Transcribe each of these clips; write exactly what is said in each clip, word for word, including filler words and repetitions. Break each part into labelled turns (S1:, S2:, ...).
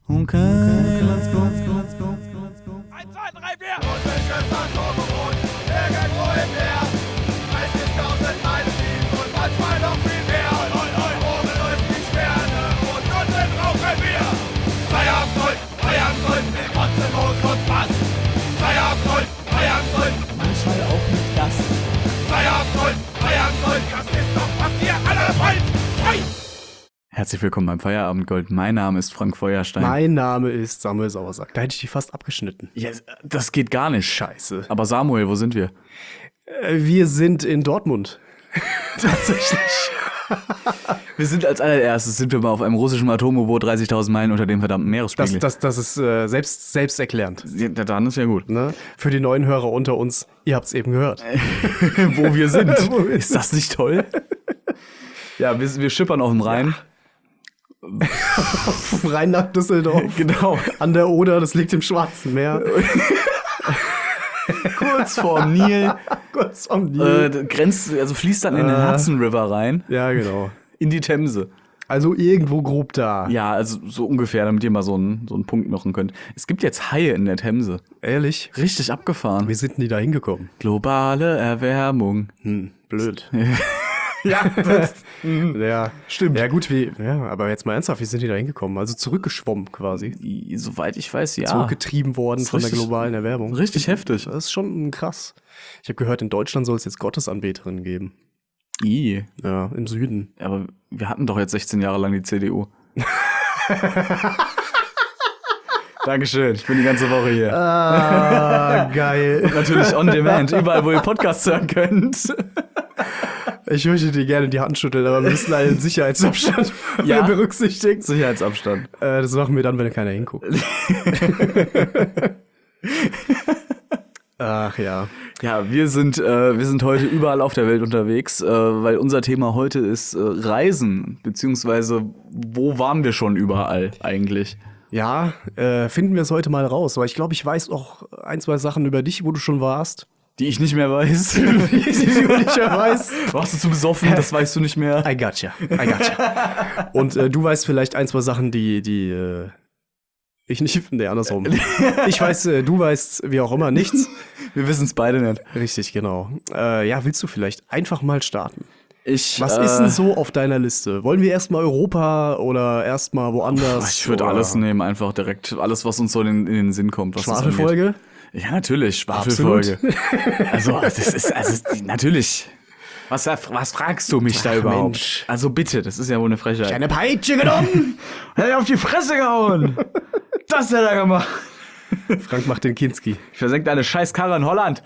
S1: Okay, let's go, let's go, let's go.
S2: eins, zwei, drei, vier. Russisches Atomboot, irgendwo im Meer. dreißigtausend Meilen tief und manchmal noch viel mehr. Oben läuft die Sterne und unten rauchen wir. Feierabend Gold, Feierabend Gold, mit Kotzenlos und Bass. Feierabend Gold, Feierabend Gold,
S1: Manchmal auch mit Gast.
S2: Feierabend Gold, Feierabend Gold. Das ist doch, was ihr alle wollt. Hey!
S1: Herzlich willkommen beim Feierabendgold. Mein Name ist Frank Feuerstein.
S3: Mein Name ist Samuel Sauersack. Da hätte ich die fast abgeschnitten.
S1: Ja, das geht gar nicht.
S3: Scheiße.
S1: Aber Samuel, wo sind wir?
S3: Äh, wir sind in Dortmund. Tatsächlich.
S1: Wir sind als allererstes, sind wir mal auf einem russischen Atomboot dreißigtausend Meilen unter dem verdammten
S3: Das,
S1: Meeresspiegel.
S3: das, das ist äh, selbst, selbsterklärend.
S1: Ja, dann ist ja gut.
S3: Ne? Für die neuen Hörer unter uns, ihr habt es eben gehört.
S1: Wo wir sind.
S3: Wo wir
S1: Ist das nicht toll? Ja, wir, wir schippern auf dem Rhein.
S3: Rein nach Düsseldorf.
S1: Genau.
S3: An der Oder, das liegt im Schwarzen Meer.
S1: Kurz vorm Nil.
S3: Kurz am Nil.
S1: Äh, grenzt, also fließt dann in den Hudson River rein.
S3: Ja, genau.
S1: In die Themse.
S3: Also irgendwo grob da.
S1: Ja, also so ungefähr, damit ihr mal so einen, so einen Punkt machen könnt. Es gibt jetzt Haie in der Themse.
S3: Ehrlich?
S1: Richtig abgefahren.
S3: Wie sind denn die da hingekommen?
S1: Globale Erwärmung.
S3: Hm, blöd.
S1: Ja, das,
S3: Ja,
S1: stimmt.
S3: Ja, gut, wie, ja, aber jetzt mal ernsthaft, wie sind die da hingekommen? Also zurückgeschwommen quasi.
S1: Soweit ich weiß, ja.
S3: Zurückgetrieben worden
S1: Das ist
S3: von der
S1: richtig-
S3: globalen Erwärmung.
S1: Richtig heftig.
S3: Das ist schon krass. Ich habe gehört, in Deutschland soll es jetzt Gottesanbeterinnen geben.
S1: I.
S3: Ja, im Süden.
S1: Aber wir hatten doch jetzt sechzehn Jahre lang die C D U. Dankeschön, ich bin die ganze Woche hier.
S3: Ah, geil.
S1: Natürlich on demand, überall, wo ihr Podcasts hören könnt.
S3: Ich möchte dir gerne die Hand schütteln, aber wir müssen einen Sicherheitsabstand
S1: Ja.
S3: berücksichtigen.
S1: Sicherheitsabstand.
S3: Äh, das machen wir dann, wenn keiner hinguckt. Ach ja.
S1: Ja, wir sind, äh, wir sind heute überall auf der Welt unterwegs, äh, weil unser Thema heute ist äh, Reisen, beziehungsweise wo waren wir schon überall eigentlich?
S3: Ja, äh, finden wir es heute mal raus, weil ich glaube, ich weiß auch ein, zwei Sachen über dich, wo du schon warst.
S1: Die ich nicht mehr weiß.
S3: Die ich über dich ja weiß.
S1: Warst du zu besoffen? Das weißt du nicht mehr.
S3: I gotcha, I gotcha. Und äh, du weißt vielleicht ein, zwei Sachen, die, die äh, ich nicht, nee, andersrum. Ich weiß, äh, du weißt, wie auch immer, nichts.
S1: Wir wissen es beide nicht.
S3: Richtig, genau. Äh, ja, willst du vielleicht einfach mal starten?
S1: Ich,
S3: Was
S1: äh,
S3: ist denn so auf deiner Liste? Wollen wir erstmal Europa oder erstmal woanders?
S1: Ich würde
S3: oder
S1: alles nehmen, einfach direkt. Alles, was uns so in, in den Sinn kommt. Was das angeht.
S3: Schwafelfolge?
S1: Ja, natürlich, Schwafelfolge. Also, das ist, also, natürlich. Was, was fragst du mich da
S3: Ach,
S1: überhaupt?
S3: Mensch.
S1: Also bitte, das ist ja wohl eine Frechheit.
S3: Eine Peitsche genommen!
S1: Er hat auf die Fresse gehauen! Das hat er gemacht!
S3: Frank macht den Kinski.
S1: Ich versenke deine scheiß Karre in Holland.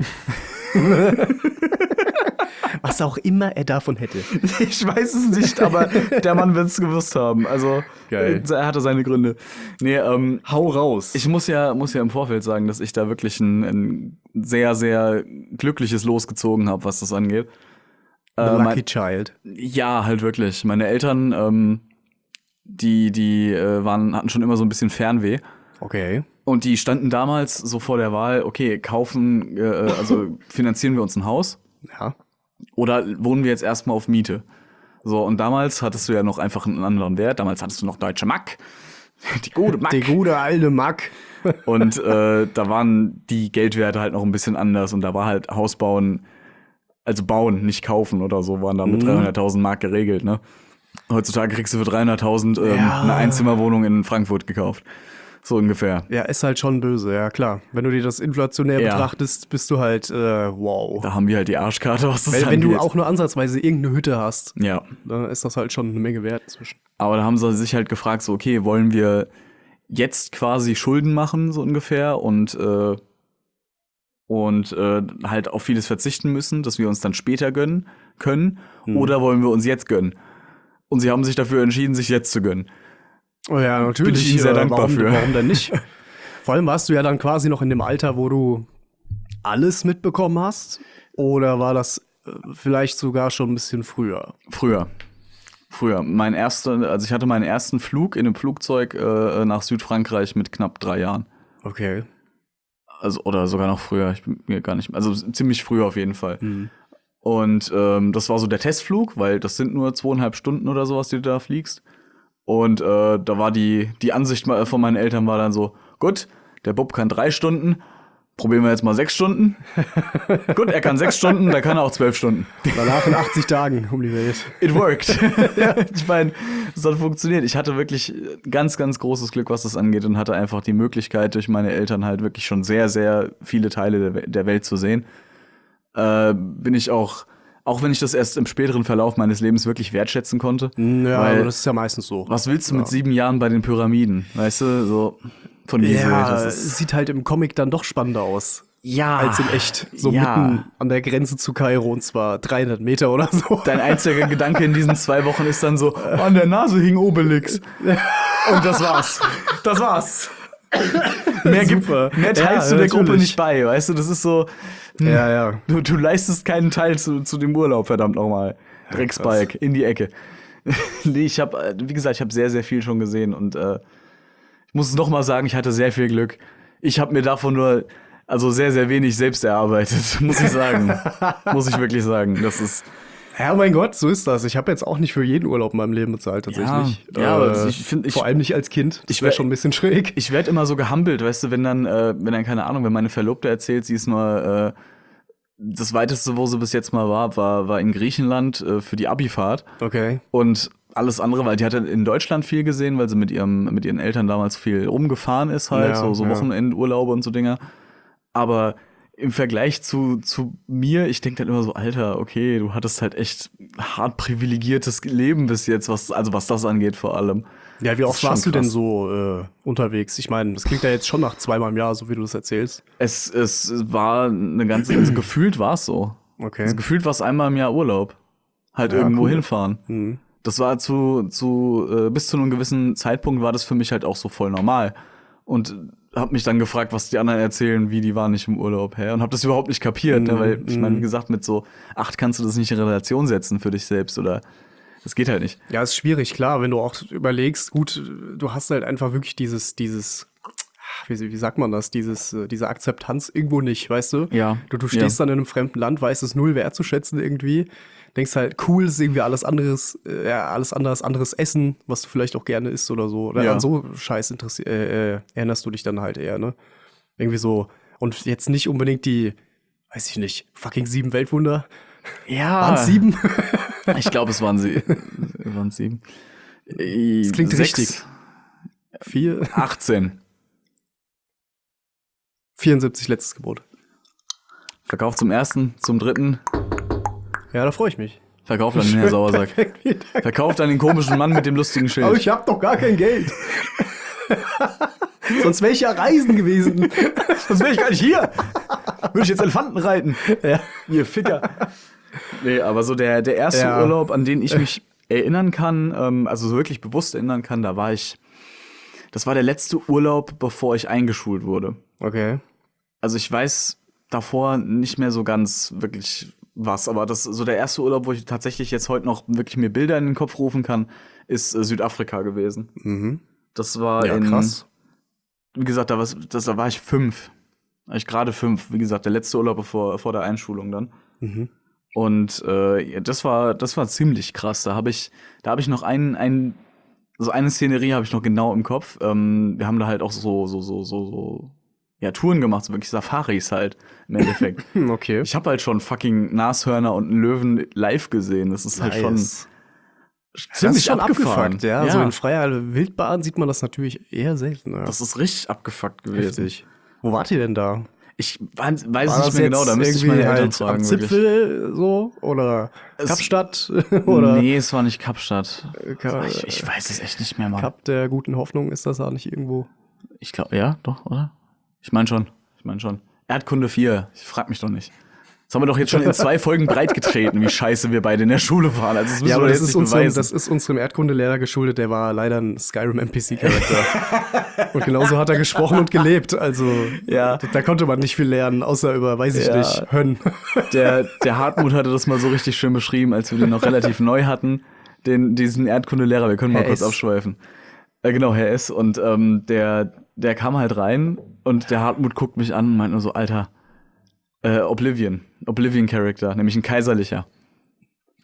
S3: Was auch immer er davon hätte.
S1: Ich weiß es nicht, aber der Mann wird es gewusst haben. Also,
S3: Geil.
S1: äh, er hatte seine Gründe. Nee, ähm,
S3: Hau raus.
S1: ich muss ja, muss ja im Vorfeld sagen, dass ich da wirklich ein, ein sehr, sehr glückliches Los gezogen habe, was das angeht.
S3: The
S1: Äh,
S3: Lucky
S1: mein,
S3: Child.
S1: ja, halt wirklich. Meine Eltern, ähm, die, die äh, waren, hatten schon immer so ein bisschen Fernweh.
S3: Okay.
S1: Und die standen damals so vor der Wahl, okay, kaufen, äh, also finanzieren wir uns ein Haus
S3: Ja.
S1: oder wohnen wir jetzt erstmal auf Miete? So, und damals hattest du ja noch einfach einen anderen Wert. Damals hattest du noch deutsche Mark. Die gute Mark.
S3: Die gute alte Mack.
S1: Und äh, da waren die Geldwerte halt noch ein bisschen anders. Und da war halt Haus bauen, also bauen, nicht kaufen oder so, waren da mit
S3: Mhm.
S1: dreihunderttausend Mark geregelt, ne? Heutzutage kriegst du für dreihunderttausend ähm,
S3: Ja.
S1: eine Einzimmerwohnung in Frankfurt gekauft. So ungefähr.
S3: Ja, ist halt schon böse, ja klar. Wenn du dir das inflationär
S1: Ja.
S3: betrachtest, bist du halt, äh, wow.
S1: Da haben wir halt die Arschkarte, was das
S3: Wenn, wenn du
S1: angeht.
S3: auch nur ansatzweise irgendeine Hütte hast,
S1: Ja.
S3: dann ist das halt schon eine Menge wert inzwischen.
S1: Aber da haben sie sich halt gefragt, so, okay, wollen wir jetzt quasi Schulden machen, so ungefähr, und, äh, und äh, halt auf vieles verzichten müssen, dass wir uns dann später gönnen können,
S3: Hm.
S1: oder wollen wir uns jetzt gönnen? Und sie haben sich dafür entschieden, sich jetzt zu gönnen.
S3: Oh ja, natürlich.
S1: Bin ich Ihnen sehr
S3: äh,
S1: dankbar
S3: warum,
S1: für.
S3: Warum denn nicht? Vor allem warst du ja dann quasi noch in dem Alter, wo du alles mitbekommen hast. Oder war das äh, vielleicht sogar schon ein bisschen früher?
S1: Früher. Früher. Mein erster, also ich hatte meinen ersten Flug in einem Flugzeug äh, nach Südfrankreich mit knapp drei Jahren.
S3: Okay.
S1: Also, oder sogar noch früher, ich bin mir gar nicht, also ziemlich früh auf jeden Fall.
S3: Mhm.
S1: Und ähm, das war so der Testflug, weil das sind nur zweieinhalb Stunden oder sowas, die du da fliegst. Und äh, da war die, die Ansicht mal von meinen Eltern war dann so, gut, der Bub kann drei Stunden, probieren wir jetzt mal sechs Stunden. Gut, er kann sechs Stunden, da kann er auch zwölf Stunden.
S3: Danach in achtzig Tagen um die Welt.
S1: It worked. Ich meine, es hat funktioniert. Ich hatte wirklich ganz, ganz großes Glück, was das angeht und hatte einfach die Möglichkeit, durch meine Eltern halt wirklich schon sehr, sehr viele Teile der, der Welt zu sehen. Äh, bin ich auch, auch wenn ich das erst im späteren Verlauf meines Lebens wirklich wertschätzen konnte.
S3: Ja,
S1: weil,
S3: aber das ist ja meistens so.
S1: Was willst du
S3: ja.
S1: mit sieben Jahren bei den Pyramiden? Weißt du, so von Gizeh.
S3: Ja,
S1: das
S3: es
S1: ist,
S3: sieht halt im Comic dann doch spannender aus.
S1: ja,
S3: Als in echt. So
S1: ja.
S3: mitten an der Grenze zu Kairo, und zwar dreihundert Meter oder so.
S1: Dein einziger Gedanke in diesen zwei Wochen ist dann so, an der Nase hing Obelix. Und das war's. Das war's. Mehr, gibt,
S3: Super.
S1: mehr teilst
S3: Ja,
S1: du der
S3: natürlich.
S1: Gruppe nicht bei, weißt du? Das ist so, hm,
S3: Ja, ja.
S1: Du, du leistest keinen Teil zu, zu dem Urlaub, verdammt nochmal. Drecksbalg, in die Ecke. Nee, ich habe, wie gesagt, ich habe sehr, sehr viel schon gesehen und äh, ich muss es noch mal sagen, ich hatte sehr viel Glück. Ich habe mir davon nur, also sehr, sehr wenig selbst erarbeitet, muss ich sagen. Muss ich wirklich sagen. Das ist,
S3: Ja, mein Gott, so ist das. Ich habe jetzt auch nicht für jeden Urlaub in meinem Leben bezahlt, tatsächlich.
S1: Ja, ja, aber ich find, ich-
S3: vor allem nicht als Kind. Das
S1: ich
S3: wäre
S1: wär-
S3: schon ein bisschen schräg.
S1: ich werde immer so gehumbelt, weißt du, wenn dann, äh, wenn dann, keine Ahnung, wenn meine Verlobte erzählt, sie ist nur, äh, das weiteste, wo sie bis jetzt mal war, war, war in Griechenland äh, für die Abifahrt.
S3: Okay.
S1: Und alles andere, weil die hatte in Deutschland viel gesehen, weil sie mit ihrem mit ihren Eltern damals viel rumgefahren ist halt,
S3: Ja,
S1: so, so
S3: ja.
S1: Wochenendurlaube und so Dinger. Aber im Vergleich zu, zu mir, ich denke dann immer so, Alter, okay, du hattest halt echt hart privilegiertes Leben bis jetzt, was, also was das angeht vor allem.
S3: Ja, wie
S1: Das
S3: oft
S1: ist schon
S3: warst du denn
S1: krass.
S3: so äh, unterwegs? Ich meine, das klingt ja jetzt schon nach zweimal im Jahr, so wie du das erzählst.
S1: Es, es war eine ganze, also gefühlt war es so.
S3: Okay.
S1: Also gefühlt war es einmal im Jahr Urlaub. Halt
S3: Ja,
S1: irgendwo
S3: cool.
S1: hinfahren.
S3: Mhm.
S1: Das war zu, zu äh, bis zu einem gewissen Zeitpunkt war das für mich halt auch so voll normal. Und hab mich dann gefragt, was die anderen erzählen, wie die waren nicht im Urlaub, hä? Und hab das überhaupt nicht kapiert, ne?
S3: Mhm,
S1: Weil ich meine,
S3: mhm.
S1: wie gesagt, mit so acht kannst du das nicht in Relation setzen für dich selbst oder das geht halt nicht.
S3: Ja, ist schwierig, klar, wenn du auch überlegst, gut, du hast halt einfach wirklich dieses, dieses, wie, wie sagt man das, dieses, äh, diese Akzeptanz irgendwo nicht, weißt du?
S1: Ja,
S3: Du, du stehst dann in einem fremden Land, weißt es null wertzuschätzen irgendwie, denkst halt, cool, ist irgendwie alles anderes, äh, ja, alles anderes, anderes Essen, was du vielleicht auch gerne isst oder so. Oder
S1: Ja.
S3: an so Scheiß interessi- äh, äh, erinnerst du dich dann halt eher, ne? Irgendwie so. Und jetzt nicht unbedingt die, weiß ich nicht, fucking sieben Weltwunder.
S1: Ja.
S3: Waren es sieben?
S1: Ich glaube, es waren sie. waren sieben. Das
S3: klingt richtig. Vier?
S1: achtzehn.
S3: vierundsiebzig letztes Gebot.
S1: Verkauft zum ersten, zum dritten.
S3: Ja, da freue ich mich.
S1: Verkauft an den Herr Sauersack.
S3: Perfekt, vielen Dank.
S1: Verkauft an den komischen Mann mit dem lustigen Schild.
S3: Aber ich habe doch gar kein Geld. Sonst wäre ich ja reisen gewesen.
S1: Sonst wäre ich gar nicht hier. Würde ich jetzt Elefanten reiten.
S3: Ja.
S1: Ihr Ficker. Nee, aber so der, der erste
S3: Ja.
S1: Urlaub, an den ich mich erinnern kann, ähm, also so wirklich bewusst erinnern kann, da war ich, das war der letzte Urlaub, bevor ich eingeschult wurde.
S3: Okay.
S1: Also ich weiß davor nicht mehr so ganz wirklich was, aber das so der erste Urlaub, wo ich tatsächlich jetzt heute noch wirklich mir Bilder in den Kopf rufen kann, ist äh, Südafrika gewesen.
S3: Mhm.
S1: Das war
S3: Ja,
S1: in,
S3: krass.
S1: wie gesagt, da, was, das, da war ich fünf. Da war ich gerade fünf, wie gesagt, der letzte Urlaub vor, vor der Einschulung dann.
S3: Mhm.
S1: Und äh, ja, das war das war ziemlich krass. Da habe ich da habe ich noch einen ein so eine Szenerie habe ich noch genau im Kopf. Ähm, wir haben da halt auch so so so so so ja Touren gemacht, so wirklich Safaris halt im Endeffekt.
S3: Hm, okay.
S1: Ich habe halt schon fucking Nashörner und einen Löwen live gesehen. Das ist halt schon
S3: Nice.
S1: ziemlich
S3: das ist schon
S1: abgefahren.
S3: abgefuckt, ja. So in freier Wildbahn sieht man das natürlich eher selten. Ja.
S1: Das ist richtig abgefuckt gewesen.
S3: Heftig. Wo wart ihr denn da?
S1: Ich weiß, weiß
S3: War
S1: nicht
S3: das
S1: mehr genau,
S3: jetzt
S1: da müsste ich
S3: irgendwie
S1: meine Eltern
S3: halt
S1: fragen.
S3: am
S1: wirklich.
S3: Zipfel so? Oder
S1: Es-
S3: Kapstadt? Oder
S1: Nee, es war nicht Kapstadt.
S3: Ka-
S1: Ich, ich weiß es echt nicht mehr, Mann.
S3: Kap der guten Hoffnung, ist das da nicht irgendwo?
S1: Ich glaube, ja, doch, oder? Ich meine schon. Ich meine schon. Erdkunde vier. Ich frag mich doch nicht. Das haben wir doch jetzt schon in zwei Folgen breit getreten, wie scheiße wir beide in der Schule waren. Also das müssen
S3: Ja,
S1: wir
S3: aber das
S1: jetzt
S3: ist,
S1: nicht
S3: unserem,
S1: beweisen.
S3: das ist unserem Erdkundelehrer geschuldet, der war leider ein Skyrim-N P C-Charakter. Und genauso hat er gesprochen und gelebt. Also,
S1: Ja.
S3: da konnte man nicht viel lernen, außer über, weiß ich
S1: Ja.
S3: nicht, Hönn.
S1: der, der Hartmut hatte das mal so richtig schön beschrieben, als wir den noch relativ neu hatten, den, diesen Erdkundelehrer. Wir können mal
S3: Herr
S1: kurz
S3: S.
S1: abschweifen. Äh, genau, Herr S. Und ähm, der, der kam halt rein und der Hartmut guckt mich an und meint nur so, Alter, äh, Oblivion. Oblivion-Charakter, nämlich ein kaiserlicher.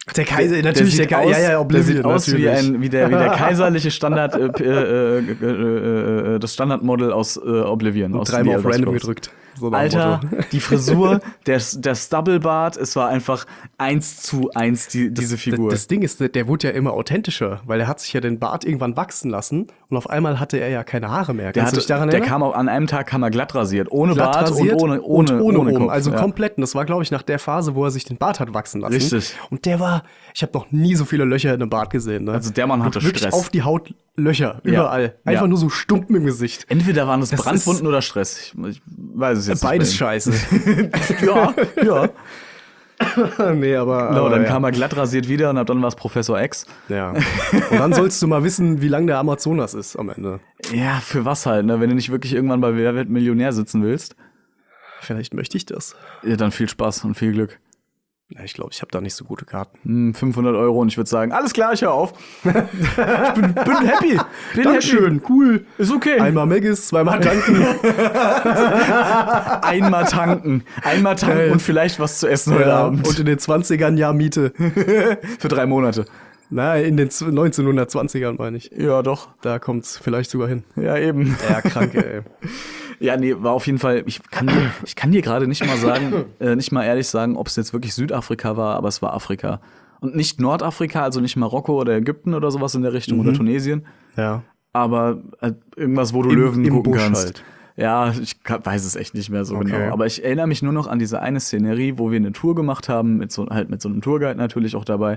S3: Der Kaiser,
S1: Der
S3: natürlich,
S1: sieht
S3: der Kaiser,
S1: aus,
S3: ja, ja,
S1: der
S3: Oblivion,
S1: sieht aus wie,
S3: natürlich.
S1: ein, wie, der, wie der kaiserliche Standard, äh, äh, äh, äh, äh, das Standardmodel aus äh, Oblivion. Aus
S3: Dreimal
S1: The
S3: auf
S1: Elder
S3: Random
S1: Scrolls.
S3: gedrückt. So nach dem
S1: Alter,
S3: Motto.
S1: die Frisur, der, der Stubblebart, es war einfach eins zu eins die, diese Figur.
S3: Das, das Ding ist, der, der wurde ja immer authentischer, weil er hat sich ja den Bart irgendwann wachsen lassen und auf einmal hatte er ja keine Haare mehr.
S1: der,
S3: Kannst du
S1: hatte,
S3: dich daran
S1: der
S3: erinnern?
S1: kam auch an einem Tag kam er glatt rasiert, ohne
S3: Glatt
S1: Bart
S3: rasiert
S1: und ohne, ohne,
S3: und ohne,
S1: ohne
S3: oben,
S1: Kopf.
S3: also
S1: ja.
S3: komplett. Und das war, glaube ich, nach der Phase, wo er sich den Bart hat wachsen lassen.
S1: Richtig.
S3: Und der war, ich habe noch nie so viele Löcher in einem Bart gesehen. Ne?
S1: Also der Mann hatte
S3: Wirklich
S1: Stress.
S3: auf die Haut Löcher, überall. Einfach
S1: Ja.
S3: nur so Stumpen im Gesicht.
S1: Entweder waren es
S3: Das
S1: Brandwunden oder Stress. Ich, ich weiß es jetzt
S3: Beides
S1: nicht.
S3: scheiße.
S1: Ja, ja.
S3: nee, aber,
S1: Genau,
S3: aber
S1: dann
S3: ja.
S1: kam er glatt rasiert wieder und ab dann war es Professor X.
S3: Ja. Und dann sollst du mal wissen, wie lang der Amazonas ist am Ende.
S1: Ja, für was halt, ne? Wenn du nicht wirklich irgendwann bei Wer wird Millionär sitzen willst,
S3: Vielleicht möchte ich das.
S1: ja, dann viel Spaß und viel Glück.
S3: Ja, ich glaube, ich habe da nicht so gute Karten.
S1: Hm, fünfhundert Euro und ich würde sagen, alles klar, ich hör auf. ich bin, bin happy. Bin
S3: Dankeschön, cool.
S1: Ist okay.
S3: Einmal Maggis, zweimal tanken.
S1: Einmal tanken. Einmal tanken
S3: Geil.
S1: und vielleicht was zu essen heute
S3: Ja,
S1: Abend.
S3: und in den zwanzigern Jahr Miete.
S1: Für drei Monate.
S3: Na, in den neunzehnhundertzwanzigern meine ich.
S1: Ja, doch.
S3: Da kommt's vielleicht sogar hin.
S1: Ja, eben.
S3: Ja, krank, ey.
S1: Ja, nee, war auf jeden Fall, ich kann dir, ich kann dir gerade nicht mal sagen, äh, nicht mal ehrlich sagen, ob es jetzt wirklich Südafrika war, aber es war Afrika. Und nicht Nordafrika, also nicht Marokko oder Ägypten oder sowas in der Richtung oder Tunesien,
S3: Ja.
S1: aber äh, irgendwas, wo du
S3: Im-
S1: Löwen
S3: im
S1: gucken
S3: Busch
S1: kannst.
S3: halt.
S1: Ja, ich kann, weiß es echt nicht mehr so
S3: Okay.
S1: genau. Aber ich erinnere mich nur noch an diese eine Szenerie, wo wir eine Tour gemacht haben, mit so, halt mit so einem Tourguide natürlich auch dabei,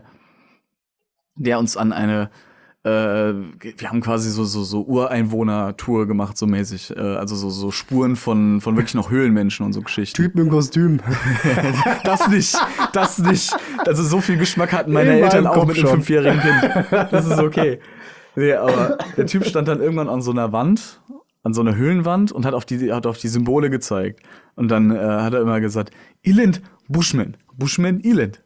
S1: der uns an eine, äh, wir haben quasi so, so, so Ureinwohner-Tour gemacht, so mäßig. Äh, also so, so Spuren von, von wirklich noch Höhlenmenschen und so Geschichten.
S3: Typen im Kostüm.
S1: Das nicht, das nicht. Also so viel Geschmack hatten meine
S3: In
S1: Eltern
S3: meinem
S1: auch
S3: Kopf
S1: mit einem
S3: schon.
S1: fünfjährigen Kind. Das ist okay. Nee, aber der Typ stand dann irgendwann an so einer Wand, an so einer Höhlenwand und hat auf die, hat auf die Symbole gezeigt. Und dann äh, hat er immer gesagt, Elend, Bushman, Bushman, Elend.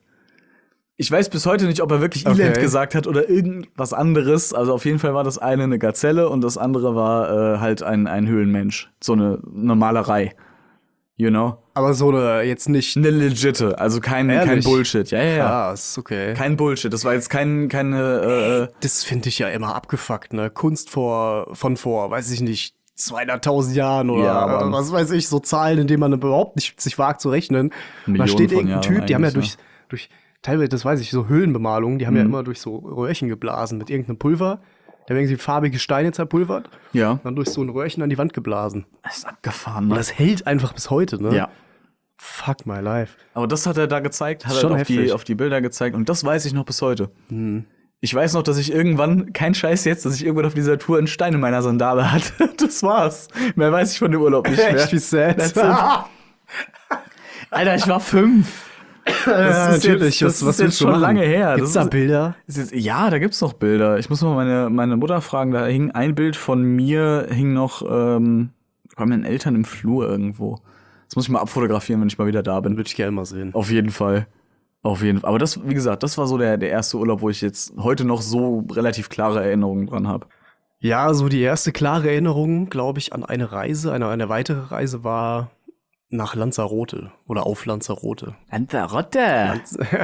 S1: Ich weiß bis heute nicht, ob er wirklich Elend
S3: Okay.
S1: gesagt hat oder irgendwas anderes. Also auf jeden Fall war das eine eine Gazelle und das andere war äh, halt ein, ein Höhlenmensch. So eine, eine Malerei. You know?
S3: Aber so eine, jetzt nicht.
S1: Eine legitte, also kein, kein
S3: Ehrlich?
S1: Bullshit. Ja, ja, ja.
S3: Krass, okay.
S1: Kein Bullshit. Das war jetzt kein, keine, äh,
S3: Das finde ich ja immer abgefuckt, ne? Kunst vor, von vor, weiß ich nicht, zweihunderttausend Jahren oder
S1: Ja, Mann.
S3: äh, was weiß ich, so Zahlen, in denen man überhaupt nicht sich wagt zu rechnen. Und da
S1: Millionen
S3: steht
S1: von
S3: irgendein
S1: Jahren
S3: Typ, die haben ja
S1: eigentlich,
S3: durch, durch, teilweise, das weiß ich, so Höhlenbemalungen, die haben ja
S1: Mhm.
S3: immer durch so Röhrchen geblasen mit irgendeinem Pulver. Da haben irgendwie farbige Steine zerpulvert,
S1: ja.
S3: dann durch so ein Röhrchen an die Wand geblasen.
S1: Das ist abgefahren,
S3: Und
S1: ne?
S3: das hält einfach bis heute, ne?
S1: Ja.
S3: Fuck my life.
S1: Aber das hat er da gezeigt, hat
S3: Ist
S1: er
S3: schon
S1: auf die,
S3: heftig.
S1: auf die Bilder gezeigt und das weiß ich noch bis heute. Ich weiß noch, dass ich irgendwann, kein Scheiß jetzt, dass ich irgendwann auf dieser Tour einen Stein in meiner Sandale hatte. Das war's. Mehr weiß ich von dem Urlaub nicht mehr.
S3: Echt, wie sad.
S1: That's it. Alter, ich war fünf.
S3: Ja,
S1: ist jetzt- das ist jetzt schon lange her.
S3: Gibt's
S1: Das
S3: da
S1: ist-
S3: Bilder?
S1: Ist jetzt, ja, da gibt's noch Bilder. Ich muss mal meine, meine Mutter fragen, da hing ein Bild von mir, hing noch ähm, bei meinen Eltern im Flur irgendwo. Das muss ich mal abfotografieren, wenn ich mal wieder da bin.
S3: Würde ich gerne mal sehen.
S1: Auf jeden Fall. Auf jeden Fall. Aber das, wie gesagt, das war so der, der erste Urlaub, wo ich jetzt heute noch so relativ klare Erinnerungen dran habe.
S3: Ja, so die erste klare Erinnerung, glaube ich, an eine Reise, eine, eine weitere Reise war nach Lanzarote oder auf Lanzarote.
S1: Lanzarote.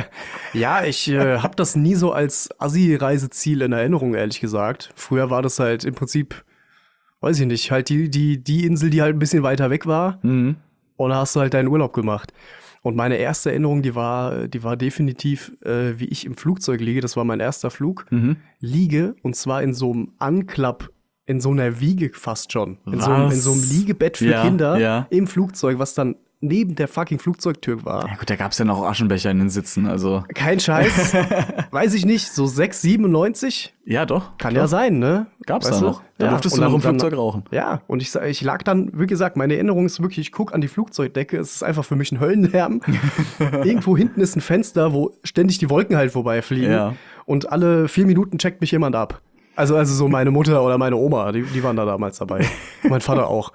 S3: Ja, ich äh, habe das nie so als Assi-Reiseziel in Erinnerung, ehrlich gesagt. Früher war das halt im Prinzip, weiß ich nicht, halt die, die, die Insel, die halt ein bisschen weiter weg war.
S1: Mhm.
S3: Und da hast du halt deinen Urlaub gemacht. Und meine erste Erinnerung, die war, die war definitiv, äh, wie ich im Flugzeug liege. Das war mein erster Flug.
S1: Mhm.
S3: Liege und zwar in so einem Anklapp, in so einer Wiege fast schon. In, so,
S1: Was?
S3: in so einem Liegebett für
S1: Ja,
S3: Kinder
S1: ja.
S3: im Flugzeug, was dann neben der fucking Flugzeugtür war.
S1: Ja gut, da gab's ja noch Aschenbecher in den Sitzen, also.
S3: Kein Scheiß. Weiß ich nicht, so sechs, siebenundneunzig?
S1: Ja, doch.
S3: Kann
S1: doch.
S3: ja sein, ne?
S1: Gab's
S3: Weißt
S1: da
S3: du?
S1: noch. Da
S3: Ja,
S1: durftest
S3: und
S1: du noch
S3: dann-
S1: im Flugzeug
S3: dann-
S1: rauchen.
S3: Ja, und ich, sa- ich lag dann, wie gesagt, meine Erinnerung ist wirklich, ich guck an die Flugzeugdecke, es ist einfach für mich ein Höllenlärm. Irgendwo hinten ist ein Fenster, wo ständig die Wolken halt vorbeifliegen.
S1: Ja.
S3: Und alle vier Minuten checkt mich jemand ab. Also, also so meine Mutter oder meine Oma, die, die waren da damals dabei. Mein Vater auch.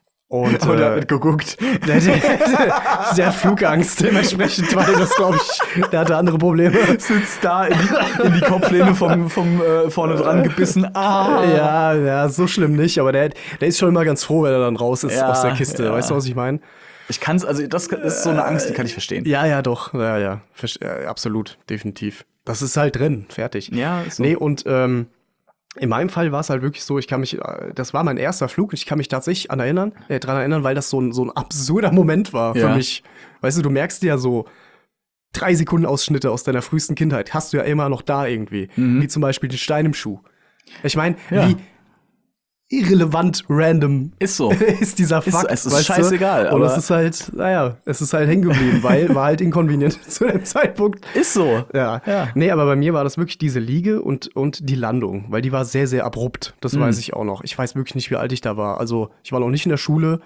S3: Und
S1: Aber der hat
S3: äh,
S1: mitgeguckt.
S3: der, der, der, der hat Flugangst, dementsprechend, weil das, glaube ich, der hatte andere Probleme.
S1: Sitzt da in die, in die Kopflehne vom, vom äh, vorne dran gebissen. Ah!
S3: Ja, ja, so schlimm nicht, aber der, der ist schon immer ganz froh, wenn er dann raus ist
S1: Ja,
S3: aus der Kiste.
S1: ja.
S3: Weißt du, was ich meine?
S1: Ich kann's, also das ist so eine Angst, die kann ich verstehen.
S3: Ja, ja, doch. Ja, ja. Versch- ja, absolut, definitiv. Das ist halt drin, fertig.
S1: Ja, ist so.
S3: Nee, und ähm, in meinem Fall war es halt wirklich so, ich kann mich, äh, das war mein erster Flug und ich kann mich tatsächlich an erinnern, äh, dran erinnern, weil das so ein, so ein absurder Moment war
S1: Ja.
S3: für mich. Weißt du, du merkst ja so drei Sekunden Ausschnitte aus deiner frühesten Kindheit, hast du ja immer noch da irgendwie.
S1: Mhm.
S3: Wie zum Beispiel den Stein im Schuh. Ich meine,
S1: Ja.
S3: wie irrelevant random
S1: Ist so.
S3: ist dieser
S1: Ist-
S3: Fakt.
S1: es ist
S3: weißt du?
S1: scheißegal,
S3: Und
S1: aber-
S3: es ist halt, naja, es ist halt hängen geblieben, weil war halt inkonvenient zu dem Zeitpunkt.
S1: Ist so.
S3: Ja.
S1: Ja.
S3: Nee, aber bei mir war das wirklich diese Liege und, und die Landung, weil die war sehr, sehr abrupt. Das
S1: Mhm.
S3: weiß ich auch noch. Ich weiß wirklich nicht, wie alt ich da war. Also, ich war noch nicht in der Schule.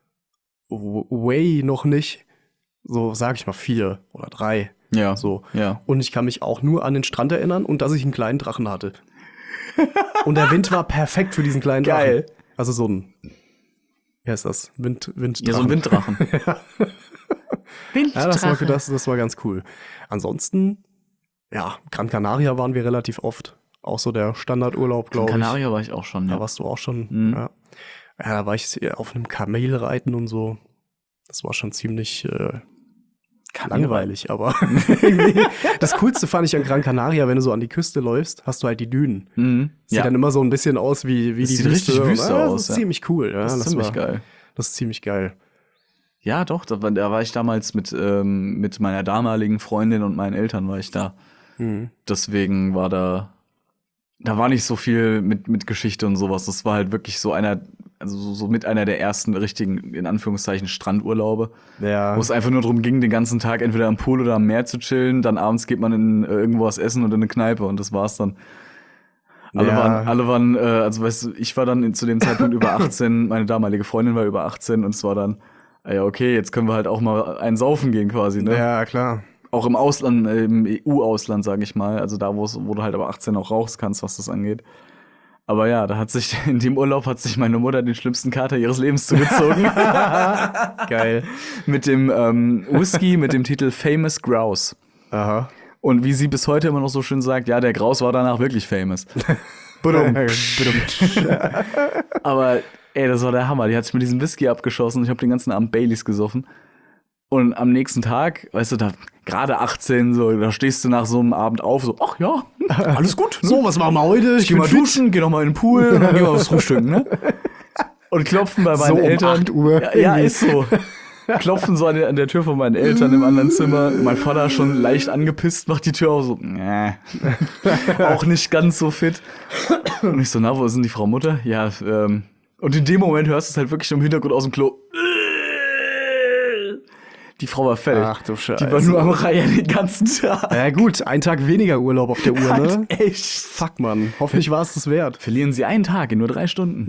S3: W- Way noch nicht. So, sag ich mal, vier oder drei.
S1: Ja.
S3: So.
S1: Ja.
S3: Und ich kann mich auch nur an den Strand erinnern und dass ich einen kleinen Drachen hatte. Und der Wind war perfekt für diesen kleinen Drachen.
S1: Geil.
S3: Also so ein, wie heißt das? Wind, Winddrachen.
S1: Ja, so ein Winddrachen.
S3: Ja, das war, das, das war ganz cool. Ansonsten, ja, Gran Canaria waren wir relativ oft. Auch so der Standardurlaub, glaube ich.
S1: Kanaria war ich auch schon,
S3: Da
S1: ja.
S3: warst du auch schon.
S1: Mhm.
S3: Ja. ja, da war ich auf einem Kamel reiten und so. Das war schon ziemlich äh, langweilig, aber irgendwie, das Coolste fand ich an Gran Canaria, wenn du so an die Küste läufst, hast du halt die Dünen.
S1: Mhm.
S3: Sieht
S1: Ja,
S3: dann immer so ein bisschen aus wie, wie
S1: Das
S3: die
S1: sieht
S3: Wüste.
S1: richtig Wüste
S3: ja, das
S1: aus,
S3: ist
S1: ja.
S3: ziemlich cool. Ja,
S1: das ist ziemlich
S3: war,
S1: geil.
S3: Das ist ziemlich geil.
S1: Ja, doch, da, war- da war ich damals mit, ähm, mit meiner damaligen Freundin und meinen Eltern war ich da.
S3: Mhm.
S1: Deswegen war da, da war nicht so viel mit, mit Geschichte und sowas. Das war halt wirklich so einer, also so, so mit einer der ersten richtigen, in Anführungszeichen, Strandurlaube.
S3: Ja.
S1: Wo es einfach nur darum ging, den ganzen Tag entweder am Pool oder am Meer zu chillen. Dann abends geht man in äh, irgendwo was essen und in eine Kneipe und das war's dann. Alle
S3: Ja.
S1: waren, alle waren, äh, also weißt du, ich war dann in, zu dem Zeitpunkt über achtzehn, meine damalige Freundin war über achtzehn und es war dann, ah ja, okay, jetzt können wir halt auch mal einen saufen gehen quasi, ne?
S3: Ja, klar.
S1: Auch im Ausland, äh, im E U-Ausland, sage ich mal. Also da, wo es- wo du halt aber achtzehn auch rauchst kannst, was das angeht. Aber ja, da hat sich, in dem Urlaub hat sich meine Mutter den schlimmsten Kater ihres Lebens zugezogen.
S3: Geil.
S1: Mit dem ähm, Whisky, mit dem Titel Famous Grouse.
S3: Aha.
S1: Und wie sie bis heute immer noch so schön sagt, ja, der Graus war danach wirklich famous. Badum. Aber ey, das war der Hammer. Die hat sich mit diesem Whisky abgeschossen und ich habe den ganzen Abend Baileys gesoffen. Und am nächsten Tag, weißt du, da gerade achtzehn, so, da stehst du nach so einem Abend auf, so, ach ja, alles gut. Ne?
S3: So, was machen wir heute?
S1: Ich geh mal duschen, geh noch mal in den Pool und dann gehen wir aufs Frühstücken, ne? Und klopfen bei meinen
S3: So um
S1: Eltern.
S3: acht Uhr.
S1: Ja, ja, ist so. Klopfen so an der, an der Tür von meinen Eltern im anderen Zimmer. Mein Vater schon leicht angepisst, macht die Tür auf, so, nee. Auch nicht ganz so fit. Und ich so, na, wo ist denn die Frau Mutter? Ja, ähm. Und in dem Moment hörst du es halt wirklich im Hintergrund aus dem Klo. Die Frau war fertig.
S3: Ach du Scheiße.
S1: Die war nur am Reihen den ganzen Tag.
S3: Ja gut, ein Tag weniger Urlaub auf der Uhr, ne?
S1: Halt echt.
S3: Fuck, Mann. Hoffentlich war es das wert.
S1: Verlieren Sie einen Tag in nur drei Stunden.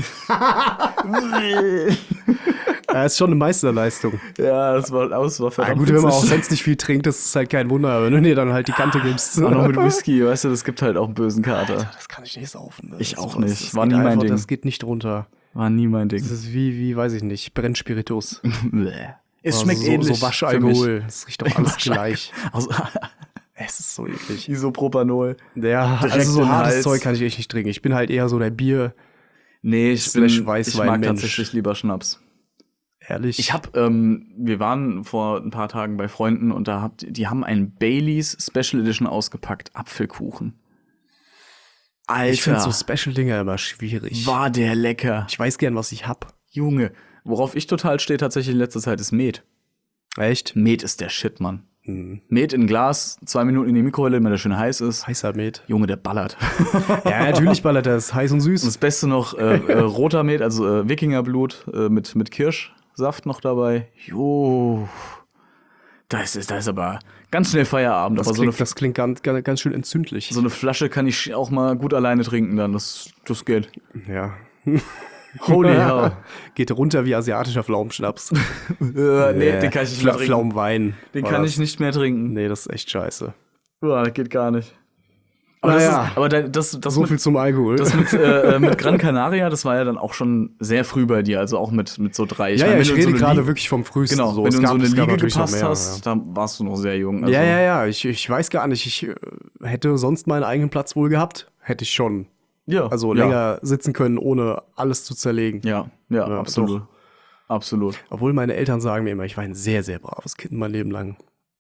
S3: Ja, ist schon eine Meisterleistung.
S1: Ja, das war, das war
S3: Ja,
S1: verdammt
S3: gut, wenn man auch
S1: witzig.
S3: sonst nicht viel trinkt, das ist halt kein Wunder. Wenn du dir dann halt die Kante gibst.
S1: Auch noch mit Whisky, weißt du, das gibt halt auch einen bösen Kater.
S3: Das kann ich nicht saufen. Ne?
S1: Ich
S3: Das-
S1: auch
S3: das-
S1: nicht.
S3: Das
S1: War
S3: geht
S1: nie mein
S3: einfach-
S1: Ding.
S3: Das geht nicht runter.
S1: War nie mein Ding.
S3: Das ist wie, wie, weiß ich nicht, Brennspiritus.
S1: Es
S3: Also
S1: schmeckt
S3: so,
S1: ähnlich.
S3: So
S1: für
S3: Waschalkohol. Das riecht doch alles
S1: Waschalkohol.
S3: gleich.
S1: mich. Also,
S3: Es ist so eklig.
S1: Isopropanol.
S3: Ja,
S1: Direkt
S3: also so
S1: in den
S3: hartes
S1: Hals.
S3: Zeug kann ich echt nicht trinken. Ich bin halt eher so der Bier,
S1: Nee, ich bin,
S3: Slash
S1: ich
S3: Weißwein
S1: mag
S3: Mensch.
S1: tatsächlich lieber Schnaps.
S3: ehrlich.
S1: Ich hab, ähm, wir waren vor ein paar Tagen bei Freunden und da habt, die haben einen Baileys Special Edition ausgepackt. Apfelkuchen. Alter,
S3: ich finde so Special-Dinger immer schwierig.
S1: war der lecker.
S3: Ich weiß gern, was ich hab.
S1: Junge, worauf ich total stehe tatsächlich in letzter Zeit ist Met.
S3: Echt?
S1: Met ist der Shit, Mann.
S3: Hm.
S1: Met in Glas, zwei Minuten in die Mikrowelle, wenn der schön heiß ist.
S3: Heißer Met.
S1: Junge, der ballert.
S3: Ja, natürlich ballert das. Heiß und süß.
S1: Und das Beste noch, äh, äh, roter Met, also äh, Wikingerblut äh, mit, mit Kirschsaft noch dabei. Jo. Da ist, da ist aber ganz schnell Feierabend.
S3: Das,
S1: aber so eine,
S3: klingt, das klingt ganz, ganz, ganz schön entzündlich.
S1: so eine Flasche kann ich auch mal gut alleine trinken dann. Das, das geht.
S3: Ja.
S1: Holy hell.
S3: Geht runter wie asiatischer Pflaumenschnaps.
S1: äh, nee, den kann ich nicht mehr
S3: Pfla-
S1: trinken.
S3: Pflaumenwein.
S1: Den
S3: war
S1: kann
S3: das.
S1: ich nicht mehr trinken.
S3: Nee, das ist echt scheiße.
S1: Uah, das geht gar nicht. Aber,
S3: Naja.
S1: das, ist, aber da- das, das,
S3: So
S1: mit,
S3: viel zum Alkohol.
S1: das mit, äh, mit Gran Canaria, das war ja dann auch schon sehr früh bei dir, also auch mit, mit so drei.
S3: ja,
S1: meine,
S3: ja,
S1: wenn
S3: ich
S1: du in
S3: rede
S1: so eine
S3: gerade
S1: Liga-
S3: wirklich vom frühesten.
S1: Genau,
S3: so.
S1: wenn
S3: Es
S1: du in
S3: gab-
S1: so eine
S3: es gab
S1: Liga
S3: natürlich noch
S1: gepasst
S3: mehr,
S1: hast, da warst du noch sehr jung. Also,
S3: Ja, ja, ja. Ich, ich weiß gar nicht. Ich äh, hätte sonst meinen eigenen Platz wohl gehabt. Hätte ich schon.
S1: ja.
S3: Also
S1: ja.
S3: länger sitzen können, ohne alles zu zerlegen.
S1: Ja, ja,
S3: Ja,
S1: absolut.
S3: doch.
S1: Absolut.
S3: Obwohl meine Eltern sagen mir immer, ich war ein sehr, sehr braves Kind mein Leben lang.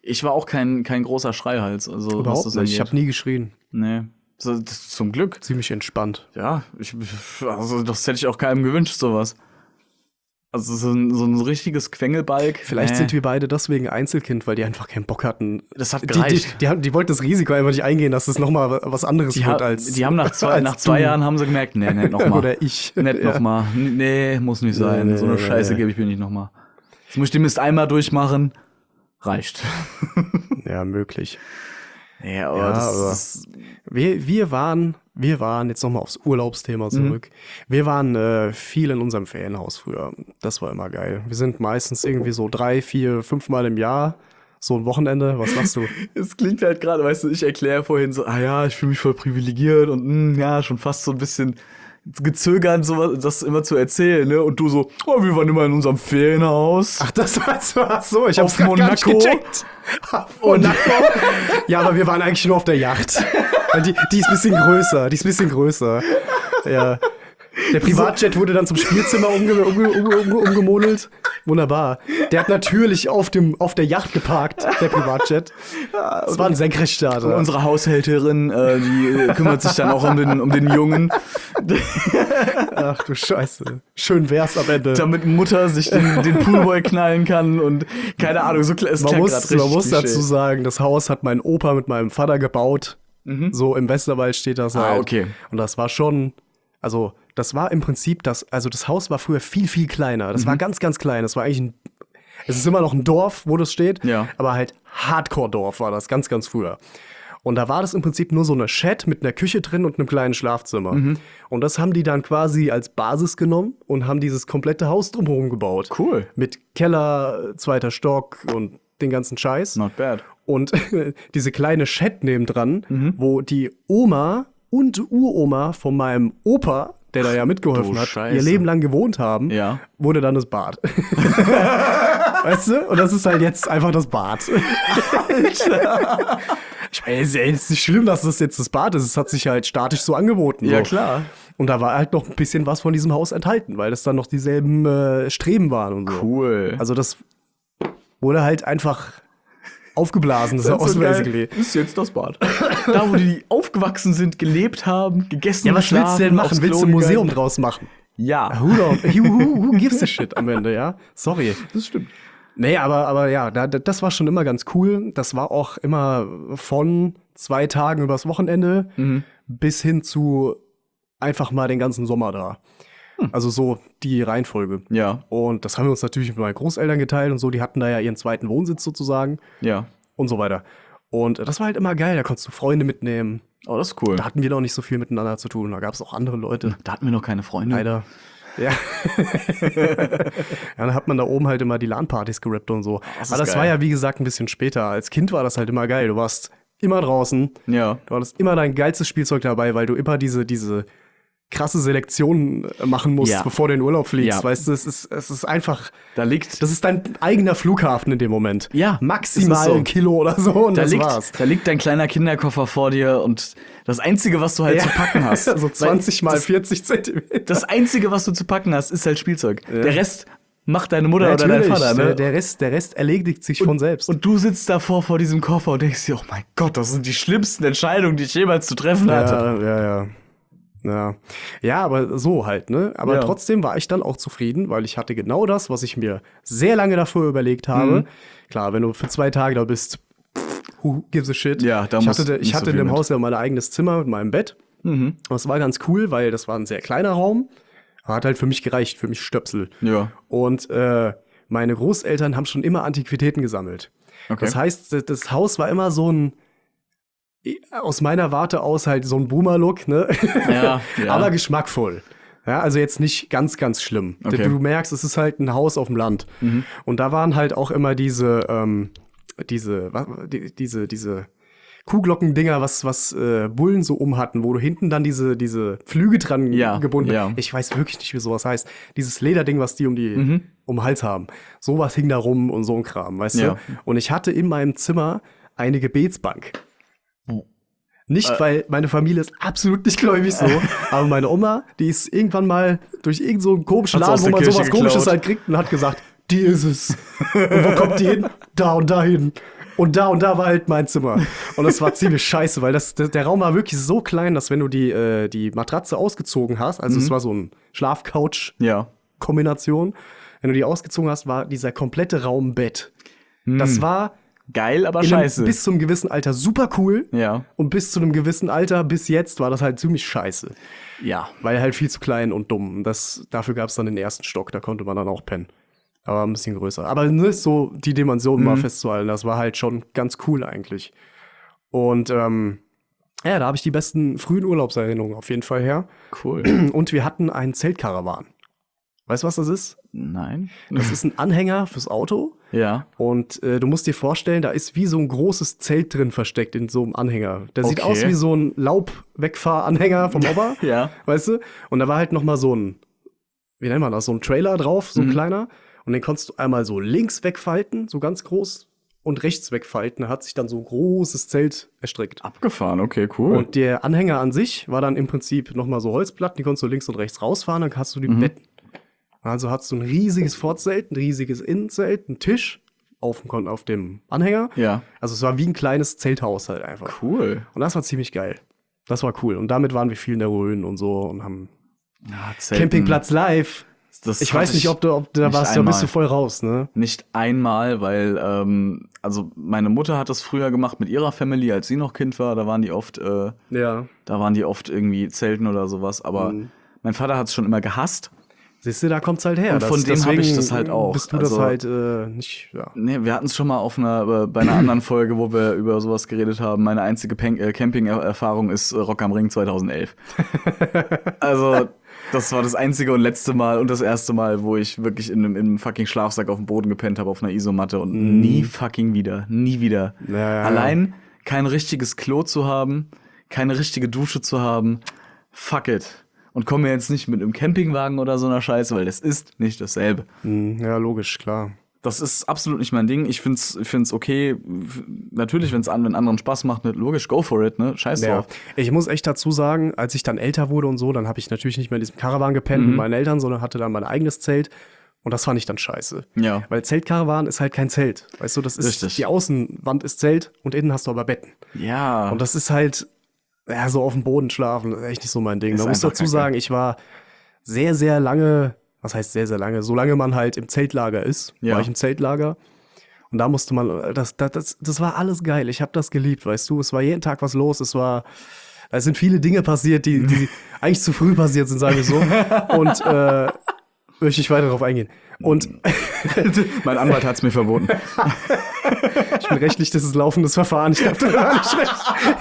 S1: Ich war auch kein, kein großer Schreihals. Also,
S3: Überhaupt
S1: was das
S3: nicht. Ich
S1: angeht.
S3: habe nie geschrien.
S1: Nee. So, das, zum Glück.
S3: Ziemlich entspannt.
S1: Ja, ich, also das hätte ich auch keinem gewünscht, sowas. Also so ein, so ein richtiges Quengelbalg.
S3: Vielleicht
S1: nee.
S3: sind wir beide deswegen Einzelkind, weil die einfach keinen Bock hatten.
S1: Das hat
S3: Die, die,
S1: gereicht.
S3: die, haben- die wollten das Risiko einfach nicht eingehen, dass es nochmal was anderes
S1: Die,
S3: wird
S1: ha
S3: als.
S1: die haben nach zwei,
S3: als
S1: nach zwei
S3: du.
S1: Jahren haben sie gemerkt, nee, nicht nochmal.
S3: Oder ich.
S1: Nicht
S3: Ja.
S1: nochmal. Nee, muss nicht sein.
S3: Nee, nee,
S1: so eine
S3: nee,
S1: Scheiße
S3: nee.
S1: gebe ich mir nicht nochmal. Jetzt muss ich den Mist einmal durchmachen. Reicht.
S3: Ja, möglich.
S1: Ja, aber
S3: Ja,
S1: das
S3: aber-
S1: ist.
S3: Wir, wir waren, wir waren, jetzt nochmal aufs Urlaubsthema zurück. Wir waren äh, viel in unserem Ferienhaus früher. Das war immer geil. Wir sind meistens irgendwie so drei, vier, fünf Mal im Jahr. So ein Wochenende. Was machst du?
S1: Es klingt halt gerade, weißt du, ich erkläre vorhin so, ah ja, ich fühle mich voll privilegiert und mh, ja, schon fast so ein bisschen gezögert, so das immer zu erzählen, ne? Und du so, oh, wir waren immer in unserem Ferienhaus.
S3: Ach, das war so. Ich hab's
S1: Auf
S3: grad gar nicht
S1: Monaco.
S3: gecheckt. Auf Monaco. Ja, aber wir waren eigentlich nur auf der Yacht. Weil Die, die ist ein bisschen größer. Die ist ein bisschen größer. Ja. Der Privatjet wurde dann zum Spielzimmer umge umge umge umge umgemodelt. Wunderbar. Der hat natürlich auf, dem, auf der Yacht geparkt, der Privatjet. Das war ein Senkrechtstarter.
S1: Unsere Haushälterin, äh, die äh, kümmert sich dann auch um den, um den Jungen,
S3: Ach du Scheiße. Schön wär's am Ende.
S1: damit Mutter sich den, den Poolboy knallen kann und keine Ahnung, so kl- es
S3: Man
S1: klang
S3: muss,
S1: grad richtig
S3: man muss
S1: Klischee.
S3: dazu sagen, das Haus hat mein Opa mit meinem Vater gebaut. So im Westerwald steht das
S1: Ah,
S3: halt.
S1: okay.
S3: Und das war schon, also das war im Prinzip das, also das Haus war früher viel, viel kleiner. Das war ganz, ganz klein. Das war eigentlich ein, es ist immer noch ein Dorf, wo das steht.
S1: Ja.
S3: Aber halt Hardcore-Dorf war das, ganz, ganz früher. Und da war das im Prinzip nur so eine Shed mit einer Küche drin und einem kleinen Schlafzimmer. Und das haben die dann quasi als Basis genommen und haben dieses komplette Haus drumherum gebaut.
S1: Cool.
S3: Mit Keller, zweiter Stock und den ganzen Scheiß.
S1: Not bad.
S3: Und diese kleine Shed nebendran, wo die Oma und Uroma von meinem Opa, der da ja mitgeholfen
S1: du
S3: hat,
S1: Scheiße.
S3: ihr Leben lang gewohnt haben,
S1: Ja.
S3: wurde dann das Bad. Weißt du? Und das ist halt jetzt einfach das Bad. Ich meine, es ist ja jetzt nicht schlimm, dass das jetzt das Bad ist. Es hat sich halt statisch so angeboten.
S1: Ja,
S3: so.
S1: klar.
S3: Und da war halt noch ein bisschen was von diesem Haus enthalten, weil das dann noch dieselben äh, Streben waren und so.
S1: Cool.
S3: Also das wurde halt einfach aufgeblasen, das Haus basically.
S1: Ist jetzt das Bad. Da, wo die aufgewachsen sind, gelebt haben, gegessen
S3: Ja, was willst du denn machen?
S1: aufs
S3: Willst du
S1: Klo
S3: ein Museum
S1: gegangen?
S3: draus machen?
S1: Ja.
S3: Who, don't, who, who, who gives a shit am Ende, ja? Sorry.
S1: Das stimmt.
S3: Nee, aber, aber ja, da, das war schon immer ganz cool. Das war auch immer von zwei Tagen übers Wochenende bis hin zu einfach mal den ganzen Sommer da. Also so die Reihenfolge.
S1: Ja,
S3: Und das haben wir uns natürlich mit meinen Großeltern geteilt und so. Die hatten da ja ihren zweiten Wohnsitz sozusagen
S1: ja.
S3: und so weiter. Und das war halt immer geil. Da konntest du Freunde mitnehmen.
S1: Oh, das ist cool.
S3: Da hatten wir noch nicht so viel miteinander zu tun. Da gab es auch andere Leute.
S1: Da hatten wir noch keine Freunde.
S3: Leider. Ja. Ja, dann hat man da oben halt immer die LAN-Partys gerippt und so.
S1: Das ist
S3: Aber das
S1: geil.
S3: war ja, wie gesagt, ein bisschen später. Als Kind war das halt immer geil. Du warst immer draußen.
S1: Ja.
S3: Du hattest immer dein geilstes Spielzeug dabei, weil du immer diese, diese krasse Selektion äh, machen musst,
S1: Ja.
S3: bevor du in den Urlaub fliegst.
S1: Ja.
S3: Weißt du, es ist, es ist einfach,
S1: Da liegt,
S3: das ist dein eigener Flughafen in dem Moment.
S1: Ja,
S3: Maximal
S1: es ist so.
S3: ein Kilo oder so und
S1: da
S3: das
S1: liegt,
S3: war's.
S1: da liegt dein kleiner Kinderkoffer vor dir und das Einzige, was du halt
S3: Ja.
S1: zu packen hast.
S3: So zwanzig mal
S1: das,
S3: vierzig Zentimeter.
S1: das Einzige, was du zu packen hast, ist halt Spielzeug. Der Rest macht deine Mutter oder dein
S3: Natürlich,
S1: Vater, ne?
S3: der, der, Rest, der Rest erledigt sich von selbst.
S1: Und du sitzt davor vor diesem Koffer und denkst dir, oh mein Gott, das sind die schlimmsten Entscheidungen, die ich jemals zu treffen hatte.
S3: Ja, ja, ja. Ja. Ja, aber so halt, ne? Aber
S1: Ja.
S3: trotzdem war ich dann auch zufrieden, weil ich hatte genau das, was ich mir sehr lange davor überlegt habe.
S1: Mhm.
S3: Klar, wenn du für zwei Tage da bist, who gives a shit?
S1: Ja, da
S3: ich
S1: muss
S3: hatte,
S1: nicht
S3: ich
S1: so
S3: hatte
S1: viel
S3: in dem
S1: mit.
S3: Haus ja mein eigenes Zimmer mit meinem Bett.
S1: Mhm.
S3: Und das war ganz cool, weil das war ein sehr kleiner Raum. Hat halt für mich gereicht, für mich Stöpsel.
S1: Ja.
S3: Und äh, meine Großeltern haben schon immer Antiquitäten gesammelt.
S1: Okay.
S3: Das heißt, das- das Haus war immer so ein, aus meiner Warte aus halt so ein Boomer-Look, ne?
S1: Ja, ja.
S3: Aber geschmackvoll. Ja, also jetzt nicht ganz, ganz schlimm.
S1: Okay.
S3: Du merkst, es ist halt ein Haus auf dem Land. Und da waren halt auch immer diese, ähm, diese, was, die, diese, diese Kuhglockendinger, was, was äh, Bullen so um hatten, wo du hinten dann diese, diese Flüge dran
S1: Ja,
S3: gebunden
S1: ja.
S3: Ich weiß wirklich nicht, wie sowas heißt. Dieses Lederding, was die um die
S1: Mhm.
S3: um den Hals haben. Sowas hing da rum und so ein Kram, weißt
S1: Ja.
S3: du? Und ich hatte in meinem Zimmer eine Gebetsbank.
S1: Oh.
S3: Nicht, weil meine Familie ist absolut nicht gläubig so, aber meine Oma, die ist irgendwann mal durch irgend so einen komischen
S1: Hat's aus
S3: Laden, wo
S1: der
S3: man
S1: Kirche
S3: sowas Komisches
S1: geklaut.
S3: halt kriegt und hat gesagt, die ist es. Und wo kommt die hin? Da und dahin. Und da und da war halt mein Zimmer. Und das war ziemlich scheiße, weil das, das, der Raum war wirklich so klein, dass wenn du die, äh, die Matratze ausgezogen hast, also
S1: Mhm.
S3: es war so ein Schlaf-Couch-Kombination,
S1: Ja.
S3: wenn du die ausgezogen hast, war dieser komplette Raum Bett. Das war
S1: Geil, aber
S3: in einem,
S1: Mhm. scheiße.
S3: bis zu einem gewissen Alter super cool.
S1: Ja.
S3: Und bis zu einem gewissen Alter, bis jetzt, war das halt ziemlich scheiße.
S1: Ja.
S3: Weil halt viel zu klein und dumm. Das, dafür gab es dann den ersten Stock, da konnte man dann auch pennen. Aber ein bisschen größer. Aber ne, so die Dimension mal festzuhalten, das war halt schon ganz cool eigentlich. Und ähm, ja, da habe ich die besten frühen Urlaubserinnerungen auf jeden Fall her.
S1: Cool.
S3: Und wir hatten einen Zeltkarawan. Weißt du, was das ist?
S1: Nein.
S3: Das ist ein Anhänger fürs Auto.
S1: Ja.
S3: Und äh, du musst dir vorstellen, da ist wie so ein großes Zelt drin versteckt in so einem Anhänger. Der sieht
S1: Okay.
S3: aus wie so ein Laubwegfahranhänger vom Opa.
S1: Ja.
S3: Weißt du? Und da war halt noch mal so ein, wie nennt man das, so ein Trailer drauf, so ein
S1: Mhm.
S3: kleiner. Und den konntest du einmal so links wegfalten, so ganz groß, und rechts wegfalten. Da hat sich dann so ein großes Zelt erstreckt.
S1: Abgefahren, okay, cool.
S3: Und der Anhänger an sich war dann im Prinzip noch mal so Holzplatten, die konntest du links und rechts rausfahren, dann hast du die
S1: Mhm.
S3: Betten. Also hast du ein riesiges Vorzelt, ein riesiges Innenzelt, einen Tisch auf dem, auf dem Anhänger.
S1: Ja.
S3: Also es war wie ein kleines Zelthaus halt einfach.
S1: Cool.
S3: Und das war ziemlich geil. Das war cool. Und damit waren wir viel in der Rhön und so und haben
S1: Ja, Zelten.
S3: Campingplatz live.
S1: Das
S3: Ich
S1: hatte
S3: weiß nicht, ob du, ob du da
S1: nicht
S3: warst, da bist du
S1: einmal.
S3: voll raus, ne?
S1: Nicht einmal, weil, ähm, also meine Mutter hat das früher gemacht mit ihrer Family, als sie noch Kind war. Da waren die oft, äh,
S3: Ja.
S1: da waren die oft irgendwie Zelten oder sowas. Aber
S3: Mhm.
S1: mein Vater hat es schon immer gehasst.
S3: Siehst du, da kommt's halt her.
S1: Und von dem hab ich das halt auch.
S3: Bist du
S1: Also-
S3: das halt äh, nicht, ja.
S1: Nee, wir hatten es schon mal auf einer, äh, bei einer anderen Folge, wo wir über sowas geredet haben. Meine einzige Pen äh, Camping-Erfahrung ist äh, Rock am Ring zweitausendelf. Also, das war das einzige und letzte Mal und das erste Mal, wo ich wirklich in einem, in einem fucking Schlafsack auf dem Boden gepennt habe, auf einer Isomatte und nie fucking wieder. Nie wieder.
S3: Ja, ja, ja.
S1: Allein kein richtiges Klo zu haben, keine richtige Dusche zu haben, fuck it. Und komm mir jetzt nicht mit einem Campingwagen oder so einer Scheiße, weil das ist nicht dasselbe.
S3: Hm, ja, logisch, klar.
S1: Das ist absolut nicht mein Ding. Ich find's, ich find's okay. F- Natürlich, wenn's an, wenn anderen Spaß macht, ne, logisch, go for it, ne? Scheiß
S3: Ja.
S1: drauf.
S3: Ich muss echt dazu sagen, als ich dann älter wurde und so, dann habe ich natürlich nicht mehr in diesem Caravan gepennt mit meinen Eltern, sondern hatte dann mein eigenes Zelt. Und das fand ich dann scheiße.
S1: Ja.
S3: Weil Zeltkarawan ist halt kein Zelt. Weißt du, das ist,
S1: Richtig.
S3: die Außenwand ist Zelt und innen hast du aber Betten.
S1: Ja.
S3: Und das ist halt, ja, so auf dem Boden schlafen, das ist echt nicht so mein Ding.
S1: Ist
S3: Man muss
S1: einfach
S3: dazu
S1: kacke.
S3: sagen, ich war sehr, sehr lange, was heißt sehr, sehr lange, solange man halt im Zeltlager ist,
S1: Ja.
S3: war ich im Zeltlager. Und da musste man, das, das, das, das war alles geil. Ich habe das geliebt, weißt du. Es war jeden Tag was los. Es war, es sind viele Dinge passiert, die, die eigentlich zu früh passiert sind, sagen wir so. Und äh, möchte ich weiter darauf eingehen. Und
S1: mein Anwalt hat's mir verboten.
S3: ich bin rechtlich, das ist laufendes Verfahren. Ich darf da gar nicht recht.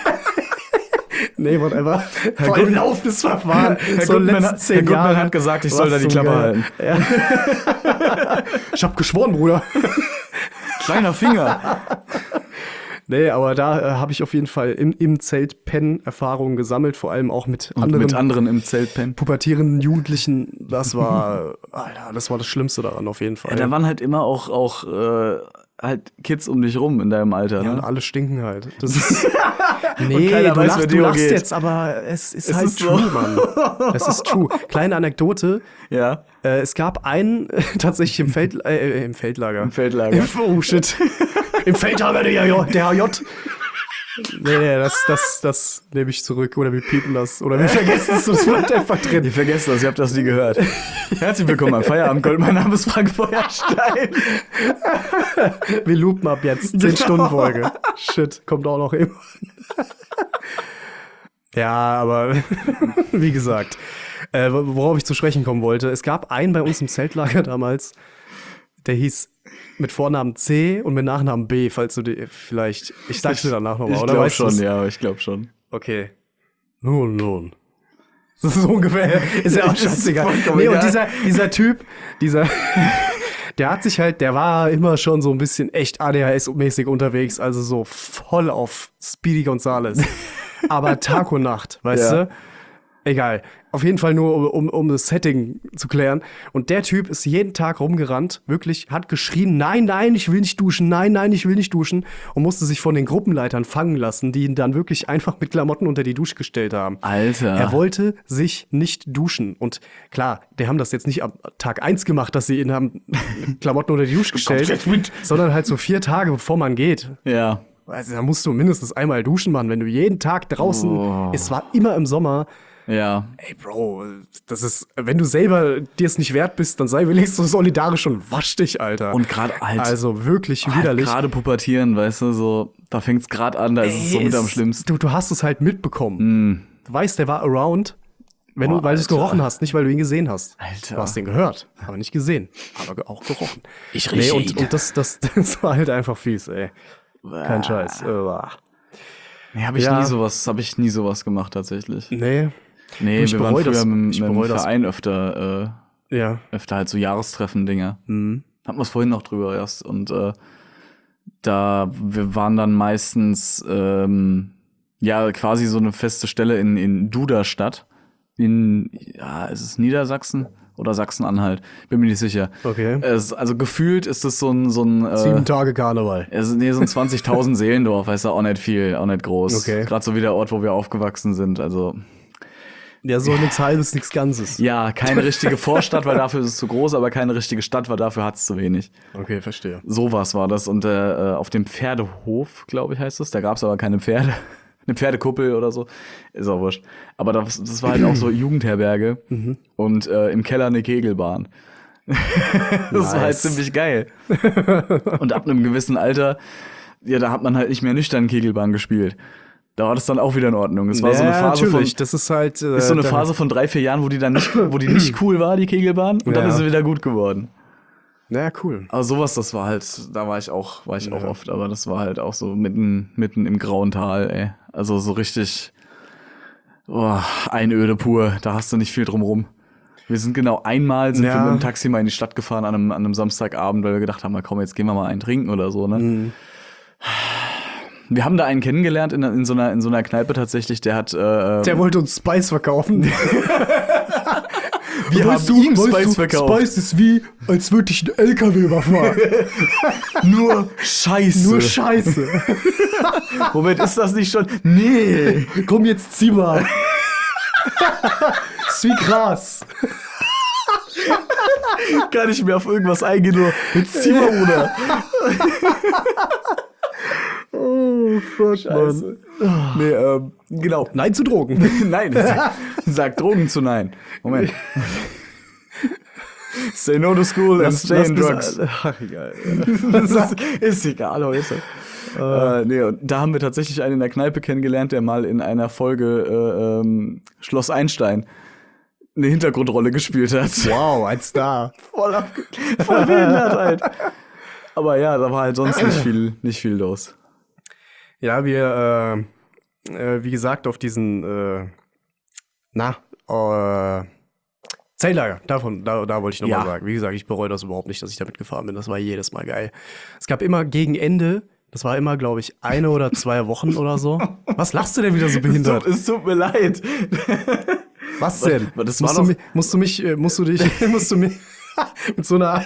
S3: Nee, whatever. Vor allem
S1: Gut-
S3: laufendes Verfahren.
S1: Herr
S3: so in den
S1: Gutmann,
S3: letzten
S1: hat, Herr
S3: zehn
S1: Gutmann
S3: Jahren.
S1: hat gesagt, ich soll
S3: Was
S1: da die
S3: zum
S1: Klappe
S3: Geil.
S1: halten.
S3: Ja. Ich hab geschworen, Bruder.
S1: Kleiner Finger.
S3: Nee, aber da äh, habe ich auf jeden Fall im, im Zelt Pen Erfahrungen gesammelt, vor allem auch mit
S1: Und
S3: anderen
S1: mit anderen im Zelt pennen.
S3: pubertierenden Jugendlichen. Das war, Alter, das war das Schlimmste daran auf jeden Fall.
S1: Ja, da waren halt immer auch, auch äh, halt Kids um dich rum in deinem Alter.
S3: Ja, und
S1: Ne?
S3: alle stinken halt. Das ist, nee,
S1: keiner
S3: du,
S1: weiß,
S3: lachst,
S1: wer
S3: du
S1: Deo
S3: lachst
S1: geht.
S3: jetzt, aber es ist
S1: Es
S3: halt
S1: ist so.
S3: true, Mann. Es ist true. Kleine Anekdote.
S1: Ja,
S3: Äh, es gab einen tatsächlich im, Feld, äh, im Feldlager.
S1: im Feldlager.
S3: Im, oh, shit. Im Feldlager der H J. Der H J. Nee, nee, das, das, das nehme ich zurück. Oder wir piepen das. Oder wir vergessen es. Das bleibt einfach drin.
S1: Ihr vergesst das, ihr habt das nie gehört. Herzlich willkommen am Feierabend Gold. Mein Name ist Frank Feuerstein.
S3: Wir loopen ab jetzt. zehn Stunden Folge. Shit, kommt auch noch eben. Ja, aber wie gesagt, äh, worauf ich zu sprechen kommen wollte. Es gab einen bei uns im Zeltlager damals, der hieß mit Vornamen C und mit Nachnamen B, falls du die vielleicht, ich sag's dir danach nochmal,
S1: Ich
S3: oder?
S1: glaube
S3: weißt
S1: schon,
S3: du's?
S1: ja, ich glaube schon.
S3: Okay. Nun, nun. Das ist so ungefähr, ist ja auch
S1: Das ist
S3: scheißegal.
S1: vollkommen
S3: Nee, und
S1: egal.
S3: dieser, dieser Typ, dieser, der hat sich halt, der war immer schon so ein bisschen echt A D H S-mäßig unterwegs, also so voll auf Speedy Gonzales. Aber Tag und Nacht, weißt
S1: Ja.
S3: du? Egal. Auf jeden Fall nur, um, um das Setting zu klären. Und der Typ ist jeden Tag rumgerannt, wirklich, hat geschrien, nein, nein, ich will nicht duschen, nein, nein, ich will nicht duschen. Und musste sich von den Gruppenleitern fangen lassen, die ihn dann wirklich einfach mit Klamotten unter die Dusche gestellt haben.
S1: Alter.
S3: Er wollte sich nicht duschen. Und klar, die haben das jetzt nicht am Tag eins gemacht, dass sie ihn haben mit Klamotten unter die Dusche gestellt, sondern halt so vier Tage, bevor man geht.
S1: Ja.
S3: Also da musst du mindestens einmal duschen, Mann. Wenn du jeden Tag draußen,
S1: Oh.
S3: es war immer im Sommer.
S1: Ja.
S3: Ey, Bro, das ist, wenn du selber dir es nicht wert bist, dann sei wenigstens solidarisch und wasch dich, Alter.
S1: Und gerade halt,
S3: Also wirklich
S1: halt
S3: widerlich.
S1: gerade pubertieren, weißt du, so, da fängt's gerade an, da ist es so
S3: Ey,
S1: mit am
S3: es-
S1: schlimmsten.
S3: Du, du hast es halt mitbekommen.
S1: Mm.
S3: Du weißt, der war around, wenn
S1: Boah,
S3: du, weil du es
S1: Alter.
S3: gerochen hast, nicht weil du ihn gesehen hast.
S1: Alter.
S3: Du hast ihn gehört, aber nicht gesehen, aber ge- auch gerochen.
S1: Ich
S3: Nee,
S1: rieche
S3: und,
S1: ihn.
S3: und das, das, das war halt einfach fies, ey. Kein Scheiß. Uah.
S1: Nee, hab ich
S3: Ja.
S1: nie sowas, hab ich nie sowas gemacht tatsächlich.
S3: Nee,
S1: Nee,
S3: Ich
S1: wir waren
S3: bereu
S1: früher
S3: das.
S1: mit,
S3: Ich
S1: mit dem
S3: bereu das.
S1: Verein öfter,
S3: ja.
S1: äh, öfter halt so Jahrestreffen-Dinger.
S3: Mhm.
S1: Hatten wir es vorhin noch drüber erst. Und äh, da, wir waren dann meistens, ähm, ja, quasi so eine feste Stelle in, in Duderstadt. In, ja, ist es Niedersachsen oder Sachsen-Anhalt? Bin mir nicht sicher.
S3: Okay.
S1: Es, also gefühlt ist es so ein, so ein äh,
S3: Sieben Tage Karneval.
S1: es ist nee, so ein zwanzigtausend Seelendorf, weißt du, auch nicht viel, auch nicht groß.
S3: Okay.
S1: Gerade so wie der Ort, wo wir aufgewachsen sind. Also,
S3: Ja, so nichts Halbes, nichts Ganzes.
S1: ja, keine richtige Vorstadt, weil dafür ist es zu groß, aber keine richtige Stadt, weil dafür hat es zu wenig.
S3: Okay, verstehe.
S1: Sowas war das. Und äh, auf dem Pferdehof, glaube ich, heißt es, da gab es aber keine Pferde. Eine Pferdekuppel oder so. Ist auch wurscht. Aber das, das war halt auch so Jugendherberge und äh, im Keller eine Kegelbahn. Das war halt
S3: Nice.
S1: ziemlich geil. Und ab einem gewissen Alter, ja, da hat man halt nicht mehr nüchtern Kegelbahn gespielt. Da war das dann auch wieder in Ordnung. Es war so eine Phase von,
S3: natürlich. Das ist halt. Äh,
S1: ist so eine
S3: da-
S1: Phase von drei, vier Jahren, wo die dann nicht, wo die nicht cool war, die Kegelbahn, und dann
S3: Ja.
S1: ist sie wieder gut geworden.
S3: Ja, cool.
S1: Aber sowas, das war halt, da war ich auch, war ich auch
S3: Ja.
S1: oft, aber das war halt auch so mitten, mitten im grauen Tal, ey. Also so richtig, oh, Einöde pur, da hast du nicht viel drumrum. Wir sind genau einmal, sind
S3: Ja.
S1: wir mit dem Taxi mal in die Stadt gefahren an einem, an einem Samstagabend, weil wir gedacht haben, na komm, jetzt gehen wir mal einen trinken oder so, ne?
S3: Mhm.
S1: Wir haben da einen kennengelernt in, in, so einer, in so einer Kneipe tatsächlich, der hat, äh,
S3: Der wollte uns Spice verkaufen.
S1: wir haben ihm Spice verkauft.
S3: Spice ist wie, als würde ich einen L K W überfahren.
S1: Nur Scheiße.
S3: Nur Scheiße.
S1: Moment, ist das nicht schon? Nee.
S3: Komm, jetzt zieh mal. ist wie Gras.
S1: Kann ich mir auf irgendwas eingehen, nur mit Zimmerruder.
S3: Oh, fuck,
S1: Scheiße. Nee, ähm, genau.
S3: Nein zu Drogen.
S1: Nein, sag, sag Drogen zu nein. Moment. Say no to school and stay in drugs.
S3: Ach, egal.
S1: Das ist, ist egal heute. Äh, nee, und da haben wir tatsächlich einen in der Kneipe kennengelernt, der mal in einer Folge äh, ähm, Schloss Einstein eine Hintergrundrolle gespielt hat.
S3: Wow, ein Star.
S1: Voll, abge voll behindert halt. Aber ja, da war halt sonst nicht viel, nicht viel los.
S3: Ja, wir, äh, äh, wie gesagt, auf diesen, äh, na, äh, Zeltlager, davon, da, da wollte ich nochmal
S1: Ja.
S3: sagen. Wie gesagt, ich bereue das überhaupt nicht, dass ich damit gefahren bin. Das war jedes Mal geil. Es gab immer gegen Ende, das war immer, glaube ich, eine oder zwei Wochen oder so. Was lachst du denn wieder so behindert?
S1: Es tut mir leid.
S3: Was denn?
S1: Was- das
S3: musst,
S1: war
S3: du
S1: doch-
S3: mich, musst du mich, äh, musst du dich, musst du mich mit so einer,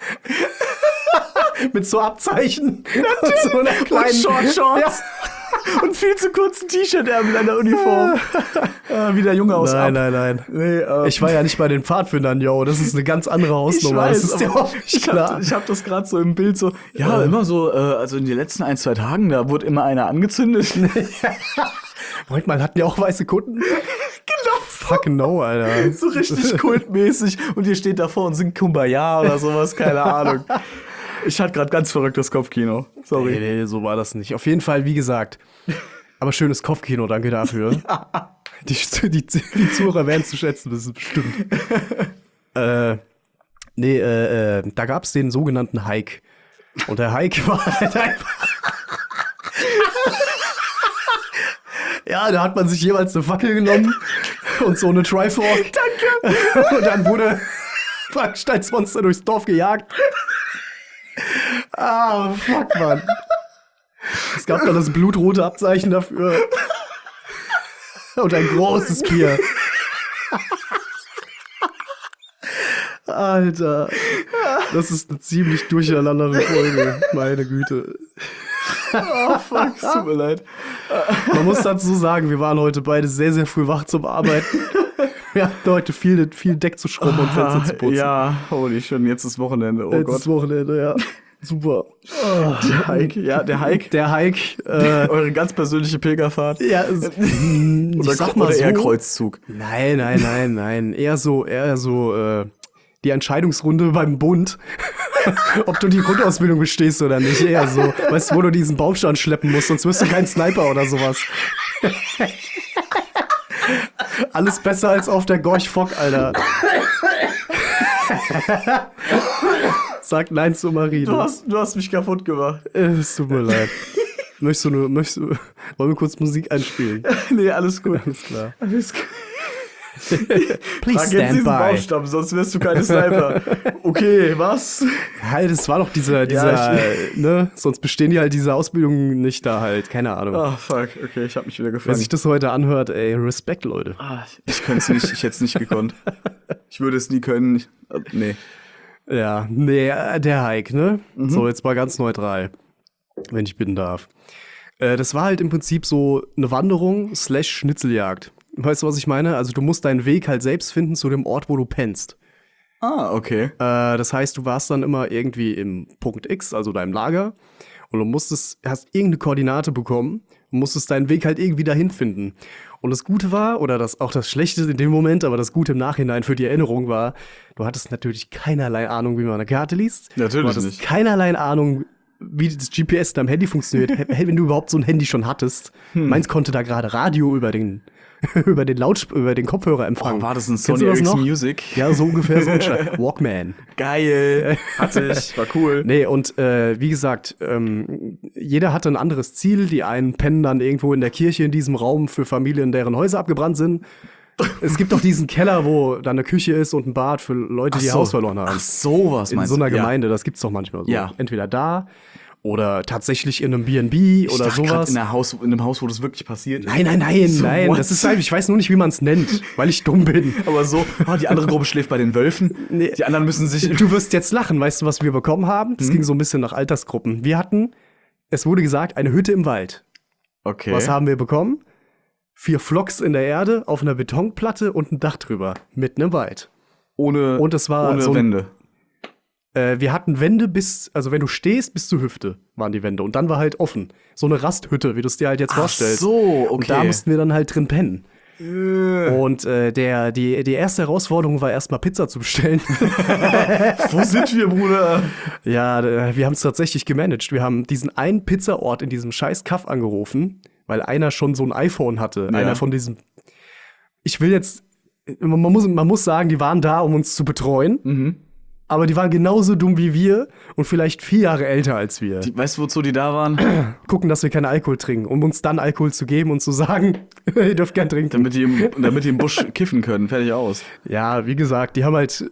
S3: mit so Abzeichen, und so einer kleinen
S1: Short Shorts. Und viel zu kurzen T-Shirt-Ärmel an der Uniform. äh, wie der Junge aus
S3: Nein,
S1: Ab.
S3: nein, nein.
S1: Nee, ähm,
S3: Ich war ja nicht bei den Pfadfindern, yo. Das ist eine ganz andere Hausnummer. Das ist dir
S1: aber
S3: auch
S1: ich
S3: nicht klar.
S1: hab, ich hab das gerade so im Bild so, ja, immer so, äh, also in den letzten ein, zwei Tagen, da wurde immer einer angezündet.
S3: Moment mal, hatten die auch weiße Kunden?
S1: Genau.
S3: Fuck no, Alter.
S1: So richtig kultmäßig. Und ihr steht davor und singt Kumbaya oder sowas, keine Ahnung. Ich hatte gerade ganz verrücktes Kopfkino. Sorry.
S3: Nee, nee, so war das nicht. Auf jeden Fall, wie gesagt. Aber schönes Kopfkino, danke dafür. Die, die, die Zuhörer werden zu schätzen wissen, bestimmt. äh, nee, äh, äh, da gab's den sogenannten Hike. Und der Hike war halt einfach. Ja, da hat man sich jeweils eine Fackel genommen und so eine Trifork. Danke. Und dann wurde Frankensteinsmonster durchs Dorf gejagt. Ah, fuck, Mann. Es gab dann das blutrote Abzeichen dafür. Und ein großes Bier. Alter. Das ist eine ziemlich durcheinandere Folge. Meine Güte.
S1: Oh, fuck, es tut mir leid.
S3: Man muss dazu sagen, wir waren heute beide sehr, sehr früh wach zum Arbeiten. Wir hatten heute viel, viel Deck zu schrubben und Fenster zu putzen.
S1: Ja, holy shit, jetzt ist Wochenende, oh
S3: Jetzt
S1: Gott.
S3: ist Wochenende, ja. Super. Oh,
S1: Der Hike, ja, der Hike.
S3: Der Hike. Äh,
S1: Eure ganz persönliche Pilgerfahrt.
S3: ja, es, ich
S1: Oder,
S3: sag mal
S1: oder
S3: so.
S1: eher Kreuzzug.
S3: Nein, nein, nein, nein. Eher so, eher so äh, die Entscheidungsrunde beim Bund. Ob du die Grundausbildung bestehst oder nicht. Eher so. Weißt du, wo du diesen Baumstamm schleppen musst, sonst wirst du kein Sniper oder sowas. Alles besser als auf der Gorch Fock, Alter. Sag nein zu Marie.
S1: Du hast, du hast mich kaputt gemacht.
S3: Es tut mir leid. Möchtest du nur, möchtest du, wollen wir kurz Musik einspielen?
S1: Nee, alles gut.
S3: Alles klar.
S1: Alles gut.
S3: Please
S1: Trag jetzt
S3: stand
S1: diesen
S3: by.
S1: Baumstamm, sonst wirst du keine Sniper. Okay, was?
S3: Halt, das war doch dieser, dieser,
S1: Ja,
S3: ne? Sonst bestehen die halt diese Ausbildungen nicht da halt. Keine Ahnung.
S1: Oh, fuck. Okay, ich hab mich wieder
S3: Wer
S1: gefangen.
S3: sich das heute anhört, ey, Respekt, Leute.
S1: Ah, ich könnte es nicht, ich hätte es nicht gekonnt. Ich würde es nie können. Ich, äh, nee.
S3: Ja, nee, äh, der Hike, ne?
S1: Mhm.
S3: So, jetzt mal ganz neutral, wenn ich bitten darf. Äh, das war halt im Prinzip so eine Wanderung slash Schnitzeljagd. Weißt du, was ich meine? Also du musst deinen Weg halt selbst finden zu dem Ort, wo du pennst.
S1: Ah, okay.
S3: Äh, das heißt, du warst dann immer irgendwie im Punkt X, also deinem Lager, und du musstest, hast irgendeine Koordinate bekommen und musstest deinen Weg halt irgendwie dahin finden. Und das Gute war, oder das auch das Schlechte in dem Moment, aber das Gute im Nachhinein für die Erinnerung war, du hattest natürlich keinerlei Ahnung, wie man eine Karte liest.
S1: Natürlich
S3: du hattest
S1: nicht.
S3: keinerlei Ahnung, wie das G P S in deinem Handy funktioniert, wenn du überhaupt so ein Handy schon hattest.
S1: Hm.
S3: Meins konnte da gerade Radio über den über den Lautsp über den Kopfhörer empfangen.
S1: Oh, war das ein
S3: Kennst
S1: Sony
S3: du das
S1: Ericsson
S3: noch?
S1: Music?
S3: Ja, so ungefähr so ein Scheiß. Walkman.
S1: Geil. Hatte ich, war cool.
S3: Nee, und äh, wie gesagt, ähm, jeder hatte ein anderes Ziel. Die einen pennen dann irgendwo in der Kirche in diesem Raum für Familien, deren Häuser abgebrannt sind. Es gibt auch diesen Keller, wo da eine Küche ist und ein Bad für Leute, die ihr Haus verloren haben.
S1: Ach so, was
S3: In
S1: meinst
S3: so einer
S1: du? Ja.
S3: Gemeinde, das gibt's doch manchmal so.
S1: Ja.
S3: Entweder da oder tatsächlich in einem B and B
S1: Ich
S3: oder
S1: dachte grad
S3: sowas.
S1: in, einer Haus, in einem Haus, wo das wirklich passiert ist.
S3: Nein, nein, nein,
S1: So,
S3: nein.
S1: what?
S3: Das ist halt, ich weiß nur nicht, wie man es nennt, weil ich dumm bin.
S1: Aber so, oh, die andere Gruppe schläft bei den Wölfen.
S3: Nee.
S1: Die anderen müssen sich.
S3: Du wirst jetzt lachen, weißt du, was wir bekommen haben? Das ging so ein bisschen nach Altersgruppen. Wir hatten, es wurde gesagt, eine Hütte im Wald.
S1: Okay.
S3: Was haben wir bekommen? Vier Flocks in der Erde, auf einer Betonplatte und ein Dach drüber. Mitten im Wald.
S1: Ohne,
S3: Und es war
S1: ohne
S3: so ein-
S1: Wände.
S3: Äh, wir hatten Wände bis, also wenn du stehst, bis zur Hüfte waren die Wände. Und dann war halt offen. So eine Rasthütte, wie du es dir halt jetzt
S1: Ach
S3: vorstellst.
S1: so, okay.
S3: Und da mussten wir dann halt drin pennen.
S1: Äh.
S3: Und äh, der, die, die erste Herausforderung war erstmal Pizza zu bestellen.
S1: Wo sind wir, Bruder?
S3: Ja, d- wir haben es tatsächlich gemanagt. Wir haben diesen einen Pizzaort in diesem scheiß Kaff angerufen, weil einer schon so ein iPhone hatte.
S1: Ja.
S3: Einer von diesen. Ich will jetzt. Man muss, man muss sagen, die waren da, um uns zu betreuen.
S1: Mhm.
S3: Aber die waren genauso dumm wie wir und vielleicht vier Jahre älter als wir.
S1: Die, weißt du, wozu die da waren?
S3: Gucken, dass wir keinen Alkohol trinken, um uns dann Alkohol zu geben und zu sagen, ihr dürft gern trinken.
S1: damit, die im, damit die im Busch kiffen können. Fertig aus.
S3: Ja, wie gesagt, die haben halt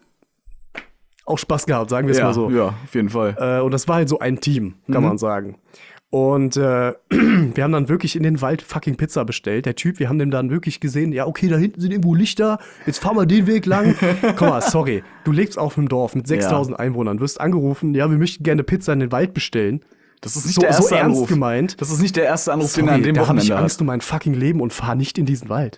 S3: auch Spaß gehabt, sagen wir es
S1: Ja,
S3: mal so.
S1: ja, auf jeden Fall.
S3: Äh, und das war halt so ein Team, kann
S1: Mhm.
S3: man sagen. Und äh, wir haben dann wirklich in den Wald fucking Pizza bestellt. Der Typ, wir haben dem dann wirklich gesehen, ja, okay, da hinten sind irgendwo Lichter, jetzt fahren wir den Weg lang. Komm mal, sorry, du lebst auf einem Dorf mit sechstausend Einwohnern, wirst angerufen, ja, wir möchten gerne Pizza in den Wald bestellen.
S1: Das ist nicht
S3: So,
S1: der erste
S3: so ernst
S1: Anruf.
S3: gemeint.
S1: Das ist nicht der erste Anruf, den er
S3: Sorry,
S1: an dem
S3: da habe ich
S1: Wochenende
S3: Angst
S1: hat.
S3: um mein fucking Leben und fahr nicht in diesen Wald.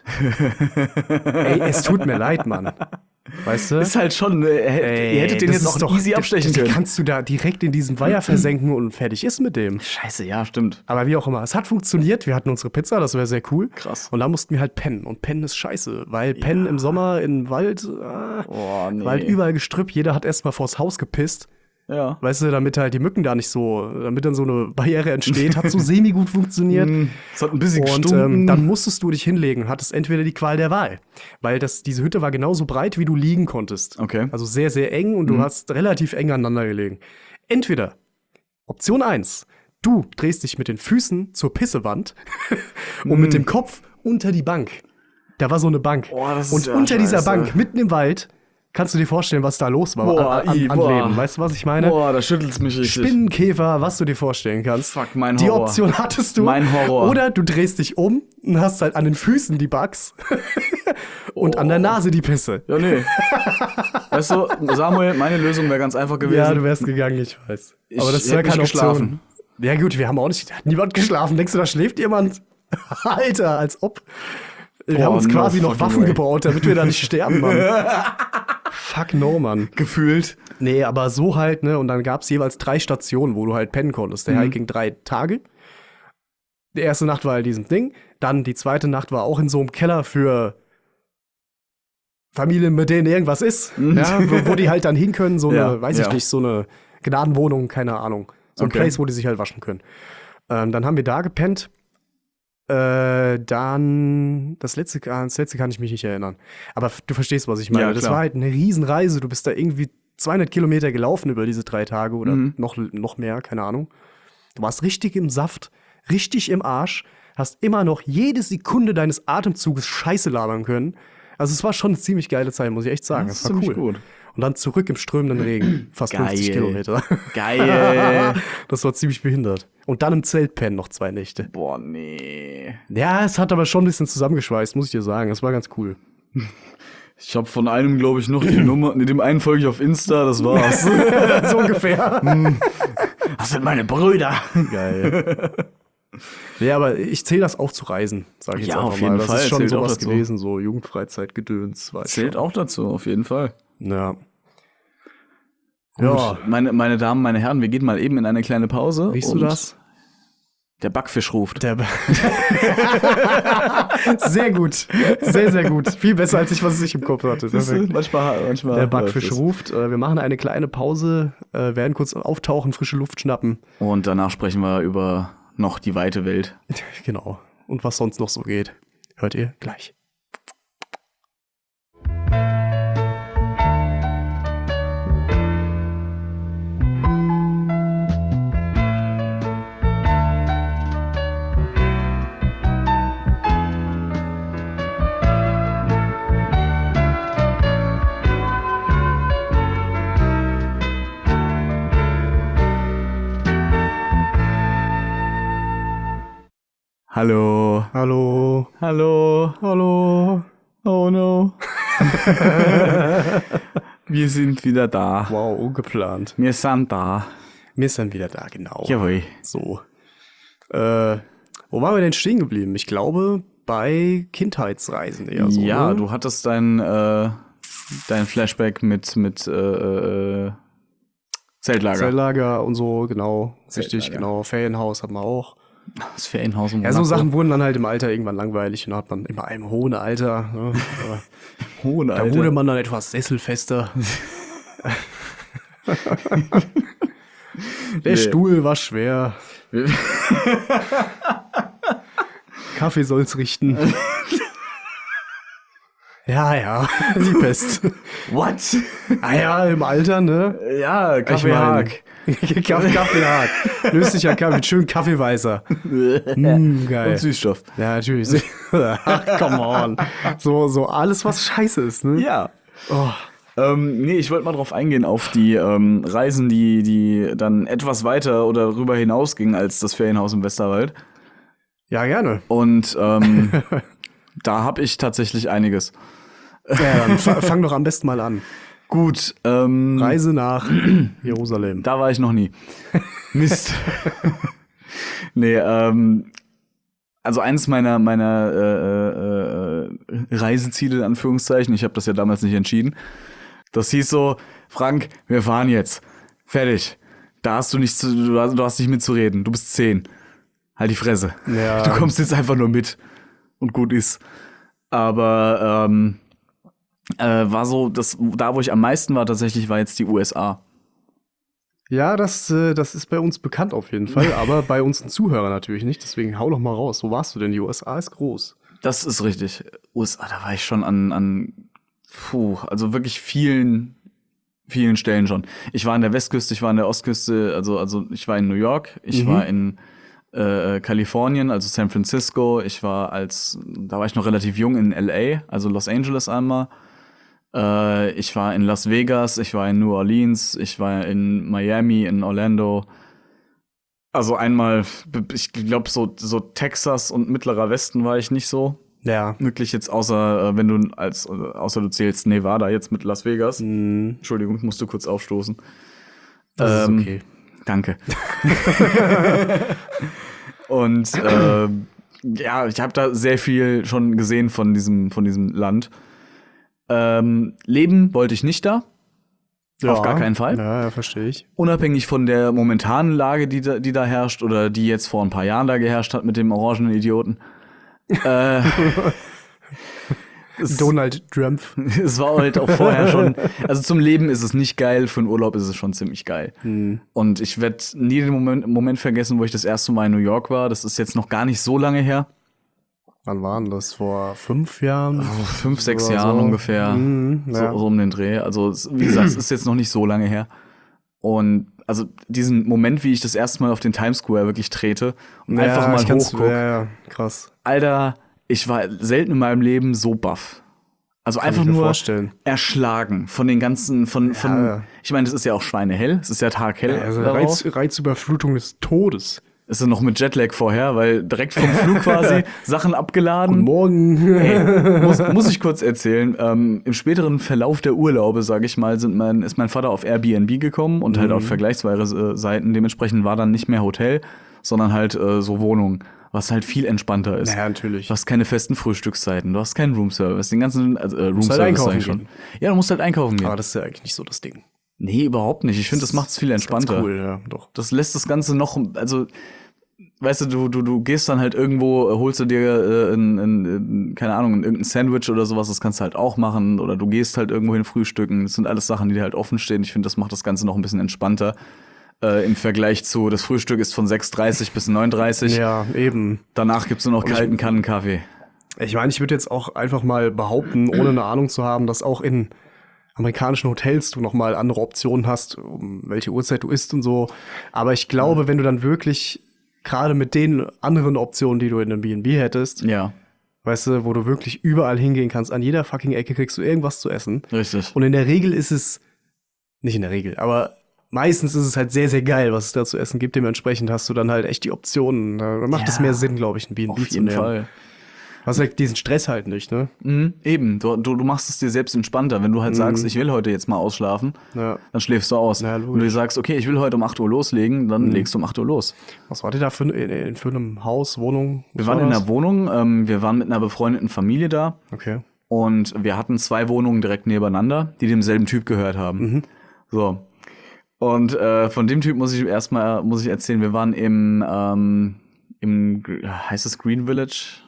S3: Ey, es tut mir leid, Mann. Weißt du?
S1: Ist halt schon, äh,
S3: Ey,
S1: ihr hättet den
S3: das
S1: jetzt
S3: ist
S1: auch
S3: doch,
S1: easy abstechen
S3: den
S1: können.
S3: kannst du da direkt in diesen Weiher versenken und fertig ist mit dem.
S1: Scheiße, ja, stimmt.
S3: Aber wie auch immer, es hat funktioniert. Wir hatten unsere Pizza, das wäre sehr cool.
S1: Krass.
S3: Und da mussten wir halt pennen. Und pennen ist scheiße, weil pennen im Sommer im Wald, äh,
S1: Oh, nee.
S3: war halt überall Gestrüpp. Jeder hat erstmal vors Haus gepisst.
S1: Ja.
S3: Weißt du, damit halt die Mücken da nicht so, damit dann so eine Barriere entsteht, hat so semi-gut funktioniert.
S1: Es hat ein bisschen
S3: Und
S1: gestunken.
S3: ähm, dann musstest du dich hinlegen und hattest entweder die Qual der Wahl. Weil das, diese Hütte war genauso breit, wie du liegen konntest.
S1: Okay.
S3: Also sehr, sehr eng und du hast relativ eng aneinander gelegen. Entweder Option eins, du drehst dich mit den Füßen zur Pissewand und mit dem Kopf unter die Bank. Da war so eine Bank.
S1: Boah, das ist
S3: und
S1: ja
S3: unter dieser
S1: scheiße.
S3: Bank, mitten im Wald, kannst du dir vorstellen, was da los war
S1: Boah,
S3: an, an,
S1: i,
S3: an
S1: boah.
S3: Leben. Weißt du, was ich meine?
S1: Boah, da schüttelt's mich richtig.
S3: Spinnenkäfer, was du dir vorstellen kannst.
S1: Fuck, mein
S3: Die
S1: Horror.
S3: Option hattest du.
S1: Mein Horror.
S3: Oder du drehst dich um und hast halt an den Füßen die Bugs. Und an der Nase die Pisse.
S1: Ja, nee. Weißt du, Samuel, meine Lösung wäre ganz einfach gewesen.
S3: Ja, du wärst gegangen, ich weiß.
S1: Ich
S3: Aber das ist
S1: hätte
S3: ja keine
S1: nicht
S3: Option.
S1: geschlafen.
S3: Ja gut, wir haben auch nicht, da hat niemand geschlafen. Denkst du, da schläft jemand? Alter, als ob. Wir
S1: Boah,
S3: haben uns
S1: no
S3: quasi noch
S1: fucking
S3: Waffen
S1: way.
S3: gebaut, damit wir da nicht sterben, Mann. Fuck no, Mann.
S1: Gefühlt.
S3: Nee, aber so halt, ne? Und dann gab's jeweils drei Stationen, wo du halt pennen konntest. Der
S1: Mhm.
S3: Hike ging drei Tage. Die erste Nacht war halt diesem Ding. Dann die zweite Nacht war auch in so einem Keller für Familien, mit denen irgendwas ist.
S1: Mhm.
S3: Ja, wo, wo die halt dann hin können. So eine,
S1: Ja,
S3: weiß ich
S1: ja.
S3: nicht, so eine Gnadenwohnung, keine Ahnung. So ein
S1: Okay.
S3: Place, wo die sich halt waschen können. Ähm, dann haben wir da gepennt. Äh, dann, das letzte, an das letzte kann ich mich nicht erinnern. Aber f- du verstehst, was ich meine.
S1: Ja,
S3: das
S1: klar.
S3: war halt eine Riesenreise. Du bist da irgendwie zweihundert Kilometer gelaufen über diese drei Tage oder
S1: Mhm.
S3: noch, noch mehr, keine Ahnung. Du warst richtig im Saft, richtig im Arsch, hast immer noch jede Sekunde deines Atemzuges Scheiße labern können. Also es war schon eine ziemlich geile Zeit, muss ich echt sagen.
S1: Das
S3: Das,
S1: ist
S3: war
S1: ziemlich
S3: cool.
S1: gut.
S3: Und dann zurück im strömenden Regen, fast
S1: Geil.
S3: fünfzig Kilometer.
S1: Geil.
S3: Das war ziemlich behindert. Und dann im Zelt pennen noch zwei Nächte.
S1: Boah, nee.
S3: Ja, es hat aber schon ein bisschen zusammengeschweißt, muss ich dir sagen. Das war ganz cool.
S1: Ich habe von einem, glaube ich, noch die Nummer. Ne, dem einen folge ich auf Insta, das war's.
S3: So ungefähr.
S1: Das sind meine Brüder.
S3: Geil. Ja, aber ich zähle das auch zu Reisen, sage ich
S1: Ja,
S3: jetzt einfach
S1: auf jeden
S3: mal. Das
S1: Fall,
S3: ist schon
S1: zählt auch
S3: sowas
S1: dazu.
S3: gewesen, so Jugendfreizeitgedöns. Weiß
S1: Zählt
S3: schon.
S1: auch dazu, auf jeden Fall.
S3: Ja.
S1: Gut,
S3: Ja.
S1: meine, meine Damen, meine Herren, wir gehen mal eben in eine kleine Pause.
S3: Riechst du
S1: und
S3: das?
S1: Der Backfisch ruft.
S3: Der sehr gut. Sehr, sehr gut. Viel besser, als ich, was ich im Kopf hatte. Perfekt.
S1: manchmal, manchmal.
S3: Der Backfisch
S1: läuft es.
S3: ruft. Äh, Wir machen eine kleine Pause, äh, werden kurz auftauchen, frische Luft schnappen.
S1: Und danach sprechen wir über noch die weite Welt.
S3: Genau. Und was sonst noch so geht, hört ihr gleich.
S1: Hallo.
S3: Hallo.
S1: Hallo.
S3: Hallo.
S1: Oh no. Wir sind wieder da.
S3: Wow, ungeplant.
S1: Wir sind da.
S3: Wir sind wieder da, genau.
S1: Jawohl.
S3: So. Äh, wo waren wir denn stehen geblieben? Ich glaube, bei Kindheitsreisen eher so.
S1: Ja,
S3: ne?
S1: du hattest dein, äh, dein Flashback mit, mit äh, äh, Zeltlager.
S3: Zeltlager und so, genau. Richtig,
S1: Zeltlager.
S3: genau. Ferienhaus hat man auch.
S1: Das Ferienhaus in
S3: Ja, so
S1: Monaco.
S3: Sachen wurden dann halt im Alter irgendwann langweilig und da hat man immer einem hohen Alter. Ne? Aber
S1: Hohen
S3: da wurde man dann etwas sesselfester. Der
S1: Nee.
S3: Stuhl war schwer. Kaffee soll's richten. Ja, ja, die Pest.
S1: What?
S3: Ah ja, im Alter, ne?
S1: Ja, Kaffeehag.
S3: Kaffee, Kaffeehag. Löst sich ja Kaffee mit schönem Kaffeeweißer. Mm, geil.
S1: Und Süßstoff.
S3: Ja, natürlich. Ach, come on. So, so alles, was scheiße ist, ne?
S1: Ja.
S3: Oh.
S1: Ähm, nee, ich wollte mal drauf eingehen, auf die ähm, Reisen, die, die dann etwas weiter oder darüber hinausgingen als das Ferienhaus im Westerwald.
S3: Ja, gerne.
S1: Und ähm, da habe ich tatsächlich einiges.
S3: Ja, dann fa- fang doch am besten mal an.
S1: Gut, ähm,
S3: Reise nach Jerusalem.
S1: da war ich noch nie. Mist. Nee, ähm, also eins meiner, meiner äh, äh, äh, Reiseziele, in Anführungszeichen, ich habe das ja damals nicht entschieden, das hieß so, Frank, wir fahren jetzt. Fertig. Da hast du nichts zu, du hast, du hast nicht mitzureden. Du bist zehn. Halt die Fresse.
S3: Ja.
S1: Du kommst jetzt einfach nur mit. Und gut ist. Aber ähm, äh, war so, das, da wo ich am meisten war tatsächlich, war jetzt die U S A.
S3: Ja, das, äh, das ist bei uns bekannt auf jeden Fall, aber bei unseren Zuhörern natürlich nicht. Deswegen hau doch mal raus. Wo warst du denn? Die U S A ist groß.
S1: Das ist richtig. U S A, da war ich schon an, an puh, also wirklich vielen, vielen Stellen schon. Ich war an der Westküste, ich war an der Ostküste, also, also ich war in New York, ich
S3: Mhm.
S1: war in äh, Kalifornien, also San Francisco, ich war als, da war ich noch relativ jung in L A, also Los Angeles einmal. Äh, ich war in Las Vegas, ich war in New Orleans, ich war in Miami, in Orlando. Also einmal, ich glaube, so, so Texas und Mittlerer Westen war ich nicht so.
S3: Ja.
S1: Wirklich jetzt außer, äh, wenn du als, äh, außer du zählst Nevada jetzt mit Las Vegas.
S3: Mhm.
S1: Entschuldigung, musst du kurz aufstoßen.
S3: Das
S1: Ähm,
S3: ist okay.
S1: Danke. Und äh, ja, ich habe da sehr viel schon gesehen von diesem, von diesem Land. Ähm, leben wollte ich nicht da. Auf gar keinen Fall.
S3: Ja, ja, verstehe ich.
S1: Unabhängig von der momentanen Lage, die da, die da herrscht oder die jetzt vor ein paar Jahren da geherrscht hat mit dem orangenen Idioten. äh, es,
S3: Donald Trump.
S1: es war halt auch vorher schon. Also zum Leben ist es nicht geil, für einen Urlaub ist es schon ziemlich geil.
S3: Hm.
S1: Und ich werde nie den Moment, Moment vergessen, wo ich das erste Mal in New York war. Das ist jetzt noch gar nicht so lange her.
S3: Wann waren das? Vor fünf Jahren?
S1: Oh, fünf, sechs
S3: Oder
S1: Jahren
S3: so.
S1: ungefähr.
S3: Mhm,
S1: so,
S3: ja.
S1: so um den Dreh. Also, es- wie gesagt, es ist jetzt noch nicht so lange her. Und also diesen Moment, wie ich das erste Mal auf den Times Square wirklich trete und einfach
S3: Ja,
S1: mal
S3: ich kann's-
S1: hochguck.
S3: Ja, ja, krass.
S1: Alter, ich war selten in meinem Leben so baff. Also
S3: Kann
S1: einfach
S3: ich mir
S1: nur
S3: vorstellen.
S1: erschlagen von den ganzen, von, von,
S3: Ja.
S1: ich meine, das ist ja auch schweinehell, es ist ja taghell.
S3: Also
S1: darauf.
S3: Reiz, Reizüberflutung des Todes.
S1: Ist ja noch mit Jetlag vorher, weil direkt vom Flug quasi Sachen abgeladen.
S3: Morgen.
S1: Ey, muss, muss ich kurz erzählen. Ähm, Im späteren Verlauf der Urlaube, sage ich mal, sind mein, ist mein Vater auf Airbnb gekommen und halt auf vergleichsweise Seiten. Dementsprechend war dann nicht mehr Hotel, sondern halt äh, so Wohnung, was halt viel entspannter ist.
S3: Ja, natürlich.
S1: Du hast keine festen Frühstückszeiten, du hast keinen Roomservice, den ganzen also, äh,
S3: musst halt
S1: Roomservice
S3: einkaufen
S1: sag ich schon.
S3: gehen.
S1: Ja, du musst halt einkaufen gehen.
S3: Aber das ist ja eigentlich nicht so das Ding.
S1: Nee, überhaupt nicht. Ich finde, das macht es viel
S3: Das ist ganz
S1: entspannter.
S3: cool, ja, doch.
S1: Das lässt das Ganze noch, also, weißt du, du, du, du gehst dann halt irgendwo, äh, holst du dir, äh, in, in, in, keine Ahnung, irgendein Sandwich oder sowas, das kannst du halt auch machen. Oder du gehst halt irgendwo hin frühstücken. Das sind alles Sachen, die dir halt offen stehen. Ich finde, das macht das Ganze noch ein bisschen entspannter. Äh, Im Vergleich zu, das Frühstück ist von sechs Uhr dreißig bis neun Uhr dreißig.
S3: Ja, eben.
S1: Danach gibt's nur noch kalten Kannenkaffee.
S3: Ich meine, ich würde jetzt auch einfach mal behaupten, ohne eine Ahnung zu haben, dass auch in amerikanischen Hotels du noch mal andere Optionen hast, um welche Uhrzeit du isst und so. Aber ich glaube, wenn du dann wirklich gerade mit den anderen Optionen, die du in einem B and B hättest,
S1: Ja,
S3: weißt du, wo du wirklich überall hingehen kannst, an jeder fucking Ecke kriegst du irgendwas zu essen.
S1: richtig.
S3: Und in der Regel ist es, nicht in der Regel, aber meistens ist es halt sehr, sehr geil, was es da zu essen gibt. Dementsprechend hast du dann halt echt die Optionen. Da macht
S1: Ja.
S3: es mehr Sinn, glaube ich, ein B and B
S1: Auf
S3: zu
S1: jeden
S3: nehmen.
S1: Fall.
S3: Hast halt diesen Stress halt nicht, ne?
S1: Mhm, eben, du, du, du machst es dir selbst entspannter. Wenn du halt sagst, ich will heute jetzt mal ausschlafen,
S3: Ja.
S1: dann schläfst du aus.
S3: Ja, logisch.
S1: Wenn du sagst, okay, ich will heute um acht Uhr loslegen, dann legst du um acht Uhr los.
S3: Was war dir da für, in, für einem Haus, Wohnung?
S1: Wir waren in einer Wohnung, ähm, wir waren mit einer befreundeten Familie da
S3: Okay.
S1: und wir hatten zwei Wohnungen direkt nebeneinander, die demselben Typ gehört haben. So. Und äh, von dem Typ muss ich erstmal muss ich erzählen, wir waren im, ähm, im Gr- heißt es Green Village?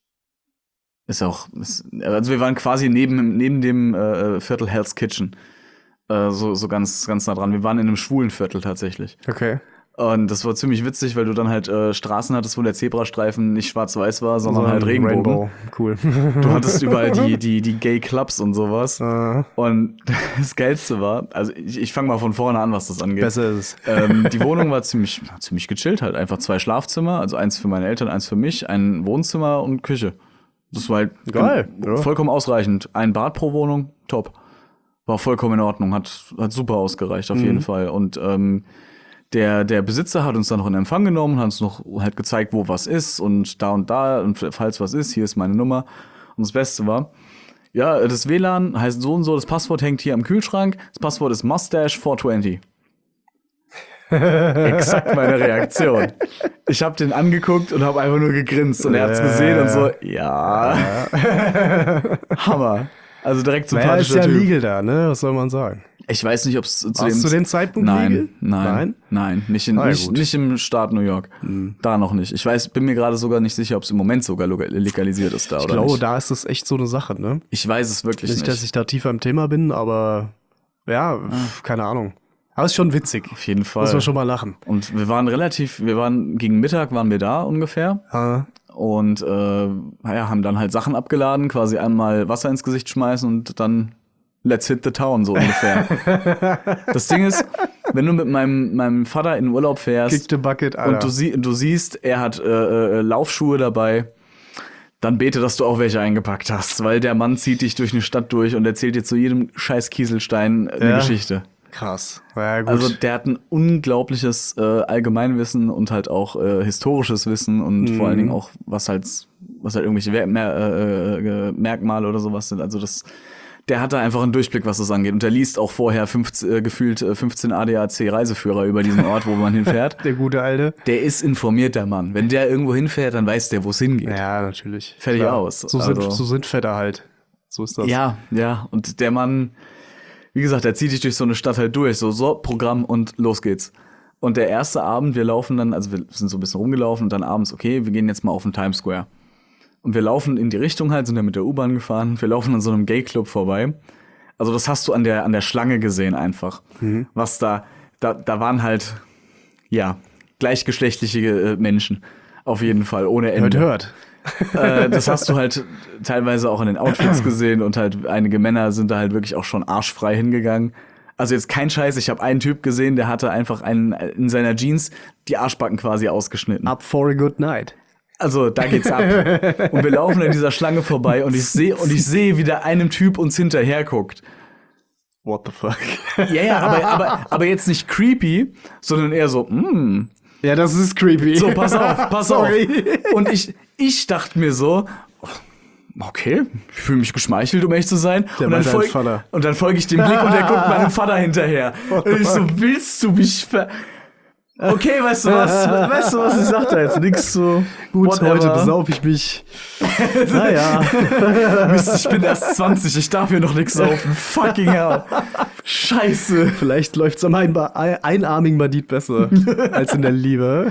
S1: Ist auch, ist, also wir waren quasi neben, neben dem äh, Viertel Hell's Kitchen. Äh, so, so ganz, ganz nah dran. Wir waren in einem schwulen Viertel tatsächlich.
S3: Okay.
S1: Und das war ziemlich witzig, weil du dann halt äh, Straßen hattest, wo der Zebrastreifen nicht schwarz-weiß war, sondern
S3: So
S1: halt
S3: ein
S1: Regenbogen.
S3: Rainbow. Cool.
S1: Du hattest überall die, die, die Gay-Clubs und sowas.
S3: äh,
S1: Und das Geilste war, also ich, ich fange mal von vorne an, was das angeht.
S3: besser ist es.
S1: Ähm, die Wohnung war ziemlich, ziemlich gechillt, halt einfach zwei Schlafzimmer, also eins für meine Eltern, eins für mich, ein Wohnzimmer und Küche. Das war halt
S3: Geil,
S1: gen-
S3: ja.
S1: vollkommen ausreichend. Ein Bad pro Wohnung, top. War vollkommen in Ordnung, hat, hat super ausgereicht auf
S3: Mhm.
S1: jeden Fall. Und ähm, der, der Besitzer hat uns dann noch in Empfang genommen, hat uns noch halt gezeigt, wo was ist und da und da und falls was ist, hier ist meine Nummer. Und das Beste war, ja, das W L A N heißt so und so, das Passwort hängt hier am Kühlschrank, das Passwort ist Mustache vierhundertzwanzig. Exakt meine Reaktion. Ich habe den angeguckt und habe einfach nur gegrinst und er hat's
S3: Ja.
S1: gesehen und so, ja. Hammer. Also direkt
S3: Naja, ist
S1: sympathischer
S3: ja
S1: Typ.
S3: legal da, ne? Was soll man sagen?
S1: Ich weiß nicht, ob es zu
S3: Warst
S1: dem
S3: zu dem Zeitpunkt
S1: nein,
S3: legal?
S1: nein,
S3: Nein?
S1: nein, nicht, in,
S3: Ah, ja,
S1: nicht,
S3: gut.
S1: nicht im Staat New York. Da noch nicht. Ich weiß, bin mir gerade sogar nicht sicher, ob es im Moment sogar loga- legalisiert ist da
S3: Ich
S1: oder
S3: glaube,
S1: nicht.
S3: da ist das echt so eine Sache, ne?
S1: Ich weiß es wirklich
S3: Nicht,
S1: nicht.
S3: dass ich da tiefer im Thema bin, aber ja, pf, keine Ahnung. Aber ist schon witzig.
S1: Auf jeden Fall.
S3: Muss man schon mal lachen.
S1: Und wir waren relativ, wir waren gegen Mittag waren wir da ungefähr.
S3: Ah,
S1: Und äh, ja, haben dann halt Sachen abgeladen, quasi einmal Wasser ins Gesicht schmeißen und dann let's hit the town, so ungefähr. Das Ding ist, wenn du mit meinem, meinem Vater in den Urlaub fährst
S3: Kick the bucket, Alter.
S1: und du, sie, du siehst, er hat äh, äh, Laufschuhe dabei, dann bete, dass du auch welche eingepackt hast, weil der Mann zieht dich durch eine Stadt durch und erzählt dir zu jedem scheiß Kieselstein eine
S3: Ja.
S1: Geschichte.
S3: Krass. Ja, gut.
S1: Also der hat ein unglaubliches äh, Allgemeinwissen und halt auch äh, historisches Wissen und vor allen Dingen auch, was halt was halt irgendwelche Wer- Mer- äh, äh, Merkmale oder sowas sind. Also das, der hat da einfach einen Durchblick, was das angeht. Und der liest auch vorher fünfzehn, äh, gefühlt äh, fünfzehn A D A C-Reiseführer über diesen Ort, wo man hinfährt.
S3: Der gute Alte.
S1: Der ist informiert, der Mann. Wenn der irgendwo hinfährt, dann weiß der, wo es hingeht.
S3: Ja, natürlich.
S1: Fertig
S3: Klar.
S1: aus.
S3: So sind,
S1: Also-
S3: so sind Väter halt. So ist das.
S1: Ja, ja. Und der Mann, wie gesagt, der zieht dich durch so eine Stadt halt durch. So, so, Programm und los geht's. Und der erste Abend, wir laufen dann, also wir sind so ein bisschen rumgelaufen und dann abends, okay, wir gehen jetzt mal auf den Times Square. Und wir laufen in die Richtung halt, sind ja mit der U-Bahn gefahren. Wir laufen an so einem Gay-Club vorbei. Also das hast du an der, an der Schlange gesehen einfach.
S3: Mhm.
S1: Was da, da, da waren halt, ja, gleichgeschlechtliche äh, Menschen. Auf jeden Fall, ohne Ende.
S3: Hört, hört.
S1: äh, das hast du halt teilweise auch in den Outfits gesehen und halt einige Männer sind da halt wirklich auch schon arschfrei hingegangen. Also jetzt kein Scheiß, ich habe einen Typ gesehen, der hatte einfach einen, in seiner Jeans die Arschbacken quasi ausgeschnitten.
S3: Up for a good night.
S1: Also da geht's ab. Und wir laufen an dieser Schlange vorbei und ich sehe und ich sehe, wie der einem Typ uns hinterher guckt.
S3: What the fuck?
S1: Ja, ja, aber, aber, aber jetzt nicht creepy, sondern eher so, mm.
S3: Ja, das ist creepy.
S1: So, pass auf, pass
S3: Sorry.
S1: auf. Und ich, ich dachte mir so, okay, ich fühle mich geschmeichelt, um ehrlich zu sein.
S3: Der
S1: und, dann
S3: meint deinen
S1: folg,
S3: Vater.
S1: und dann folge ich dem Blick und der guckt meinem Vater hinterher. Und ich so, willst du mich ver... Okay, weißt du was? Weißt du was? Ich sag da jetzt nix so.
S3: Gut,
S1: whatever.
S3: heute besauf ich mich. Naja.
S1: Mist, ich bin erst zwanzig, ich darf hier noch nix saufen. Fucking hell. Scheiße.
S3: Vielleicht läuft's am Einba- ein- einarmigen Bandit besser als in der Liebe.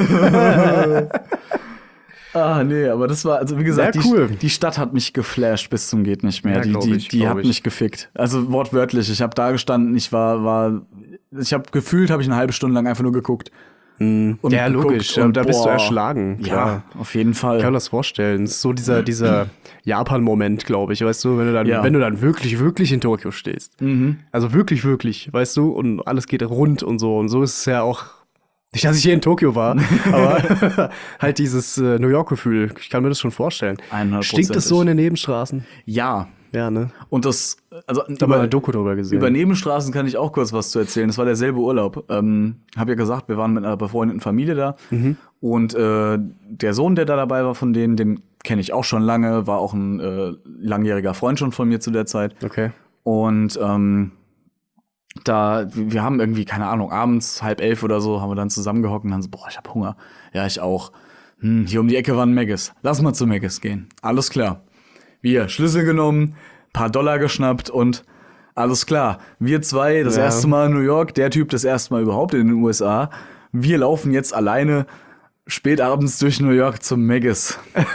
S1: Ah, nee, aber das war, also wie gesagt,
S3: Sehr cool.
S1: die, die Stadt hat mich geflasht bis zum geht nicht mehr.
S3: Ja,
S1: die
S3: glaub
S1: die,
S3: ich,
S1: die
S3: glaub
S1: hat
S3: ich.
S1: mich gefickt. Also wortwörtlich, ich habe da gestanden, ich war, war, ich habe gefühlt, habe ich eine halbe Stunde lang einfach nur geguckt. Und
S3: Ja,
S1: geguckt
S3: logisch.
S1: und
S3: da bist du
S1: boah.
S3: erschlagen. Klar.
S1: Ja, auf jeden Fall.
S3: Ich kann mir das vorstellen. Es ist so dieser, dieser Japan-Moment, glaube ich. Weißt du, wenn du dann,
S1: Ja.
S3: wenn du dann wirklich, wirklich in Tokio stehst. Also wirklich, wirklich, weißt du, und alles geht rund und so. Und so ist es ja auch. Nicht, dass ich hier in Tokio war, aber halt dieses äh, New York-Gefühl. Ich kann mir das schon vorstellen.
S1: hundert
S3: Stinkt es so in den Nebenstraßen?
S1: Ja.
S3: Ja, ne?
S1: Und das, also
S3: Da haben wir eine Doku drüber gesehen.
S1: über Nebenstraßen kann ich auch kurz was zu erzählen. Das war derselbe Urlaub. Ähm, hab ja gesagt, wir waren mit einer befreundeten Familie da.
S3: Mhm.
S1: Und äh, der Sohn, der da dabei war von denen, den kenne ich auch schon lange, war auch ein äh, langjähriger Freund schon von mir zu der Zeit.
S3: Okay.
S1: Und ähm, da, wir haben irgendwie, keine Ahnung, abends, halb elf oder so, haben wir dann zusammengehockt und dann so, boah, ich hab Hunger. Ja, ich auch. Hm, hier um die Ecke war ein Mc's. Lass mal zu Mc's gehen. Alles klar. Wir, Schlüssel genommen, paar Dollar geschnappt und alles klar. Wir zwei, das
S3: Ja.
S1: erste Mal in New York, der Typ das erste Mal überhaupt in den U S A. Wir laufen jetzt alleine spät abends durch New York zum Mc's.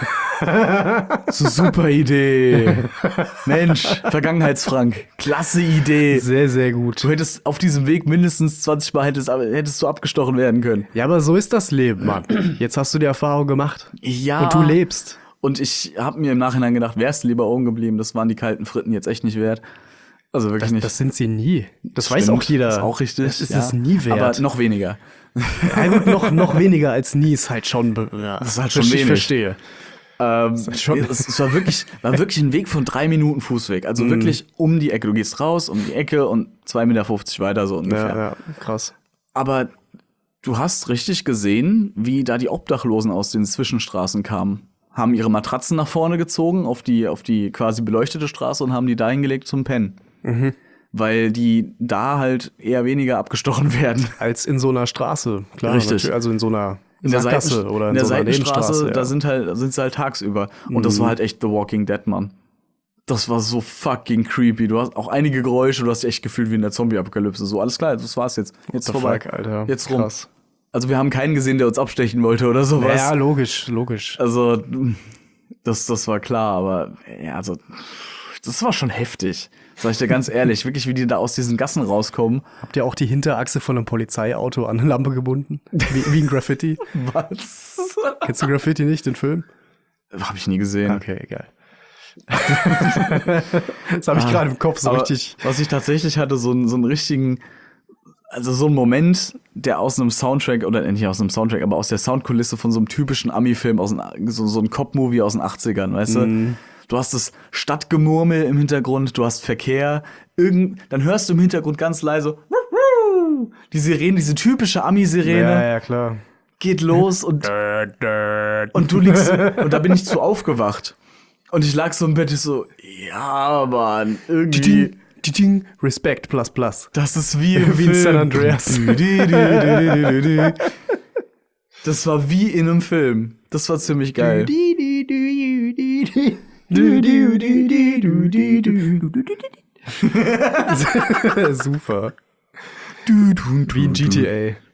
S1: So, super Idee. Mensch, Vergangenheitsfrank. Klasse Idee.
S3: Sehr, sehr gut.
S1: Du hättest auf diesem Weg mindestens zwanzig Mal hättest, hättest du abgestochen werden können.
S3: Ja, aber so ist das Leben, Mann. Jetzt hast du die Erfahrung gemacht.
S1: Ja.
S3: Und du lebst.
S1: Und ich habe mir im Nachhinein gedacht, wärst du lieber oben geblieben, das waren die kalten Fritten jetzt echt nicht wert. Also wirklich
S3: Das,
S1: nicht.
S3: das sind sie nie. Das weiß
S1: Stimmt,
S3: auch jeder.
S1: Das ist auch richtig.
S3: Das ist
S1: ja.
S3: es nie wert.
S1: Aber noch weniger.
S3: Ja, gut, noch, noch weniger als nie ist halt schon. Be- Ja,
S1: Das ist halt schon
S3: ich
S1: wenig.
S3: verstehe.
S1: Ähm,
S3: schon-
S1: es, es war wirklich, war wirklich ein Weg von drei Minuten Fußweg. Also
S3: Mhm.
S1: wirklich um die Ecke. Du gehst raus, um die Ecke und zwei Meter fünfzig weiter so ungefähr.
S3: Ja, ja, krass.
S1: Aber du hast richtig gesehen, wie da die Obdachlosen aus den Zwischenstraßen kamen. Haben ihre Matratzen nach vorne gezogen, auf die, auf die quasi beleuchtete Straße und haben die da hingelegt zum Pennen.
S3: Mhm.
S1: Weil die da halt eher weniger abgestochen werden.
S3: Als in so einer Straße, klar.
S1: Richtig.
S3: natürlich, Also in so einer
S1: In der,
S3: Sackgasse
S1: Seiten,
S3: oder in,
S1: in der
S3: so einer
S1: Seitenstraße,
S3: Nebenstraße.
S1: da
S3: Ja.
S1: sind halt, da sind sie halt tagsüber. Und das war halt echt The Walking Dead, Mann. Das war so fucking creepy. Du hast auch einige Geräusche, du hast dich echt gefühlt wie in der Zombie-Apokalypse. So, alles klar, das war's jetzt. Jetzt
S3: The
S1: vorbei.
S3: fuck, Alter.
S1: Jetzt rum.
S3: Krass.
S1: Also wir haben keinen gesehen, der uns abstechen wollte oder sowas.
S3: Ja, logisch, logisch.
S1: Also, das, das war klar, aber ja, also, das war schon heftig. Sag ich dir ganz ehrlich, wirklich, wie die da aus diesen Gassen rauskommen.
S3: Habt ihr auch die Hinterachse von einem Polizeiauto an eine Lampe gebunden? Wie, wie ein Graffiti?
S1: Was?
S3: Kennst du Graffiti nicht, den Film?
S1: Hab ich nie gesehen.
S3: Okay, egal. Das habe ich gerade im Kopf so
S1: Aber
S3: richtig.
S1: was ich tatsächlich hatte, so, einen- so einen richtigen, also so einen Moment, der aus einem Soundtrack, oder nicht aus einem Soundtrack, aber aus der Soundkulisse von so einem typischen Ami-Film, aus einem, so, so ein Cop-Movie aus den achtzigern, weißt du? Du hast das Stadtgemurmel im Hintergrund, du hast Verkehr, irgend, dann hörst du im Hintergrund ganz leise die Sirene, diese typische Ami-Sirene,
S3: Ja, ja, klar.
S1: geht los und
S3: Bird.
S1: Und du liegst, und da bin ich zu aufgewacht. Und ich lag so im Bett, ich so, ja, Mann, irgendwie.
S3: Ding, ding, Respect plus plus.
S1: Das ist wie im
S3: Wie in
S1: Film.
S3: San Andreas.
S1: Das war wie in einem Film. Das war ziemlich geil.
S3: Super. Wie in G T A.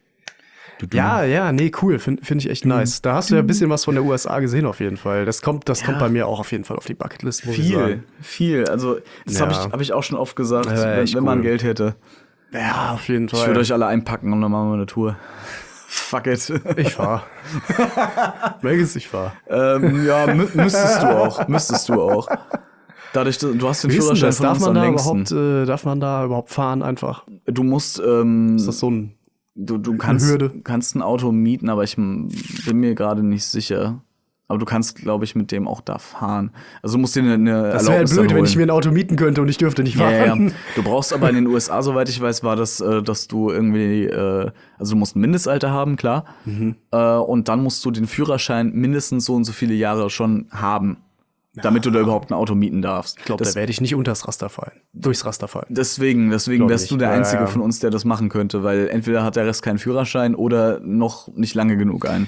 S3: Ja, ja, nee, cool. Finde find ich echt nice. Da hast du ja ein bisschen was von der U S A gesehen auf jeden Fall. Das kommt, das
S1: Ja.
S3: kommt bei mir auch auf jeden Fall auf die Bucketlist, muss ich
S1: Viel,
S3: sagen.
S1: viel. Also, das
S3: Ja.
S1: habe ich, hab ich auch schon oft gesagt,
S3: Ja,
S1: wenn,
S3: echt
S1: wenn man
S3: cool.
S1: Geld hätte.
S3: Ja, auf jeden Fall.
S1: Ich würde euch alle einpacken und dann machen wir eine Tour. Fuck it.
S3: Ich fahr. Welches ich fahr.
S1: ähm, ja, mü müsstest du auch. Müsstest du auch. Dadurch, du du hast den
S3: Wie ist denn
S1: Führerschein
S3: das?
S1: von
S3: Darf
S1: uns
S3: man
S1: am
S3: da
S1: längsten.
S3: überhaupt, äh, darf man da überhaupt fahren einfach?
S1: Du musst, ähm,
S3: Ist das so ein
S1: du, du kannst,
S3: Hürde?
S1: kannst ein Auto mieten, aber ich m- bin mir gerade nicht sicher. Aber du kannst, glaube ich, mit dem auch da fahren. Also du musst dir eine, eine
S3: Das wäre
S1: Erlaubnis
S3: blöd,
S1: dann
S3: wenn ich
S1: holen.
S3: mir ein Auto mieten könnte und ich dürfte nicht
S1: Ja, ja, ja.
S3: fahren.
S1: Du brauchst aber in den U S A, soweit ich weiß, war das, äh, dass du irgendwie, äh, also du musst ein Mindestalter haben, klar.
S3: Mhm.
S1: Äh, und dann musst du den Führerschein mindestens so und so viele Jahre schon haben, damit du da überhaupt ein Auto mieten darfst.
S3: Ich glaube, da werde ich nicht unters Raster fallen. Durchs Raster fallen.
S1: Deswegen, deswegen
S3: Glaub
S1: wärst
S3: ich.
S1: du der
S3: Ja,
S1: Einzige
S3: ja.
S1: von uns, der das machen könnte, weil entweder hat der Rest keinen Führerschein oder noch nicht lange genug einen.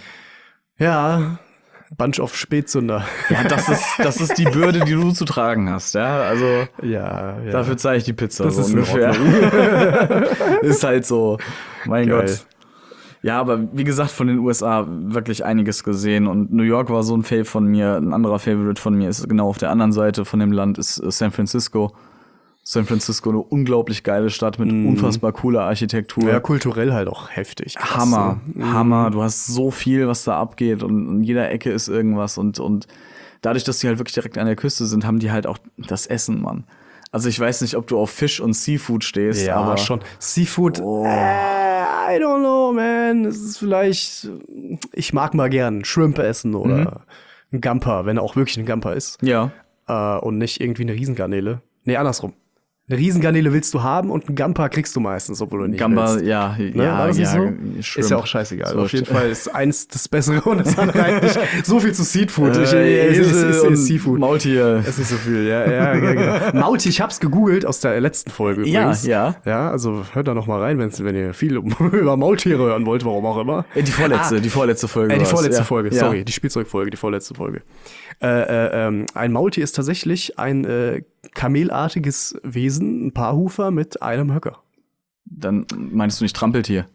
S3: Ja, Bunch of Spätzünder.
S1: Ja, das ist, das ist die Bürde, die du zu tragen hast, ja. Also
S3: Ja, ja.
S1: dafür zahle ich die Pizza
S3: Das
S1: so
S3: ist in
S1: ungefähr. Ist halt so. Mein
S3: Geil.
S1: Gott. Ja, aber wie gesagt, von den U S A wirklich einiges gesehen. Und New York war so ein Fave von mir. Ein anderer Favorite von mir ist genau auf der anderen Seite von dem Land ist äh, San Francisco. San Francisco, eine unglaublich geile Stadt mit unfassbar cooler Architektur.
S3: Ja, kulturell halt auch heftig. Krass,
S1: Hammer,
S3: ne?
S1: Hammer. Du hast so viel, was da abgeht und in jeder Ecke ist irgendwas und, und dadurch, dass die halt wirklich direkt an der Küste sind, haben die halt auch das Essen, Mann. Also ich weiß nicht, ob du auf Fisch und Seafood stehst,
S3: Ja,
S1: aber
S3: schon. Seafood,
S1: Oh.
S3: äh, I don't know, man. Es ist vielleicht, ich mag mal gern Shrimp essen oder
S1: Mhm.
S3: ein Gamper, wenn er auch wirklich ein Gamper ist.
S1: ja.
S3: Äh, und nicht irgendwie eine Riesengarnele. Nee, andersrum. Eine Riesengarnele willst du haben und einen Gamper kriegst du meistens, obwohl du nicht
S1: Gamba,
S3: willst.
S1: ja,
S3: Ne?
S1: ja,
S3: War das
S1: ja,
S3: nicht so?
S1: Shrimp.
S3: Ist ja auch scheißegal.
S1: So,
S3: Auf jeden Fall ist eins das Bessere und das andere halt nicht. So viel zu Seafood. Ich,
S1: Äh,
S3: es ist,
S1: Esel
S3: ist,
S1: und
S3: ist Seafood.
S1: Maultier.
S3: Es ist nicht so viel, ja, ja, ja, genau. Maultier, ich hab's gegoogelt aus der letzten Folge
S1: Ja,
S3: übrigens.
S1: ja.
S3: Ja, also hört da noch mal rein, wenn's, wenn ihr viel um- über Maultiere hören wollt, warum auch immer.
S1: Äh, Die vorletzte, die vorletzte Folge.
S3: Äh, die
S1: war's.
S3: vorletzte
S1: ja.
S3: Folge,
S1: ja.
S3: sorry, die Spielzeugfolge, die vorletzte Folge. Äh, äh, ähm, ein Maultier ist tatsächlich ein äh, kamelartiges Wesen, ein Paarhufer mit einem Höcker.
S1: Dann meinst du nicht Trampeltier?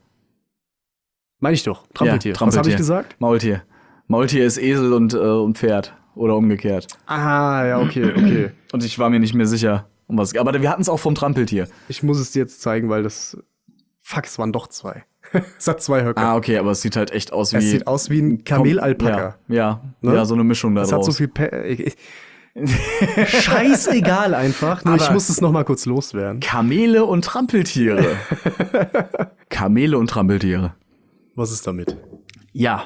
S3: Meine ich doch, Trampeltier.
S1: Ja,
S3: Was habe
S1: Trampeltier.
S3: ich gesagt?
S1: Maultier. Maultier ist Esel und, äh, und Pferd. Oder umgekehrt.
S3: Ah, ja, okay, okay.
S1: Und ich war mir nicht mehr sicher, um was. Aber wir hatten es auch vom Trampeltier.
S3: Ich muss es dir jetzt zeigen, weil das. Fuck, es waren doch zwei. Es hat zwei Höcker.
S1: Ah, okay, aber es sieht halt echt aus wie.
S3: es sieht aus wie ein Kamelalpaka.
S1: Ja, ja,
S3: Ne?
S1: ja, so eine Mischung da
S3: Es hat
S1: draus.
S3: so viel. Pe ich- Scheißegal einfach. Nur ich
S1: Aber-
S3: muss es noch mal kurz loswerden.
S1: Kamele und Trampeltiere. Kamele und Trampeltiere.
S3: Was ist damit?
S1: Ja.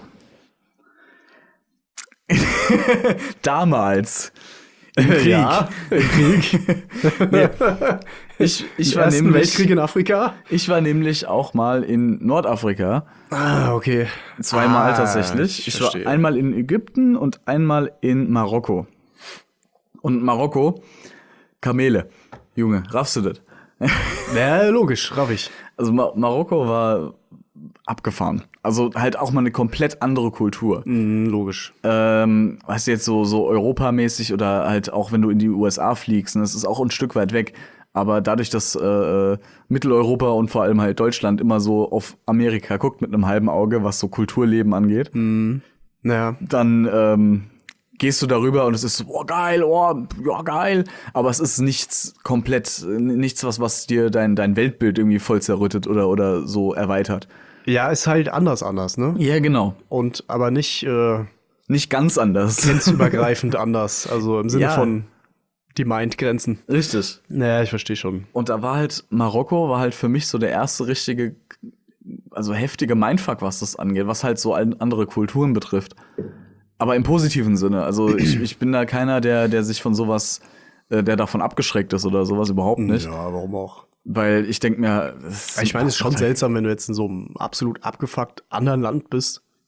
S1: Damals. Im Krieg.
S3: Ja,
S1: im Krieg. nee. Ich, ich,
S3: Ich
S1: war
S3: Ersten
S1: nämlich,
S3: Weltkrieg in Afrika?
S1: ich war nämlich auch mal in Nordafrika.
S3: Ah, okay.
S1: Zweimal
S3: Ah,
S1: tatsächlich.
S3: ich
S1: Ich war
S3: verstehe.
S1: einmal in Ägypten und einmal in Marokko. Und Marokko, Kamele. Junge, raffst du das?
S3: Ja, logisch, raff ich.
S1: Also Ma Marokko war abgefahren. Also halt auch mal eine komplett andere Kultur.
S3: Mm, logisch.
S1: Ähm, weißt du, jetzt so, so europamäßig oder halt auch wenn du in die U S A fliegst, ne, das ist auch ein Stück weit weg. Aber dadurch, dass äh, Mitteleuropa und vor allem halt Deutschland immer so auf Amerika guckt mit einem halben Auge, was so Kulturleben angeht,
S3: Naja,
S1: dann ähm, gehst du darüber und es ist so, oh geil, oh, ja geil. Aber es ist nichts komplett, nichts, was, was dir dein, dein Weltbild irgendwie voll zerrüttet oder, oder so erweitert.
S3: ja, ist halt anders, anders, ne?
S1: Ja, genau.
S3: Und aber nicht äh,
S1: Nicht ganz anders.
S3: grenzübergreifend anders. Also im Sinne
S1: Ja.
S3: von die Mind-Grenzen.
S1: Richtig.
S3: Naja, ich verstehe schon.
S1: Und da war halt, Marokko war halt für mich so der erste richtige, also heftige Mindfuck, was das angeht, was halt so an- andere Kulturen betrifft. Aber im positiven Sinne. Also ich, ich bin da keiner, der, der sich von sowas, äh, der davon abgeschreckt ist oder sowas überhaupt nicht.
S3: Ja, warum auch?
S1: Weil ich denke mir, das
S3: Ich meine, es ist schon seltsam, wenn du jetzt in so einem absolut abgefuckt anderen Land bist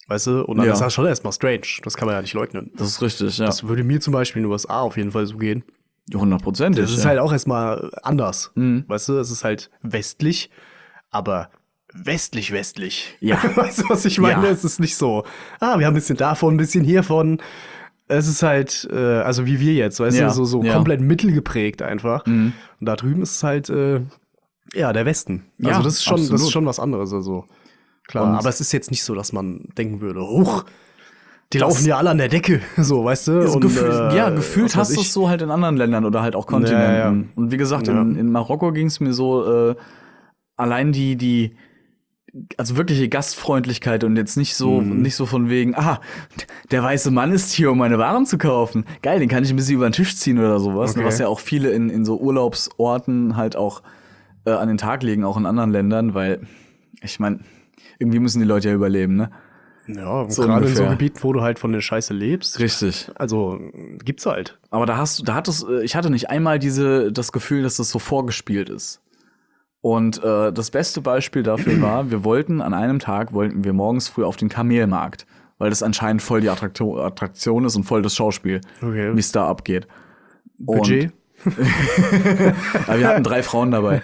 S3: Weißt du? Und dann
S1: Ja.
S3: ist das schon erstmal strange. Das kann man ja nicht leugnen.
S1: Das ist richtig, ja.
S3: Das würde mir zum Beispiel in den U S A auf jeden Fall so gehen.
S1: Hundertprozentig.
S3: Das ist
S1: ja.
S3: halt auch erstmal anders.
S1: Mhm.
S3: Weißt du, es ist halt westlich, aber westlich, westlich.
S1: Ja.
S3: Weißt du, was ich meine?
S1: Ja.
S3: Es ist nicht so, ah, wir haben ein bisschen davon, ein bisschen hiervon. Es ist halt, äh, also wie wir jetzt, weißt
S1: Ja.
S3: du, so, so
S1: Ja.
S3: komplett mittelgeprägt einfach.
S1: Mhm.
S3: Und da drüben ist es halt, äh, ja, der Westen.
S1: Ja,
S3: Also das ist schon, das
S1: absolut.
S3: ist schon was anderes. Also klar,
S1: Und-
S3: aber es ist jetzt nicht so, dass man denken würde, huch, die laufen ja alle an der Decke, so, weißt du?
S1: Also
S3: Und,
S1: gefühl,
S3: äh,
S1: ja, gefühlt
S3: was weiß
S1: hast du
S3: ich.
S1: es so halt in anderen Ländern oder halt auch Kontinenten.
S3: Ja, ja.
S1: Und wie gesagt,
S3: Ja.
S1: in, in Marokko ging es mir so, äh, allein die, die, also wirkliche Gastfreundlichkeit und jetzt nicht so,
S3: Mhm.
S1: nicht so von wegen, ah, der weiße Mann ist hier, um meine Waren zu kaufen. Geil, den kann ich ein bisschen über den Tisch ziehen oder sowas.
S3: Okay.
S1: Was ja auch viele in, in so Urlaubsorten halt auch äh, an den Tag legen, auch in anderen Ländern, weil, ich meine, irgendwie müssen die Leute ja überleben, ne?
S3: Ja,
S1: So
S3: gerade in so
S1: ungefähr.
S3: Gebieten, wo du halt von der Scheiße lebst.
S1: Richtig.
S3: Also gibt's halt.
S1: Aber da hast du, da hattest, äh, ich hatte nicht einmal diese, das Gefühl, dass das so vorgespielt ist. Und äh, das beste Beispiel dafür war, wir wollten an einem Tag, wollten wir morgens früh auf den Kamelmarkt, weil das anscheinend voll die Attraktion, Attraktion ist und voll das Schauspiel,
S3: Okay.
S1: wie es da abgeht.
S3: Budget.
S1: Aber wir hatten drei Frauen dabei.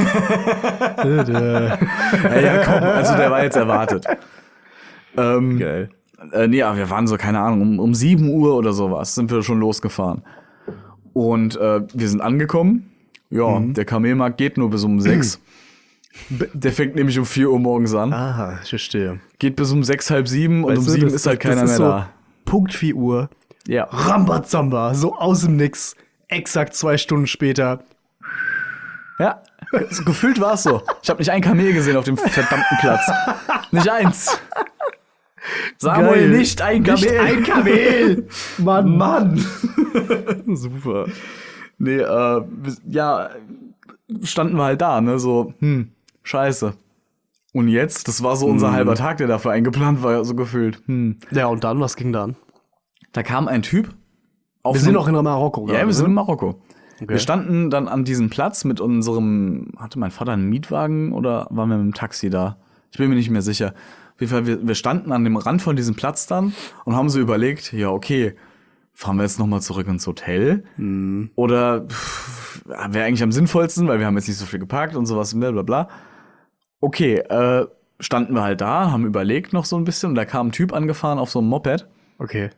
S3: Geil.
S1: Ja, ja, komm, also der war jetzt erwartet. Ähm, Äh, nee, aber wir waren so, keine Ahnung, um, um sieben Uhr oder sowas sind wir schon losgefahren. Und äh, wir sind angekommen. Ja, der Kamelmarkt geht nur bis um sechs. Der fängt nämlich um vier Uhr morgens an.
S3: Aha, ich verstehe.
S1: Geht bis um sechs, halb sieben und
S3: Weißt
S1: um
S3: du,
S1: sieben
S3: das-
S1: ist halt
S3: das-
S1: keiner
S3: das ist
S1: mehr
S3: so
S1: da.
S3: Punkt vier Uhr.
S1: Ja.
S3: Rambazamba, so aus dem Nix. Exakt zwei Stunden später.
S1: Ja, so gefühlt war es so. Ich habe nicht ein Kamel gesehen auf dem verdammten Platz. Nicht eins. Samuel,
S3: Geil.
S1: nicht ein Kamel.
S3: Nicht ein Kamel. Mann, Mann. Super.
S1: Nee, äh, ja, standen wir halt da, ne, so, hm, scheiße. Und jetzt, das war so unser
S3: Hm.
S1: halber Tag, der dafür eingeplant war, so gefühlt. Hm.
S3: Ja, und dann, was ging dann?
S1: Da kam ein Typ. Auf
S3: Wir sind
S1: einem-
S3: noch in Marokko
S1: Ja, wir sind in Marokko.
S3: Okay.
S1: Wir standen dann an diesem Platz mit unserem, hatte mein Vater einen Mietwagen oder waren wir mit dem Taxi da? Ich bin mir nicht mehr sicher. Auf jeden Fall, wir, wir standen an dem Rand von diesem Platz dann und haben so überlegt, ja, okay, fahren wir jetzt nochmal zurück ins Hotel?
S3: Mhm.
S1: Oder wäre eigentlich am sinnvollsten, weil wir haben jetzt nicht so viel geparkt und sowas, bla bla bla. Okay, äh, standen wir halt da, haben überlegt noch so ein bisschen und da kam ein Typ angefahren auf so einem Moped
S3: Okay.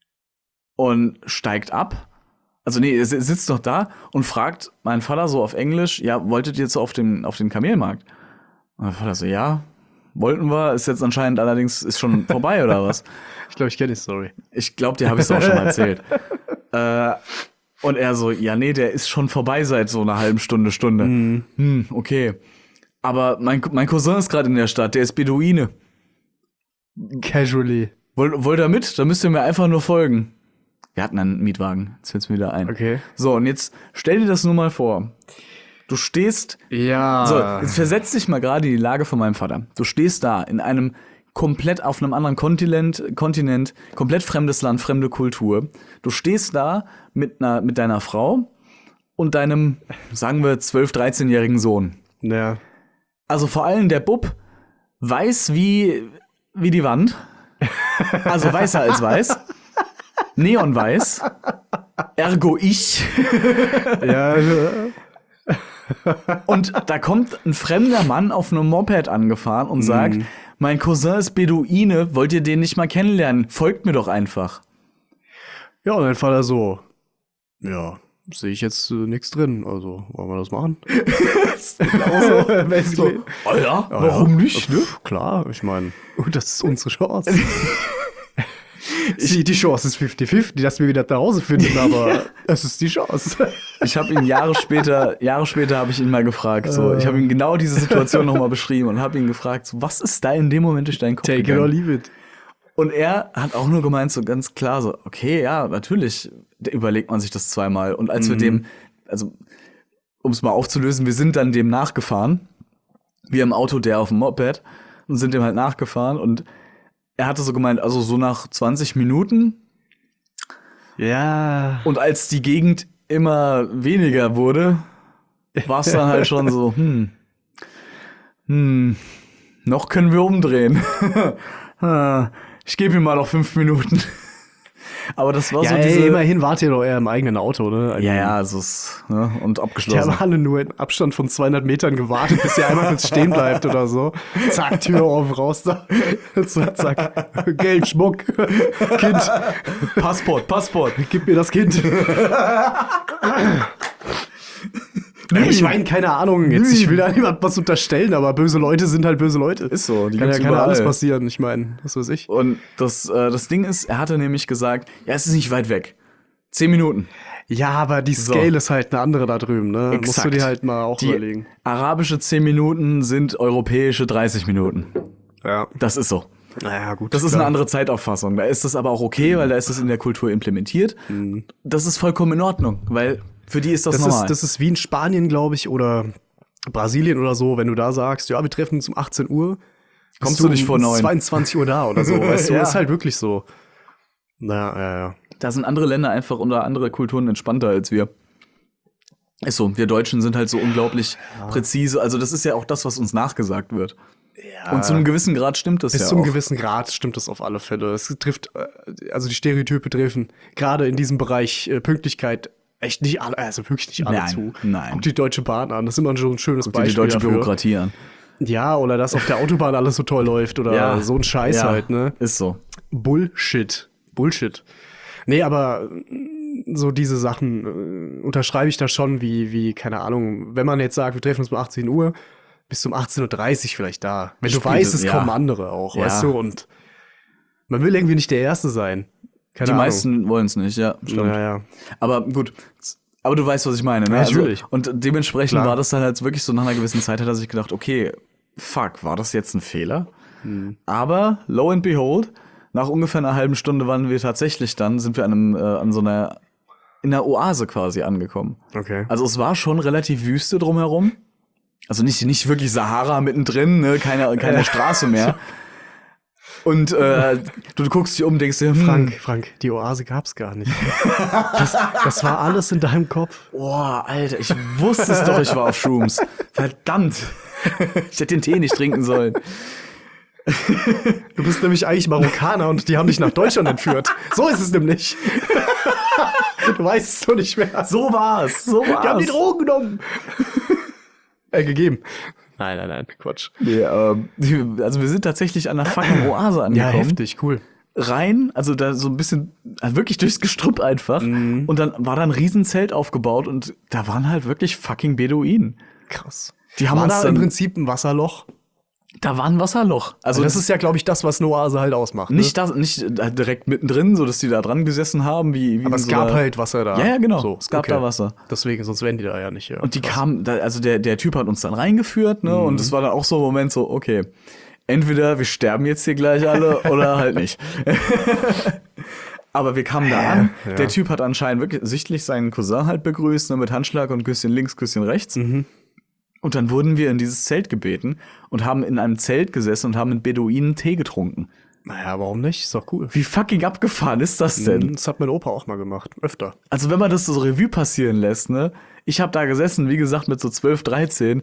S1: und steigt ab. Also nee, er sitzt noch da und fragt meinen Vater so auf Englisch, ja, wolltet ihr jetzt so auf den, auf den Kamelmarkt? Und mein Vater so, ja, wollten wir, ist jetzt anscheinend allerdings, ist schon vorbei oder was?
S3: Ich glaube, ich kenne die Story.
S1: Ich glaube, dir habe ich es auch schon mal erzählt. äh, und er so, ja, nee, der ist schon vorbei seit so einer halben Stunde, Stunde.
S3: Mhm.
S1: Hm, okay. Aber mein, mein Cousin ist gerade in der Stadt, der ist Beduine.
S3: Casually.
S1: Wollt, wollt ihr mit? Da müsst ihr mir einfach nur folgen. Wir hatten einen Mietwagen, jetzt fällt's mir wieder ein.
S3: Okay.
S1: So, und jetzt stell dir das nur mal vor. Du stehst,
S3: Ja.
S1: so, jetzt versetz dich mal gerade in die Lage von meinem Vater. Du stehst da in einem komplett auf einem anderen Kontinent, Kontinent, komplett fremdes Land, fremde Kultur. Du stehst da mit einer, mit deiner Frau und deinem, sagen wir, zwölf-, dreizehnjährigen Sohn.
S3: Ja.
S1: Also vor allem der Bub weiß wie, wie die Wand. Also weißer als weiß. Neonweiß. Ergo ich.
S3: Ja.
S1: Und da kommt ein fremder Mann auf einem Moped angefahren und sagt, mein Cousin ist Beduine, wollt ihr den nicht mal kennenlernen? Folgt mir doch einfach.
S3: Ja, und dann Vater so. Ja, sehe ich jetzt äh, nichts drin. Also, wollen wir das machen?
S1: so,
S3: Basically.
S1: Oh ja,
S3: Ja,
S1: warum
S3: ja.
S1: nicht, ne?
S3: Pff, Klar, ich meine, das ist unsere Chance. die, die Chance ist fünfzig fünfzig, dass wir wieder nach Hause finden, aber es ist die Chance.
S1: Ich habe ihn Jahre später, Jahre später habe ich ihn mal gefragt, so, ich habe ihm genau diese Situation nochmal beschrieben und habe ihn gefragt, so, was ist da in dem Moment durch deinen Kopf
S3: Take it
S1: gegangen?
S3: or leave it.
S1: Und er hat auch nur gemeint, so ganz klar, so, okay, ja, natürlich überlegt man sich das zweimal. Und als wir dem, also, um es mal aufzulösen, wir sind dann dem nachgefahren. Wir im Auto, der auf dem Moped, und sind dem halt nachgefahren. Und er hatte so gemeint, also so nach zwanzig Minuten.
S3: Ja.
S1: Und als die Gegend immer weniger wurde, war es dann halt schon so, hm, hm, noch können wir umdrehen. ich gebe ihm mal noch fünf Minuten. Aber das war
S3: Ja,
S1: so
S3: ey,
S1: diese...
S3: immerhin wart ihr doch eher im eigenen Auto, ne? Also,
S1: ja, ja, also es, ne, und
S3: die
S1: abgeschlossen.
S3: haben alle nur in Abstand von zweihundert Metern gewartet, bis ihr einmal kurz stehen bleibt oder so. Zack, Tür auf, raus da. Zack, zack. Geld, Schmuck, Kind.
S1: Passport, Passport.
S3: Gib mir das Kind. Ich meine, keine Ahnung, jetzt, ich will da niemand was unterstellen, aber böse Leute sind halt böse Leute.
S1: Ist so, die
S3: Kann ja
S1: gibt's
S3: kann ja alles
S1: überall.
S3: passieren, ich meine, was weiß ich.
S1: Und das, äh, das Ding ist, er hatte nämlich gesagt, ja, es ist nicht weit weg. Zehn Minuten.
S3: Ja, aber die Scale
S1: So.
S3: ist halt eine andere da drüben, ne? Musst du
S1: Exakt.
S3: dir halt mal auch
S1: Die
S3: überlegen.
S1: arabische zehn Minuten sind europäische dreißig Minuten.
S3: Ja.
S1: Das ist so.
S3: Naja, gut.
S1: Das ist
S3: klar.
S1: eine andere Zeitauffassung. Da ist das aber auch okay, weil da ist das in der Kultur implementiert. Das ist vollkommen in Ordnung, weil für die ist das,
S3: Das
S1: normal.
S3: ist, das ist wie in Spanien, glaube ich, oder Brasilien oder so, wenn du da sagst, ja, wir treffen uns um achtzehn Uhr.
S1: Kommst
S3: bist
S1: du nicht vor
S3: um
S1: neun.
S3: zweiundzwanzig Uhr da oder so, weißt du,
S1: Ja.
S3: ist halt wirklich so. Naja, ja, ja.
S1: Da sind andere Länder einfach unter andere Kulturen entspannter als wir. Ist so, wir Deutschen sind halt so unglaublich präzise. Also das ist ja auch das, was uns nachgesagt wird. Und zu einem gewissen Grad stimmt das
S3: Bis
S1: ja
S3: zu einem
S1: auch.
S3: gewissen Grad stimmt das auf alle Fälle. Es trifft, äh, also die Stereotype treffen gerade in diesem Bereich äh, Pünktlichkeit echt nicht alle, also wirklich nicht alle
S1: Nein,
S3: zu.
S1: nein.
S3: Guck die Deutsche Bahn an, das ist immer schon ein schönes
S1: Guck dir
S3: Beispiel
S1: die deutsche
S3: dafür.
S1: Bürokratie an.
S3: Ja, oder dass auf der Autobahn alles so toll läuft oder so ein Scheiß
S1: ja,
S3: halt, ne?
S1: Ist so.
S3: Bullshit. Bullshit. Nee, aber mm, so diese Sachen äh, unterschreibe ich da schon, wie, wie, keine Ahnung, wenn man jetzt sagt, wir treffen uns um achtzehn Uhr, bis um achtzehn Uhr dreißig vielleicht da. Wenn du
S1: Spielt
S3: weißt,
S1: es,
S3: es
S1: ja.
S3: kommen andere auch,
S1: Ja.
S3: weißt du, und man will irgendwie nicht der Erste sein. Keine
S1: Die
S3: Ahnung.
S1: meisten wollen es nicht, ja, stimmt.
S3: Ja, ja.
S1: Aber gut, aber du weißt, was ich meine, ne?
S3: Ja, natürlich.
S1: Also, und dementsprechend
S3: Klar.
S1: war das dann halt wirklich so nach einer gewissen Zeit, hat er sich gedacht, okay, fuck, war das jetzt ein Fehler?
S3: Hm.
S1: Aber, lo and behold, nach ungefähr einer halben Stunde waren wir tatsächlich dann, sind wir an, einem, äh, an so einer, in einer Oase quasi angekommen.
S3: Okay.
S1: Also es war schon relativ Wüste drumherum. Also nicht, nicht wirklich Sahara mittendrin, ne? keine, keine Straße mehr. Und äh, du, du guckst dich um, denkst dir, hm,
S3: Frank, Frank, die Oase gab's gar nicht. Das, das war alles in deinem Kopf.
S1: boah, Alter, ich wusste es doch, ich war auf Shrooms. Verdammt. Ich hätte den Tee nicht trinken sollen.
S3: Du bist nämlich eigentlich Marokkaner und die haben dich nach Deutschland entführt. So ist es nämlich. Du weißt es doch nicht mehr.
S1: So war's, so war's.
S3: Die haben die Drogen genommen. äh, gegeben. Nein, nein, nein, Quatsch.
S1: Nee, ähm, also wir sind tatsächlich an einer fucking Oase
S3: Ja,
S1: angekommen.
S3: heftig, cool.
S1: Rein, also da so ein bisschen, also wirklich durchs Gestrüpp einfach.
S3: Mhm.
S1: Und dann war da ein Riesenzelt aufgebaut und da waren halt wirklich fucking Beduinen.
S3: Krass.
S1: Die haben
S3: War
S1: uns
S3: da
S1: dann,
S3: im Prinzip ein Wasserloch?
S1: da war ein Wasserloch. Also
S3: Also das ist ja, glaube ich, das, was eine Oase halt ausmacht. Ne?
S1: nicht, das, nicht äh, direkt mittendrin, so dass die da dran gesessen haben, wie, wie
S3: Aber
S1: in
S3: es
S1: so
S3: gab
S1: einer-
S3: halt Wasser da.
S1: Ja, ja, genau.
S3: So,
S1: Es gab
S3: okay.
S1: da Wasser.
S3: Deswegen, sonst wären die da ja nicht. Ja.
S1: Und die
S3: Krass.
S1: kamen, da, also der, der Typ hat uns dann reingeführt, ne? Und es war dann auch so ein Moment so, okay, entweder wir sterben jetzt hier gleich alle oder halt nicht. Aber wir kamen da an.
S3: ja.
S1: Der Typ hat anscheinend wirklich sichtlich seinen Cousin halt begrüßt, ne? Mit Handschlag und Küsschen links, Küsschen rechts.
S3: Mhm.
S1: Und dann wurden wir in dieses Zelt gebeten und haben in einem Zelt gesessen und haben mit Beduinen Tee getrunken.
S3: Naja, warum nicht? Ist doch cool.
S1: Wie fucking abgefahren ist das denn?
S3: Das hat mein Opa auch mal gemacht. Öfter.
S1: Also wenn man das so Revue passieren lässt, ne? Ich habe da gesessen, wie gesagt, mit so zwölf, dreizehn.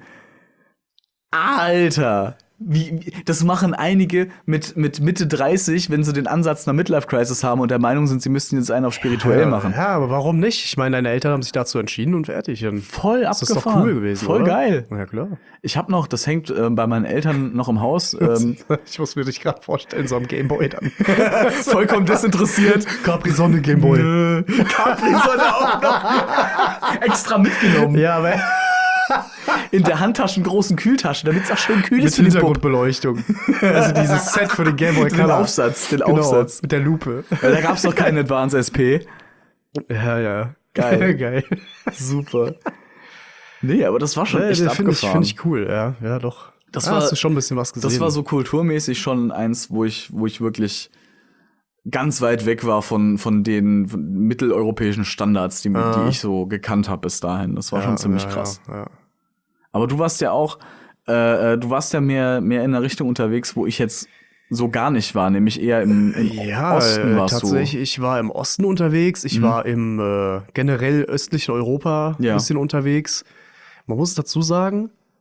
S1: Alter! Wie, wie- das machen einige mit, mit Mitte dreißig, wenn sie den Ansatz einer Midlife-Crisis haben und der Meinung sind, sie müssten jetzt einen auf spirituell
S3: ja,
S1: machen.
S3: Ja, aber warum nicht? Ich meine, deine Eltern haben sich dazu entschieden und fertig. Und
S1: Voll
S3: das ist
S1: abgefahren.
S3: doch cool gewesen.
S1: Voll
S3: oder?
S1: geil.
S3: Ja, klar.
S1: Ich habe noch, das hängt äh, bei meinen Eltern noch im Haus. Ähm,
S3: Ich muss mir dich gerade vorstellen, so am Gameboy dann.
S1: vollkommen desinteressiert.
S3: Capri-Sonne Gameboy.
S1: Nö. Capri-Sonne auch noch. Extra mitgenommen.
S3: Ja, aber
S1: In der Handtasche, großen Kühltasche, damit es auch schön kühl
S3: mit
S1: ist für den Bub.
S3: Hintergrundbeleuchtung. Also dieses Set für den Gameboy
S1: Den
S3: Color.
S1: Aufsatz, den
S3: Genau,
S1: Aufsatz.
S3: mit der Lupe.
S1: Weil da gab's noch keinen Advance S P.
S3: Ja, ja.
S1: Geil.
S3: Geil.
S1: Super. Nee, aber das war schon echt
S3: Finde ich,
S1: abgefahren.
S3: find ich cool, ja. Ja, doch.
S1: Das
S3: ja,
S1: war-
S3: hast du schon ein bisschen was gesehen.
S1: Das war so kulturmäßig schon eins, wo ich, wo ich wirklich ganz weit weg war von, von den von mitteleuropäischen Standards, die,
S3: Ah.
S1: die ich so gekannt habe bis dahin. Das war
S3: ja,
S1: schon ziemlich
S3: ja,
S1: krass.
S3: Ja, ja.
S1: Aber du warst ja auch, äh, äh, du warst ja mehr, mehr in der Richtung unterwegs, wo ich jetzt so gar nicht war, nämlich eher im, im
S3: Ja,
S1: Osten
S3: äh,
S1: warst
S3: tatsächlich. Ich war im Osten unterwegs. Ich
S1: Mhm.
S3: war im äh, generell östlichen Europa
S1: Ja.
S3: ein bisschen unterwegs. Man muss dazu sagen,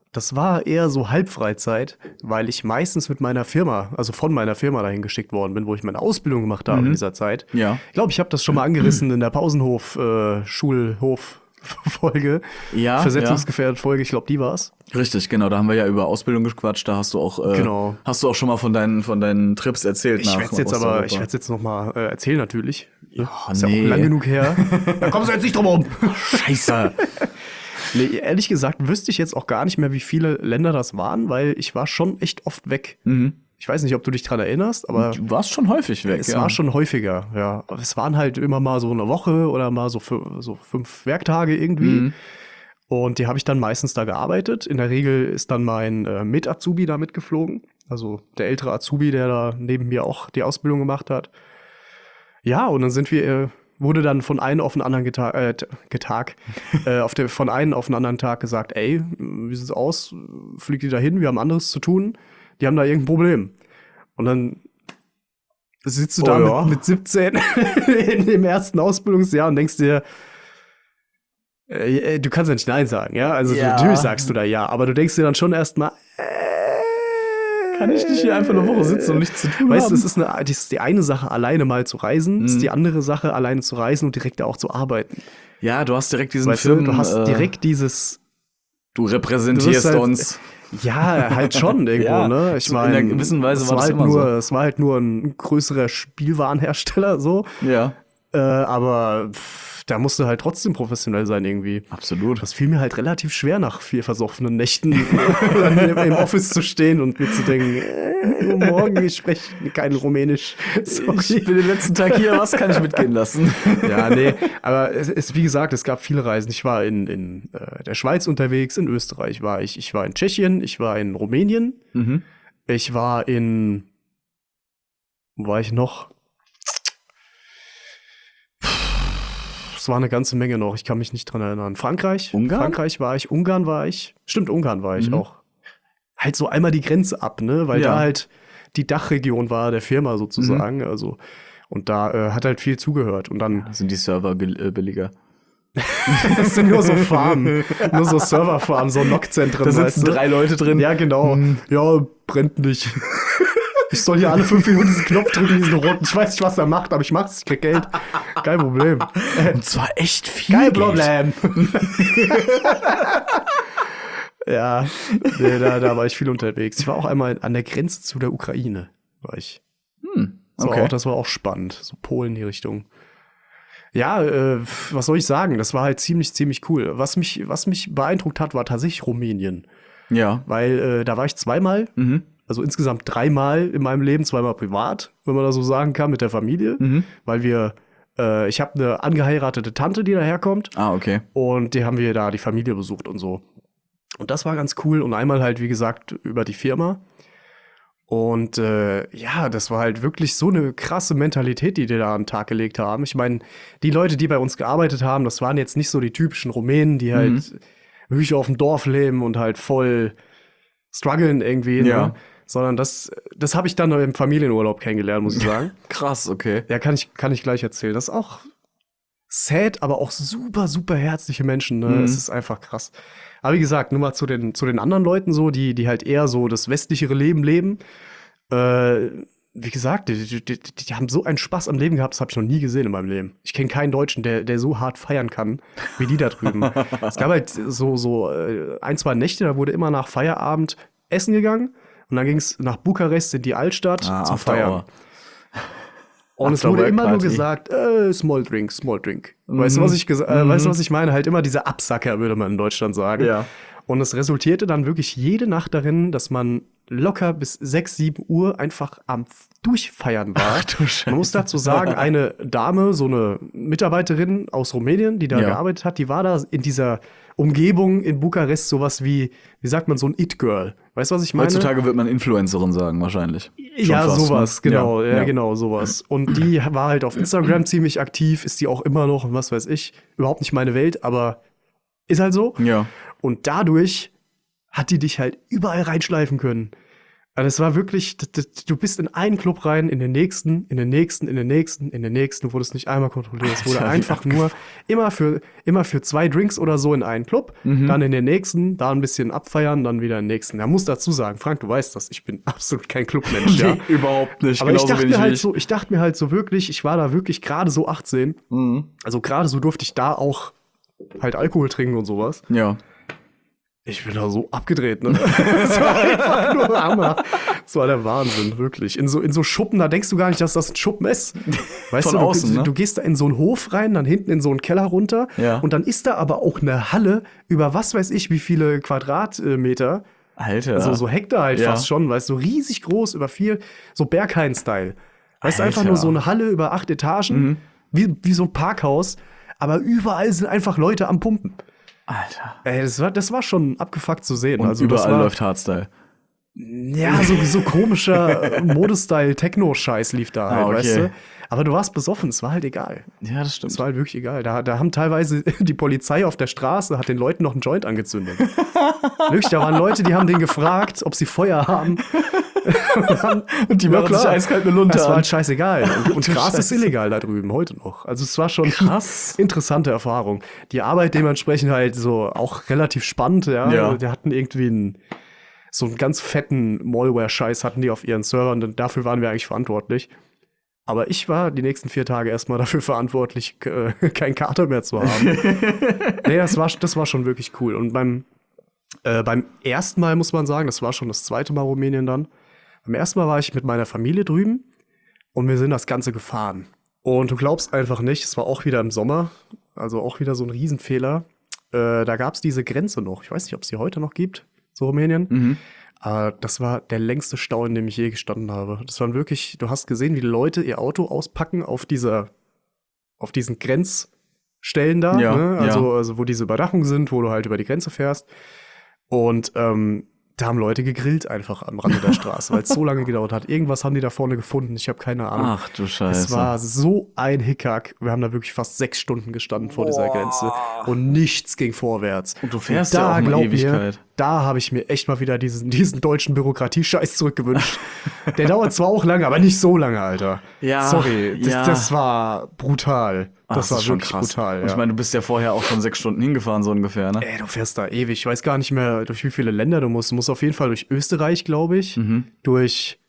S3: Das war eher so Halbfreizeit, weil ich meistens mit meiner Firma, also von meiner Firma dahin geschickt worden bin, wo ich meine Ausbildung gemacht habe
S1: Mhm.
S3: in dieser Zeit.
S1: Ja.
S3: Ich glaube, ich habe das schon mal angerissen in der Pausenhof, äh, Schulhof-Folge.
S1: Ja,
S3: Versetzungsgefährdet Folge, ich glaube, die war's.
S1: Richtig, genau. Da haben wir ja über Ausbildung gequatscht. Da hast du auch, äh,
S3: Genau.
S1: hast du auch schon mal von deinen, von deinen Trips erzählt.
S3: Ich
S1: nach
S3: werde es jetzt aber,
S1: Osteuropa.
S3: ich werde es jetzt noch mal äh, erzählen natürlich. Ja, ist
S1: nee.
S3: ja auch lang genug her. Da kommst du jetzt nicht drum rum.
S1: Scheiße.
S3: Nee, ehrlich gesagt wüsste ich jetzt auch gar nicht mehr, wie viele Länder das waren, weil ich war schon echt oft weg.
S1: Mhm.
S3: Ich weiß nicht, ob du dich dran erinnerst, aber
S1: Du warst schon häufig weg,
S3: es
S1: ja.
S3: war schon häufiger, ja. Aber es waren halt immer mal so eine Woche oder mal so, fü- so fünf Werktage irgendwie.
S1: Mhm.
S3: Und die habe ich dann meistens da gearbeitet. In der Regel ist dann mein äh, Mit-Azubi da mitgeflogen. Also der ältere Azubi, der da neben mir auch die Ausbildung gemacht hat. Ja, und dann sind wir, äh, wurde dann von einem auf den anderen Geta äh, t- Getag, äh, auf der, von einem auf den anderen Tag gesagt, ey, wie sieht's aus? Fliegt ihr da hin? Wir haben anderes zu tun. Die haben da irgendein Problem. Und dann sitzt du
S1: Oh
S3: da
S1: ja.
S3: mit, mit siebzehn in dem ersten Ausbildungsjahr und denkst dir, äh, du kannst ja nicht Nein sagen, ja? Also
S1: Ja.
S3: natürlich sagst du da ja, aber du denkst dir dann schon erstmal,
S1: Kann ich nicht hier einfach eine Woche sitzen und nichts zu tun
S3: weißt du,
S1: haben?
S3: es ist, eine, das ist die eine Sache, alleine mal zu reisen, es ist
S1: Mhm.
S3: die andere Sache, alleine zu reisen und direkt da auch zu arbeiten.
S1: Ja, du hast direkt diesen
S3: Weißt
S1: Film.
S3: du, du hast
S1: äh,
S3: direkt dieses,
S1: Du
S3: Du
S1: repräsentierst
S3: wirst halt-
S1: uns.
S3: ja, halt schon irgendwo,
S1: Ja,
S3: ne? Ich
S1: so in
S3: meine,
S1: einer gewissen Weise
S3: es
S1: war
S3: war
S1: das
S3: halt
S1: immer
S3: nur,
S1: so.
S3: es war halt nur ein größerer Spielwarenhersteller, so.
S1: Ja,
S3: Äh, aber pff, da musst du halt trotzdem professionell sein irgendwie.
S1: absolut.
S3: Das fiel mir halt relativ schwer, nach vier versoffenen Nächten im, im Office zu stehen und mir zu denken, äh, guten Morgen, ich spreche kein Rumänisch. Sorry.
S1: Ich bin den letzten Tag hier, was kann ich mitgehen lassen?
S3: Ja, nee, aber es ist, wie gesagt, es gab viele Reisen. Ich war in, in äh, der Schweiz unterwegs, in Österreich war ich, ich war in Tschechien, ich war in Rumänien,
S1: Mhm.
S3: ich war in, wo war ich noch? Es war eine ganze Menge noch, ich kann mich nicht dran erinnern. Frankreich?
S1: Ungarn?
S3: Frankreich war ich, Ungarn war ich. Stimmt, Ungarn war ich
S1: Mhm.
S3: auch. Halt so einmal die Grenze ab, ne? Weil
S1: Ja.
S3: da halt die Dachregion war der Firma sozusagen.
S1: Mhm.
S3: Also, und da äh, hat halt viel zugehört. Und dann
S1: Sind die Server gel- äh, billiger?
S3: das sind nur so Farmen, nur so Serverfarmen, so Nock-Zentren.
S1: Da
S3: weißt
S1: sitzen
S3: du?
S1: drei Leute drin.
S3: Ja, genau. Ja, brennt nicht. Ich soll hier alle fünf Minuten diesen Knopf drücken, diesen roten. Ich weiß nicht, was er macht, aber ich mach's, ich krieg Geld. Kein Problem.
S1: Und zwar echt viel.
S3: Kein
S1: Geld.
S3: Problem. Ja, nee, da, da war ich viel unterwegs. Ich war auch einmal an der Grenze zu der Ukraine. War ich.
S1: Hm,
S3: Das, war
S1: okay.
S3: auch, das war auch spannend. So Polen die Richtung. Ja, äh, was soll ich sagen? Das war halt ziemlich, ziemlich cool. Was mich, was mich beeindruckt hat, war tatsächlich Rumänien.
S1: Ja.
S3: Weil äh, da war ich zweimal,
S1: Mhm.
S3: also insgesamt dreimal in meinem Leben, zweimal privat, wenn man das so sagen kann, mit der Familie.
S1: Mhm.
S3: Weil wir, äh, ich habe eine angeheiratete Tante, die daherkommt.
S1: Ah, okay.
S3: Und die haben wir da die Familie besucht und so. Und das war ganz cool. Und einmal halt, wie gesagt, über die Firma. Und äh, ja, das war halt wirklich so eine krasse Mentalität, die die da an den Tag gelegt haben. Ich meine, die Leute, die bei uns gearbeitet haben, das waren jetzt nicht so die typischen Rumänen, die halt
S1: Mhm.
S3: wirklich auf dem Dorf leben und halt voll strugglen irgendwie.
S1: Ja.
S3: Ne? Sondern das, das habe ich dann im Familienurlaub kennengelernt, muss ich sagen.
S1: Krass, okay.
S3: Ja, kann ich, kann ich gleich erzählen. Das ist auch sad, aber auch super, super herzliche Menschen. Ne?
S1: Mhm.
S3: Es ist einfach krass. Aber wie gesagt, nur mal zu den, zu den anderen Leuten so, die, die halt eher so das westlichere Leben leben. Äh, wie gesagt, die, die, die, die haben so einen Spaß am Leben gehabt, das habe ich noch nie gesehen in meinem Leben. Ich kenne keinen Deutschen, der, der so hart feiern kann, wie die da drüben. Es gab halt so, so äh, ein, zwei Nächte, da wurde immer nach Feierabend essen gegangen. Und dann ging es nach Bukarest in die Altstadt
S1: Ah,
S3: zum
S1: After
S3: Feiern.
S1: Hour.
S3: Und es
S1: After
S3: wurde
S1: Work
S3: immer nur
S1: Party.
S3: gesagt, äh, Small Drink, Small Drink. Weißt du, was ich gesa- äh,
S1: Mhm.
S3: weißt du, was ich meine? Halt immer dieser Absacker, würde man in Deutschland sagen.
S1: Ja.
S3: Und es resultierte dann wirklich jede Nacht darin, dass man locker bis sechs, sieben Uhr einfach am Durchfeiern war.
S1: Ach du Scheiße.
S3: Man muss dazu sagen, eine Dame, so eine Mitarbeiterin aus Rumänien, die da
S1: Ja.
S3: gearbeitet hat, die war da in dieser Umgebung in Bukarest sowas wie, wie sagt man, so ein It-Girl. Weißt du, was ich meine?
S1: Heutzutage wird man Influencerin sagen, wahrscheinlich. Schon
S3: Ja,
S1: fast,
S3: sowas,
S1: ne?
S3: genau, ja,
S1: ja.
S3: genau, sowas. Und die war halt auf Instagram ziemlich aktiv, ist die auch immer noch, und was weiß ich, überhaupt nicht meine Welt, aber ist halt so.
S1: Ja.
S3: Und dadurch hat die dich halt überall reinschleifen können. Also es war wirklich, d- d- du bist in einen Club rein, in den nächsten, in den nächsten, in den nächsten, in den nächsten. Du wurdest nicht einmal kontrolliert. Es wurde
S1: Alter, wie
S3: einfach nur immer für, immer für zwei Drinks oder so in einen Club,
S1: Mhm.
S3: dann in den nächsten, da ein bisschen abfeiern, dann wieder in den nächsten. Da muss dazu sagen, Frank, du weißt das, ich bin absolut kein Clubmensch, ja.
S1: Nee, überhaupt nicht.
S3: Aber ich
S1: Genauso
S3: dachte
S1: wenig
S3: mir
S1: wie
S3: halt
S1: ich.
S3: so, ich dachte mir halt so wirklich, ich war da wirklich gerade so achtzehn.
S1: Mhm.
S3: Also gerade so durfte ich da auch halt Alkohol trinken und sowas.
S1: Ja.
S3: Ich bin da so abgedreht, ne? Das war einfach nur Hammer. Das war der Wahnsinn, wirklich. In so, in so Schuppen, da denkst du gar nicht, dass das ein Schuppen ist. Weißt
S1: Von
S3: du, du,
S1: außen, ne?
S3: du gehst da in so einen Hof rein, dann hinten in so einen Keller runter.
S1: Ja.
S3: Und dann ist da aber auch eine Halle über was weiß ich, wie viele Quadratmeter.
S1: Alter.
S3: So, so Hektar halt
S1: Ja.
S3: fast schon, weißt du, so riesig groß, über viel, so Berghain-Style. Weißt du, einfach
S1: Alter.
S3: nur so eine Halle über acht Etagen,
S1: Mhm.
S3: wie, wie so ein Parkhaus. Aber überall sind einfach Leute am Pumpen.
S1: Alter.
S3: Ey, das war, das war schon abgefuckt zu sehen.
S1: Und
S3: also das
S1: überall
S3: war,
S1: läuft Hardstyle.
S3: Ja, so, so komischer Modestyle Techno-Scheiß lief da halt,
S1: Ah, okay.
S3: weißt du? Aber du warst besoffen, es war halt egal.
S1: Ja, das stimmt.
S3: Es war halt wirklich egal. Da, da haben teilweise die Polizei auf der Straße hat den Leuten noch einen Joint angezündet. Wirklich, da waren Leute, die haben den gefragt, ob sie Feuer haben.
S1: Und die
S3: Ja,
S1: machen
S3: klar.
S1: sich eiskalt eine Lunte
S3: Das war
S1: an.
S3: halt scheißegal. Und, und Gras ist
S1: Scheiße.
S3: illegal da drüben, heute noch. Also es war schon
S1: Krass.
S3: interessante Erfahrung. Die Arbeit dementsprechend halt so auch relativ spannend, ja.
S1: Ja.
S3: Die hatten irgendwie einen, so einen ganz fetten Malware-Scheiß hatten die auf ihren Servern und dafür waren wir eigentlich verantwortlich. Aber ich war die nächsten vier Tage erstmal dafür verantwortlich, äh, keinen Kater mehr zu haben. Nee, das war, das war schon wirklich cool. Und beim, äh, beim ersten Mal muss man sagen, das war schon das zweite Mal Rumänien dann. Beim ersten Mal war ich mit meiner Familie drüben und wir sind das Ganze gefahren. Und du glaubst einfach nicht, es war auch wieder im Sommer, also auch wieder so ein Riesenfehler. Äh, da gab es diese Grenze noch. Ich weiß nicht, ob es die heute noch gibt, so Rumänien.
S1: Mhm.
S3: Aber das war der längste Stau, in dem ich je gestanden habe. Das waren wirklich, du hast gesehen, wie die Leute ihr Auto auspacken auf dieser, auf diesen Grenzstellen da,
S1: Ja,
S3: ne? also,
S1: ja.
S3: also wo diese Überdachungen sind, wo du halt über die Grenze fährst. Und ähm, da haben Leute gegrillt einfach am Rande der Straße, weil es so lange gedauert hat. Irgendwas haben die da vorne gefunden, ich habe keine Ahnung.
S1: Ach du Scheiße.
S3: Es war so ein Hickhack. Wir haben da wirklich fast sechs Stunden gestanden vor dieser Grenze und nichts ging vorwärts.
S1: Und du fährst
S3: Und
S1: ja auch eine
S3: glaub
S1: Ewigkeit.
S3: Mir, da habe ich mir echt mal wieder diesen, diesen deutschen Bürokratiescheiß zurückgewünscht. Der dauert zwar auch lange, aber nicht so lange, Alter.
S1: Ja,
S3: Sorry, das,
S1: ja.
S3: das war brutal.
S1: Ach,
S3: Das war
S1: ist schon
S3: wirklich
S1: krass.
S3: brutal.
S1: Und ich
S3: Ja.
S1: meine, du bist ja vorher auch schon sechs Stunden hingefahren, so ungefähr, ne?
S3: Ey, du fährst da ewig. Ich weiß gar nicht mehr, durch wie viele Länder du musst. Du musst auf jeden Fall durch Österreich, glaube ich.
S1: Mhm.
S3: Durch.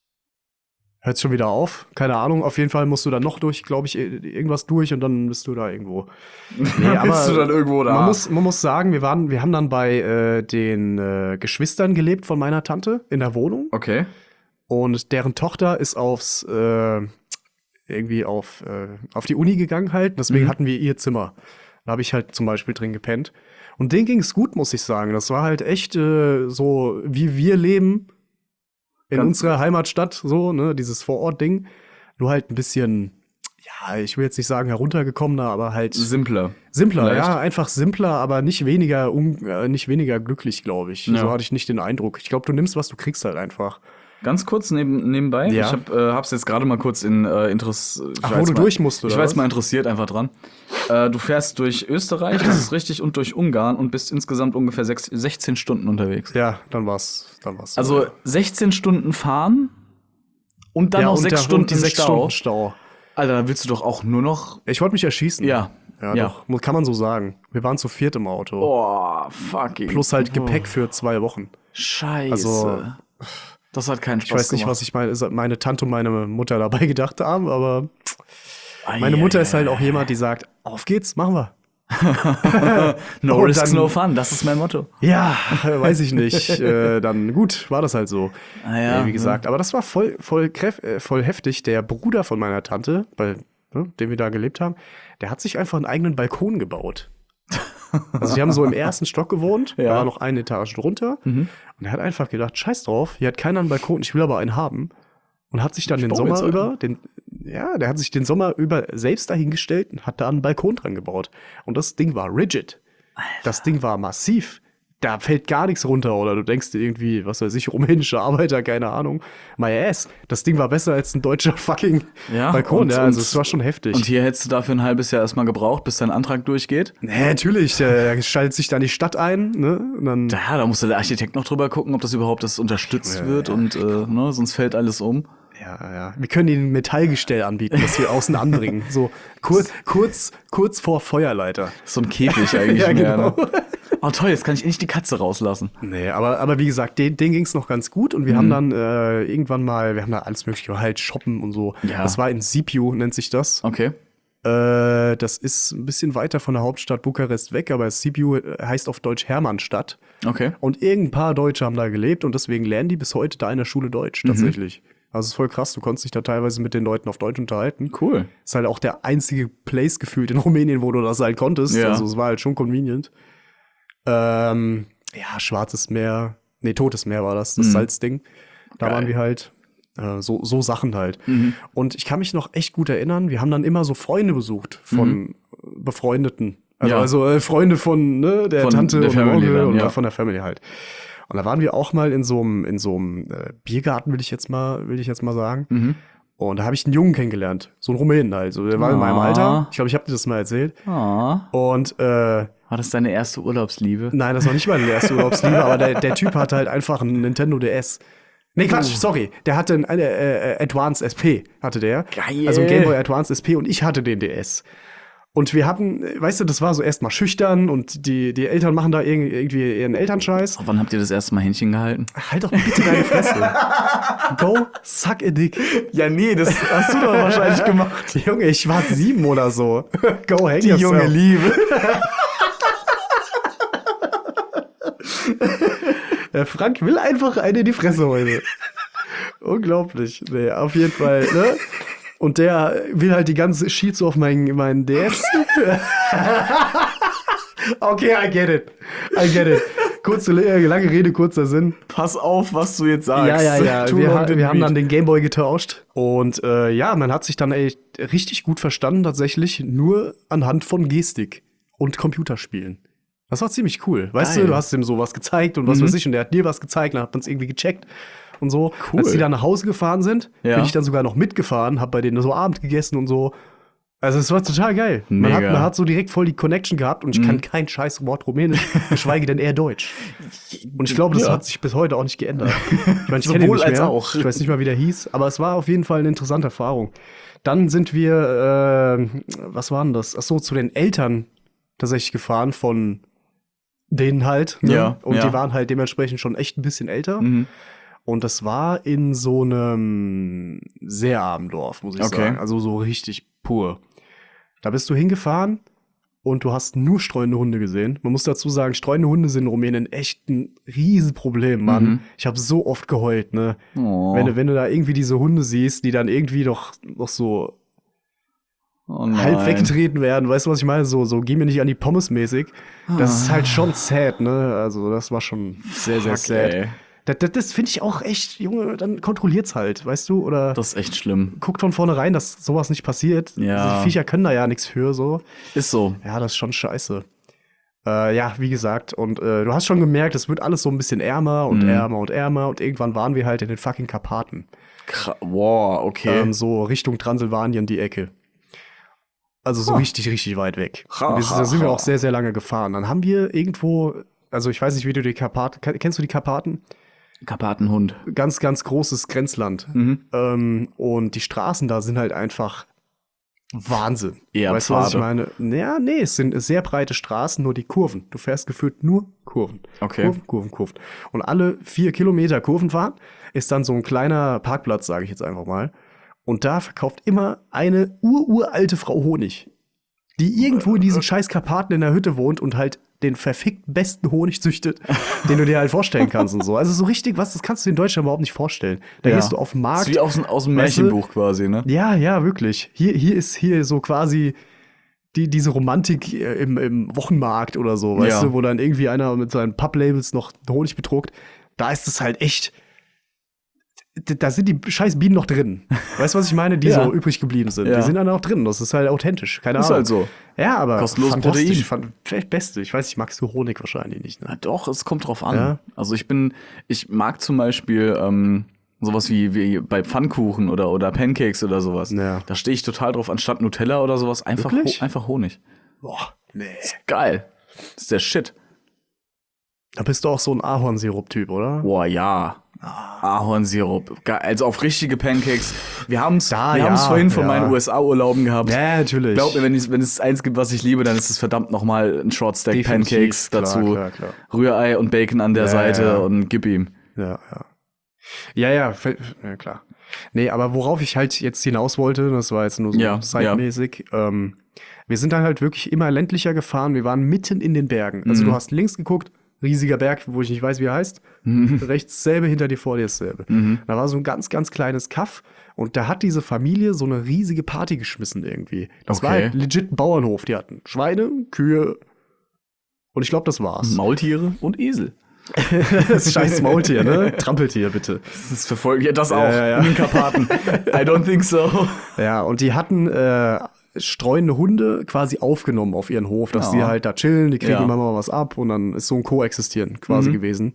S3: Hört schon wieder auf? Keine Ahnung. Auf jeden Fall musst du dann noch durch, glaube ich, irgendwas durch und dann bist du da irgendwo. Nee,
S1: Bist du dann irgendwo da?
S3: Man muss, man muss sagen, wir, waren, wir haben dann bei äh, den äh, Geschwistern gelebt von meiner Tante in der Wohnung.
S1: Okay.
S3: Und deren Tochter ist aufs äh, irgendwie auf, äh, auf die Uni gegangen halt. Deswegen
S1: Mhm.
S3: hatten wir ihr Zimmer. Da habe ich halt zum Beispiel drin gepennt. Und denen ging es gut, muss ich sagen. Das war halt echt äh, so, wie wir leben in
S1: Ganz-
S3: unserer Heimatstadt, so, ne, dieses Vorort-Ding. Nur halt ein bisschen, ja, ich will jetzt nicht sagen heruntergekommener, aber halt
S1: Simpler.
S3: simpler,
S1: Vielleicht.
S3: ja, einfach simpler, aber nicht weniger, un äh, nicht weniger glücklich, glaube ich.
S1: Ja.
S3: So hatte ich nicht den Eindruck. Ich glaube, du nimmst, was du kriegst halt einfach.
S1: Ganz kurz neben, nebenbei.
S3: Ja.
S1: Ich hab, äh, hab's jetzt gerade mal kurz in äh, Interess. ich
S3: Ach,
S1: war
S3: wo
S1: jetzt
S3: du
S1: mal,
S3: durch musst, oder
S1: Ich war jetzt
S3: was?
S1: mal interessiert einfach dran. Äh, du fährst durch Österreich, das ist richtig, und durch Ungarn und bist insgesamt ungefähr sechs, sechzehn Stunden unterwegs.
S3: Ja, dann war's, dann war's. so.
S1: Also sechzehn Stunden fahren und dann
S3: ja,
S1: noch
S3: und
S1: sechs
S3: der-
S1: Stunden
S3: und die
S1: im
S3: sechs
S1: Stau.
S3: Stunden Stau.
S1: Alter, da willst du doch auch nur noch.
S3: Ich wollte mich erschießen.
S1: Ja.
S3: Ja,
S1: Ja.
S3: doch. Mu- Kann man so sagen. Wir waren zu viert im Auto.
S1: Boah, fucking.
S3: Plus halt
S1: Oh,
S3: Gepäck für zwei Wochen.
S1: Scheiße.
S3: Also,
S1: das hat keinen Spaß
S3: Ich weiß nicht,
S1: gemacht.
S3: was ich meine, meine Tante und meine Mutter dabei gedacht haben, aber meine Mutter ist halt auch jemand, die sagt, auf geht's, machen wir.
S1: No
S3: Und
S1: risks,
S3: dann-
S1: no fun. Das ist mein Motto.
S3: Ja, weiß ich nicht. äh, dann gut, war das halt so.
S1: Ah ja,
S3: Äh, wie gesagt, aber das war voll, voll, kräf äh, voll heftig. Der Bruder von meiner Tante, bei ne, dem wir da gelebt haben, der hat sich einfach einen eigenen Balkon gebaut. Also die haben so im ersten Stock gewohnt,
S1: Ja.
S3: da war noch eine Etage drunter.
S1: Mhm.
S3: Und er hat einfach gedacht, scheiß drauf, hier hat keiner einen Balkon, ich will aber einen haben. Und hat sich dann den
S1: baue
S3: Sommer
S1: jetzt einen.
S3: über, den, ja, der hat sich den Sommer über selbst dahingestellt und hat da einen Balkon dran gebaut. Und das Ding war rigid. Das Ding war massiv. da fällt gar nichts runter. Oder du denkst dir irgendwie, was weiß ich, rumänische Arbeiter, keine Ahnung. My ass. Das Ding war besser als ein deutscher fucking
S1: Ja,
S3: Balkon.
S1: und-
S3: ja, also
S1: und-
S3: es war schon heftig.
S1: Und hier hättest du dafür ein halbes Jahr erstmal gebraucht, bis dein Antrag durchgeht.
S3: Nee, natürlich, der schaltet sich dann die Stadt ein, ne? Und dann,
S1: Ja, da musste der Architekt noch drüber gucken, ob das überhaupt das unterstützt
S3: Ja,
S1: wird
S3: ja,
S1: und äh, ne, sonst fällt alles um.
S3: ja, ja. Wir können ihnen ein Metallgestell anbieten, das wir außen anbringen. So kurz, kurz, kurz vor Feuerleiter.
S1: So ein Käfig eigentlich
S3: Ja,
S1: mehr.
S3: genau.
S1: Ne? Oh toll, jetzt kann ich endlich die Katze rauslassen.
S3: Nee, aber, aber wie gesagt, den, den ging's noch ganz gut und wir haben dann äh, irgendwann mal, wir haben da alles mögliche, halt shoppen und so.
S1: Ja.
S3: Das war in Sibiu, nennt sich das.
S1: Okay.
S3: Äh, das ist ein bisschen weiter von der Hauptstadt Bukarest weg, aber Sibiu heißt auf Deutsch Hermannstadt.
S1: Okay.
S3: Und irgendein paar Deutsche haben da gelebt und deswegen lernen die bis heute da in der Schule Deutsch, tatsächlich. Also es ist voll krass, du konntest dich da teilweise mit den Leuten auf Deutsch unterhalten.
S1: Cool.
S3: Ist halt auch der einzige Place gefühlt in Rumänien, wo du das halt konntest.
S1: Ja.
S3: Also es war halt schon convenient. Ähm, ja, Schwarzes Meer, nee, Totes Meer war das, das
S1: Mhm.
S3: Salzding. Da
S1: Geil.
S3: waren wir halt, äh, so, so Sachen halt. Und ich kann mich noch echt gut erinnern, wir haben dann immer so Freunde besucht von Befreundeten. Also,
S1: Ja.
S3: also äh, Freunde von ne, der
S1: Von
S3: Tante
S1: der
S3: und dem
S1: Family
S3: Onkel
S1: dann,
S3: und
S1: ja.
S3: von der Family halt. Und da waren wir auch mal in so einem in so einem äh, Biergarten, will ich jetzt mal, will ich jetzt mal sagen.
S1: Mhm.
S3: Und da habe ich einen Jungen kennengelernt, so einen Rumänen halt. So, der war in meinem
S1: Ah.
S3: Alter. Ich glaube, ich habe dir das mal erzählt.
S1: Ah.
S3: Und äh,
S1: War das deine erste Urlaubsliebe?
S3: nein, das war nicht meine erste Urlaubsliebe, aber der, der Typ hatte halt einfach einen Nintendo D S. Nee, Quatsch, sorry. Der hatte einen äh, äh, Advance S P, hatte der.
S1: Geil.
S3: Also ein Game Boy Advance S P und ich hatte den D S. Und wir hatten, weißt du, das war so erstmal schüchtern und die, die Eltern machen da irg- irgendwie ihren Elternscheiß.
S1: Wann habt ihr das erste Mal Händchen gehalten?
S3: Halt doch bitte deine Fresse. Go, suck a dick.
S1: Ja, nee, das hast du doch wahrscheinlich gemacht.
S3: Junge, ich war sieben oder so. Go, hang yourself.
S1: Liebe.
S3: Der Frank will einfach eine in die Fresse heute. Unglaublich. Nee, auf jeden Fall, ne? Und der will halt die ganze Sheet so auf meinen, meinen D S. Okay, I get it. I get it. Kurze, lange Rede, kurzer Sinn.
S1: Pass auf, was du jetzt sagst.
S3: Ja, ja, ja.
S1: Too
S3: Wir,
S1: long
S3: ha
S1: didn't
S3: wir haben
S1: read.
S3: dann den Gameboy getauscht. Und äh, ja, man hat sich dann echt richtig gut verstanden, tatsächlich, nur anhand von Gestik und Computerspielen. Das war ziemlich cool. Weißt
S1: Geil.
S3: du, du hast ihm sowas gezeigt und was weiß ich, und der hat dir was gezeigt, dann hat man es irgendwie gecheckt und so.
S1: Cool.
S3: Als die dann nach Hause gefahren sind,
S1: Ja.
S3: bin ich dann sogar noch mitgefahren, hab bei denen so Abend gegessen und so. Also es war total geil. Man hat,
S1: Mega.
S3: man hat so direkt voll die Connection gehabt und ich kann kein scheiß Wort Rumänisch, geschweige denn eher Deutsch. Und ich glaube, das
S1: Ja.
S3: hat sich bis heute auch nicht geändert. Ich meine, ich kenne ihn
S1: Sowohl
S3: nicht
S1: als
S3: mehr.
S1: auch.
S3: Ich weiß nicht mal, wie der hieß, aber es war auf jeden Fall eine interessante Erfahrung. Dann sind wir, äh, was war denn das? Ach so, zu den Eltern tatsächlich gefahren von denen halt. Ne?
S1: Ja,
S3: Und
S1: ja.
S3: die waren halt dementsprechend schon echt ein bisschen älter.
S1: Mhm.
S3: Und das war in so einem sehr armen Dorf, muss ich
S1: Okay.
S3: sagen. Also so richtig pur. Da bist du hingefahren und du hast nur streunende Hunde gesehen. Man muss dazu sagen, streunende Hunde sind in Rumänien echt ein Riesenproblem, Mann.
S1: Mhm.
S3: Ich habe so oft geheult, ne?
S1: Oh.
S3: Wenn, du, wenn du da irgendwie diese Hunde siehst, die dann irgendwie doch noch so
S1: Oh nein.
S3: halb weggetreten werden, weißt du, was ich meine? So, so geh mir nicht an die Pommes mäßig. Das ist halt schon sad, ne? Also, das war schon sehr, sehr
S1: Fuck,
S3: sad.
S1: ey.
S3: Das, das, das finde ich auch echt, Junge, dann kontrolliert's halt, weißt du? Oder
S1: Das ist echt schlimm.
S3: guckt von vornherein, dass sowas nicht passiert.
S1: Ja.
S3: Also die Viecher können da ja nichts für, so.
S1: Ist so.
S3: Ja, das ist schon scheiße. Äh, ja, wie gesagt, und äh, du hast schon gemerkt, es wird alles so ein bisschen ärmer und
S1: Mhm.
S3: ärmer und ärmer und irgendwann waren wir halt in den fucking Karpaten.
S1: Kra wow, okay.
S3: Ähm, so Richtung Transsilvanien die Ecke. Also so richtig, richtig weit weg.
S1: Ha,
S3: Und wir, sind-
S1: ha,
S3: da sind wir
S1: ha.
S3: auch sehr, sehr lange gefahren. Dann haben wir irgendwo, also ich weiß nicht, wie du die Karpaten, kenn- kennst du die Karpaten?
S1: Karpatenhund.
S3: Ganz, ganz großes Grenzland.
S1: Mhm.
S3: Ähm, und die Straßen da sind halt einfach Wahnsinn.
S1: Eher
S3: weißt du, was ich
S1: Pfade.
S3: meine? Ja, nee, es sind sehr breite Straßen, nur die Kurven. Du fährst gefühlt nur Kurven.
S1: Okay.
S3: Kurven, Kurven, Kurven. Und alle vier Kilometer Kurven fahren ist dann so ein kleiner Parkplatz, sage ich jetzt einfach mal. Und da verkauft immer eine ururalte Frau Honig, die irgendwo in diesen scheiß Karpaten in der Hütte wohnt und halt den verfickt besten Honig züchtet, den du dir halt vorstellen kannst und so. Also so richtig was, das kannst du in Deutschland überhaupt nicht vorstellen. Da
S1: Ja.
S3: gehst du auf den
S1: Das
S3: Markt.
S1: ist wie aus, aus dem
S3: Weißt du?
S1: Märchenbuch quasi, ne?
S3: Ja, ja, wirklich. Hier, hier ist hier so quasi die, diese Romantik äh, im, im Wochenmarkt oder so, weißt
S1: Ja.
S3: du, wo dann irgendwie einer mit seinen Papplabels noch Honig bedruckt. Da ist es halt echt d- da sind die scheiß Bienen noch drin. Weißt du, was ich meine? Die
S1: Ja.
S3: so übrig geblieben sind.
S1: Ja.
S3: Die sind dann auch drin. Das ist halt authentisch. Keine
S1: Ist
S3: Ahnung.
S1: halt so.
S3: Ja, aber
S1: Kostenloses
S3: fantastisch.
S1: Protein.
S3: Fan- vielleicht Beste. Ich weiß nicht, magst du Honig wahrscheinlich nicht,
S1: Na
S3: ne?
S1: doch, es kommt drauf an.
S3: Ja.
S1: Also ich bin, ich mag zum Beispiel ähm, sowas wie, wie bei Pfannkuchen oder, oder Pancakes oder sowas.
S3: Ja.
S1: Da stehe ich total drauf, anstatt Nutella oder sowas, einfach, ho
S3: Wirklich?
S1: einfach Honig.
S3: Boah, nee.
S1: Geil. Das ist der Shit.
S3: Da bist du auch so ein Ahornsirup-Typ, oder?
S1: Boah, ja. Ahornsirup. Geil. Also auf richtige Pancakes. Wir haben es
S3: Da,
S1: wir
S3: ja,
S1: haben's vorhin von
S3: ja.
S1: meinen U S A-Urlauben gehabt.
S3: Ja, natürlich.
S1: Glaub mir, wenn, ich, wenn es eins gibt, was ich liebe, dann ist es verdammt nochmal ein Short Stack
S3: Definitiv.
S1: Pancakes
S3: Klar,
S1: dazu.
S3: klar, klar.
S1: Rührei und Bacon an der
S3: Ja,
S1: Seite
S3: ja.
S1: und gib ihm.
S3: Ja, ja. Ja, ja, fe- ja, klar. Nee, aber worauf ich halt jetzt hinaus wollte, das war jetzt nur so
S1: Ja,
S3: zeitmäßig, ähm, wir sind dann halt wirklich immer ländlicher gefahren. Wir waren mitten in den Bergen. Also
S1: Mhm.
S3: du hast links geguckt, riesiger Berg, wo ich nicht weiß, wie er heißt. Rechts dasselbe, hinter dir, vor dir dasselbe.
S1: Mhm.
S3: Da war so ein ganz, ganz kleines Kaff und da hat diese Familie so eine riesige Party geschmissen irgendwie. Das war
S1: Okay.
S3: halt legit ein Bauernhof. Die hatten Schweine, Kühe und ich glaube, das war's.
S1: Maultiere und Esel.
S3: Das scheiß Maultier, ne? Trampeltier, bitte.
S1: Das verfolgt ja das auch
S3: ja, ja.
S1: in den Karpaten. I don't think so.
S3: Ja, und die hatten äh, streunende Hunde quasi aufgenommen auf ihren Hof, dass
S1: Ja.
S3: die halt da chillen, die kriegen
S1: Ja.
S3: immer mal was ab und dann ist so ein Koexistieren quasi
S1: Mhm.
S3: gewesen.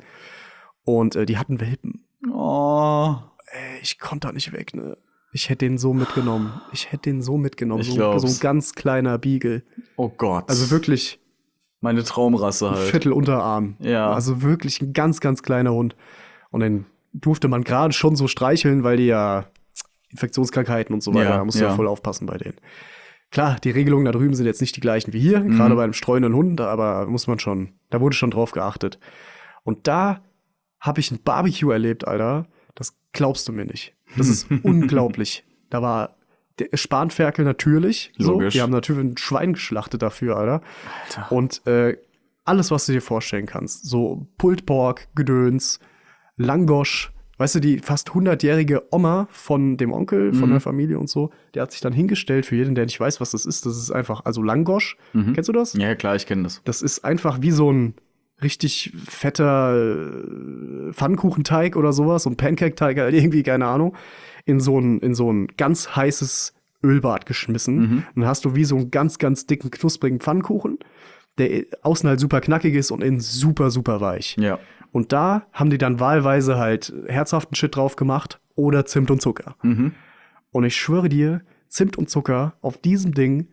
S3: Und äh, die hatten Welpen.
S1: Oh.
S3: Ey, ich konnte da nicht weg, ne? Ich hätte den so mitgenommen. Ich hätte den so mitgenommen.
S1: Ich
S3: So,
S1: glaub's.
S3: so ein ganz kleiner Beagle.
S1: Oh Gott.
S3: Also wirklich
S1: meine Traumrasse halt.
S3: Viertel Unterarm.
S1: Ja.
S3: Also wirklich ein ganz, ganz kleiner Hund. Und den durfte man gerade schon so streicheln, weil die ja Infektionskrankheiten und so weiter,
S1: Ja,
S3: da musst du ja
S1: ja.
S3: voll aufpassen bei denen. Klar, die Regelungen da drüben sind jetzt nicht die gleichen wie hier, gerade bei einem streunenden Hund, aber muss man schon, da wurde schon drauf geachtet. Und da habe ich ein Barbecue erlebt, Alter. Das glaubst du mir nicht. Das ist unglaublich. Da war der Spanferkel natürlich. So.
S1: Logisch.
S3: Die haben natürlich ein Schwein geschlachtet dafür, Alter.
S1: Alter.
S3: Und äh, alles, was du dir vorstellen kannst. So Pulled Pork, Gedöns, Langosch. Weißt du, die fast hundertjährige Oma von dem Onkel, von
S1: Mhm.
S3: der Familie und so, der hat sich dann hingestellt, für jeden, der nicht weiß, was das ist. Das ist einfach, also Langosch.
S1: Mhm.
S3: Kennst du das?
S1: Ja, klar, ich kenne das.
S3: Das ist einfach wie so ein richtig fetter äh, Pfannkuchenteig oder sowas, so ein Pancake-Teig, halt irgendwie, keine Ahnung, in so ein, in so ein ganz heißes Ölbad geschmissen.
S1: Mhm.
S3: Dann hast du wie so einen ganz, ganz dicken, knusprigen Pfannkuchen, der außen halt super knackig ist und innen super, super weich.
S1: Ja.
S3: Und da haben die dann wahlweise halt herzhaften Shit drauf gemacht oder Zimt und Zucker.
S1: Mhm.
S3: Und ich schwöre dir, Zimt und Zucker auf diesem Ding,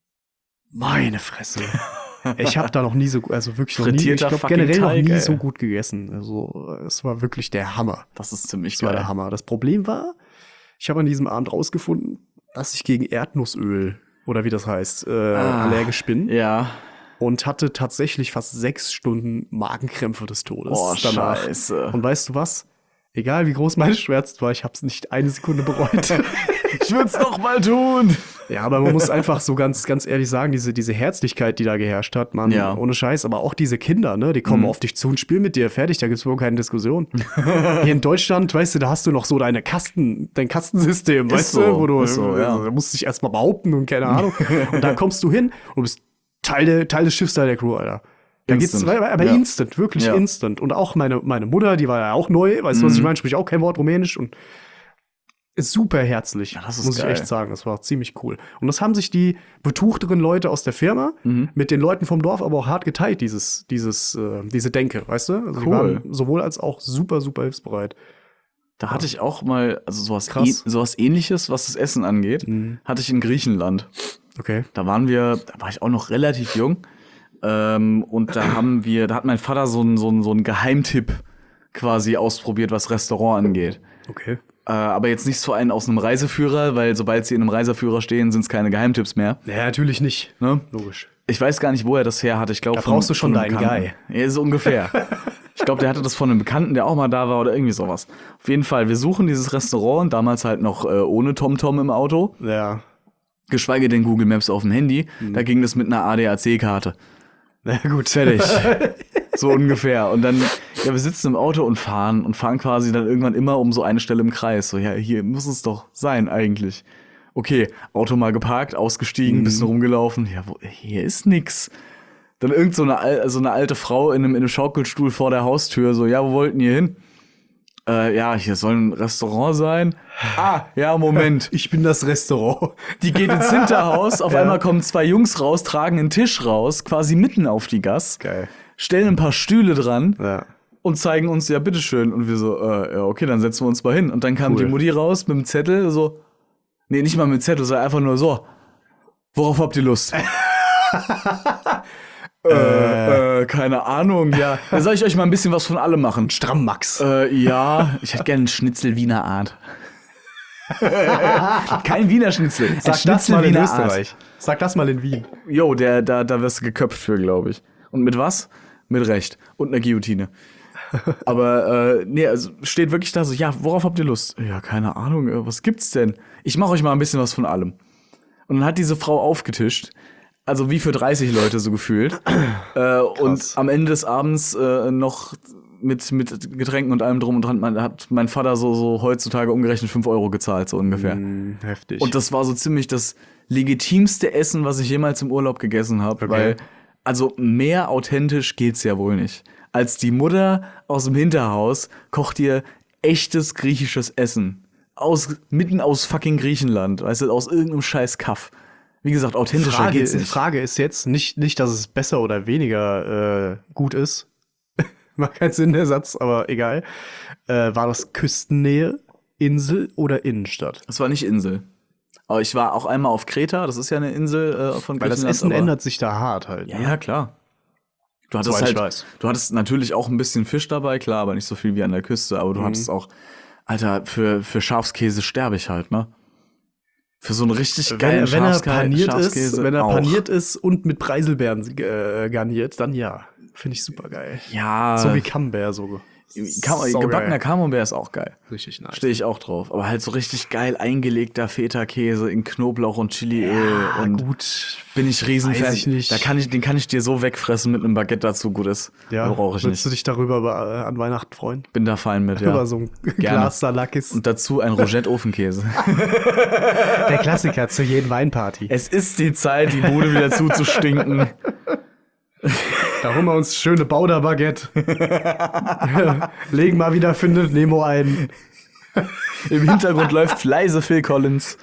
S3: meine Fresse. Ich habe da noch nie so, also wirklich noch nie, ich
S1: Frittierter
S3: glaube
S1: fucking
S3: generell noch
S1: Teig,
S3: nie
S1: ey.
S3: so gut gegessen. Also es war wirklich der Hammer.
S1: Das ist ziemlich
S3: Das war der
S1: geil.
S3: Hammer. Das Problem war, ich habe an diesem Abend rausgefunden, dass ich gegen Erdnussöl oder wie das heißt, äh,
S1: Ah,
S3: allergisch bin
S1: Ja.
S3: und hatte tatsächlich fast sechs Stunden Magenkrämpfe des Todes
S1: Oh,
S3: danach.
S1: scheiße.
S3: Und weißt du was? Egal wie groß mein Schmerz war, ich habe es nicht eine Sekunde bereut.
S1: Ich würde es noch mal tun.
S3: Ja, aber man muss einfach so ganz, ganz ehrlich sagen, diese, diese Herzlichkeit, die da geherrscht hat, man,
S1: Ja.
S3: ohne Scheiß, aber auch diese Kinder, ne, die kommen
S1: Mhm.
S3: auf dich zu und spielen mit dir, fertig, da gibt's überhaupt keine Diskussion. Hier in Deutschland, weißt du, da hast du noch so deine Kasten, dein Kastensystem,
S1: Ist
S3: weißt
S1: so,
S3: du, wo du,
S1: ist so, ja.
S3: da musst du dich erstmal behaupten und keine Ahnung. Und dann kommst du hin und bist Teil, der, Teil des Schiffs, Teil der Crew, Alter. Da geht's,
S1: Instant.
S3: aber
S1: Ja.
S3: instant, wirklich
S1: Ja.
S3: instant. Und auch meine, meine Mutter, die war ja auch neu, weißt du, was ich
S1: Mhm.
S3: meine, spricht auch kein Wort Rumänisch und ist super herzlich,
S1: Ja, das ist
S3: muss
S1: geil.
S3: ich echt sagen. Das war ziemlich cool. Und das haben sich die betuchteren Leute aus der Firma
S1: Mhm.
S3: mit den Leuten vom Dorf aber auch hart geteilt, dieses, dieses, äh, diese Denke, weißt du? Also die
S1: Cool.
S3: waren sowohl als auch super, super hilfsbereit.
S1: Da hatte ich auch mal, also sowas,
S3: Krass.
S1: ähn- sowas ähnliches, was das Essen angeht,
S3: Mhm.
S1: hatte ich in Griechenland.
S3: Okay.
S1: Da waren wir, da war ich auch noch relativ jung. Ähm, und da haben wir, da hat mein Vater so einen so einen- so einen Geheimtipp quasi ausprobiert, was Restaurant angeht.
S3: Okay.
S1: Äh, aber jetzt nicht so einen aus einem Reiseführer, weil sobald sie in einem Reiseführer stehen, sind es keine Geheimtipps mehr.
S3: Ja, natürlich nicht.
S1: Ne?
S3: Logisch.
S1: Ich weiß gar nicht, wo er das her hat. Ich glaube,
S3: Da brauchst du schon deinen
S1: Guy. Ja, so ungefähr. Ich glaube, der hatte das von einem Bekannten, der auch mal da war oder irgendwie sowas. Auf jeden Fall, wir suchen dieses Restaurant, damals halt noch äh, ohne TomTom im Auto,
S3: Ja.
S1: geschweige denn Google Maps auf dem Handy. Da ging das mit einer A D A C-Karte.
S3: Na gut.
S1: Fertig. So ungefähr. Und dann, ja, wir sitzen im Auto und fahren und fahren quasi dann irgendwann immer um so eine Stelle im Kreis. So, ja, hier muss es doch sein eigentlich. Okay, Auto mal geparkt, ausgestiegen,
S3: Mhm.
S1: bisschen rumgelaufen. Ja, wo, hier ist nix. Dann irgend so eine, al- so eine alte Frau in einem, in einem Schaukelstuhl vor der Haustür. So, ja, wo wollten ihr hin? Äh, ja, hier soll ein Restaurant sein. Ah, ja, Moment.
S3: Ich bin das Restaurant.
S1: Die geht ins Hinterhaus, auf
S3: Ja.
S1: einmal kommen zwei Jungs raus, tragen einen Tisch raus, quasi mitten auf die Gas,
S3: Geil.
S1: stellen ein paar Stühle dran
S3: Ja.
S1: und zeigen uns, ja, bitteschön. Und wir so, äh, ja, okay, dann setzen wir uns mal hin. Und dann kam
S3: Cool.
S1: die Mutti raus mit dem Zettel, so, nee, nicht mal mit Zettel, sondern einfach nur so, worauf habt ihr Lust? äh, äh, keine Ahnung, ja. Da soll ich euch mal ein bisschen was von allem machen.
S3: Strammax.
S1: Äh, ja, ich hätte gerne einen Schnitzel Wiener Art. Kein Wiener Schnitzel. Ein
S3: Sag das
S1: Schnitzel
S3: mal in
S1: Wiener
S3: Österreich. Sag das mal in Wien.
S1: Art. Jo, der, da, da wirst du geköpft für, glaube ich. Und mit was? Mit Recht. Und einer Guillotine. Aber, äh, nee, also steht wirklich da so, ja, worauf habt ihr Lust? Ja, keine Ahnung, äh, was gibt's denn? Ich mache euch mal ein bisschen was von allem. Und dann hat diese Frau aufgetischt. Also wie für dreißig Leute so gefühlt. äh, und am Ende des Abends äh, noch mit, mit Getränken und allem drum und dran man, hat mein Vater so, so heutzutage umgerechnet fünf Euro gezahlt, so ungefähr.
S3: Mm, heftig.
S1: Und das war so ziemlich das legitimste Essen, was ich jemals im Urlaub gegessen habe.
S3: Okay.
S1: Weil, also mehr authentisch geht's ja wohl nicht. Als die Mutter aus dem Hinterhaus kocht ihr echtes griechisches Essen. Aus, mitten aus fucking Griechenland, weißt du, aus irgendeinem scheiß Kaff. Wie gesagt, authentischer
S3: Frage,
S1: geht's nicht.
S3: Frage ist jetzt nicht, nicht, dass es besser oder weniger äh, gut ist. Macht keinen Sinn, der Satz, aber egal. Äh, war das Küstennähe, Insel oder Innenstadt?
S1: Das war nicht Insel. Aber ich war auch einmal auf Kreta, das ist ja eine Insel äh, von
S3: Weil das
S1: Griechenland,
S3: Essen
S1: aber-
S3: ändert sich da hart halt.
S1: Ja,
S3: ne?
S1: ja, klar. Du hattest
S3: Soweit ich
S1: halt,
S3: weiß.
S1: du hattest natürlich auch ein bisschen Fisch dabei, klar, aber nicht so viel wie an der Küste. Aber du
S3: Mhm.
S1: hattest auch, Alter, für, für Schafskäse sterbe ich halt, ne? Für so einen richtig geilen
S3: Wenn, wenn er
S1: Schafska-
S3: paniert ist,
S1: Schafskäse
S3: wenn er
S1: auch.
S3: paniert ist und mit Preiselbeeren äh, garniert, dann ja. Finde ich super geil.
S1: Ja,
S3: So wie Camembert so.
S1: Kam,
S3: Sau
S1: gebackener
S3: geil.
S1: Camembert ist auch geil.
S3: Richtig nice.
S1: Stehe ich auch drauf. Aber halt so richtig geil eingelegter Feta-Käse in Knoblauch und Chiliöl.
S3: Ja,
S1: und
S3: gut.
S1: bin ich Riesenfan.
S3: Weiß ich nicht.
S1: Da kann ich, den kann ich dir so wegfressen mit einem Baguette dazu, gut ist.
S3: Ja,
S1: Brauche ich
S3: würdest
S1: nicht.
S3: du dich darüber äh, an Weihnachten freuen?
S1: Bin da fein mit, ja.
S3: Über so ein Glas Salakis.
S1: Und dazu ein Rogette-Ofenkäse.
S3: Der Klassiker zu jeden Weinparty.
S1: Es ist die Zeit, die Bude wieder zuzustinken.
S3: Da holen wir uns schöne Bauder-Baguette. Legen mal wieder Findet Nemo ein.
S1: Im Hintergrund läuft leise Phil Collins.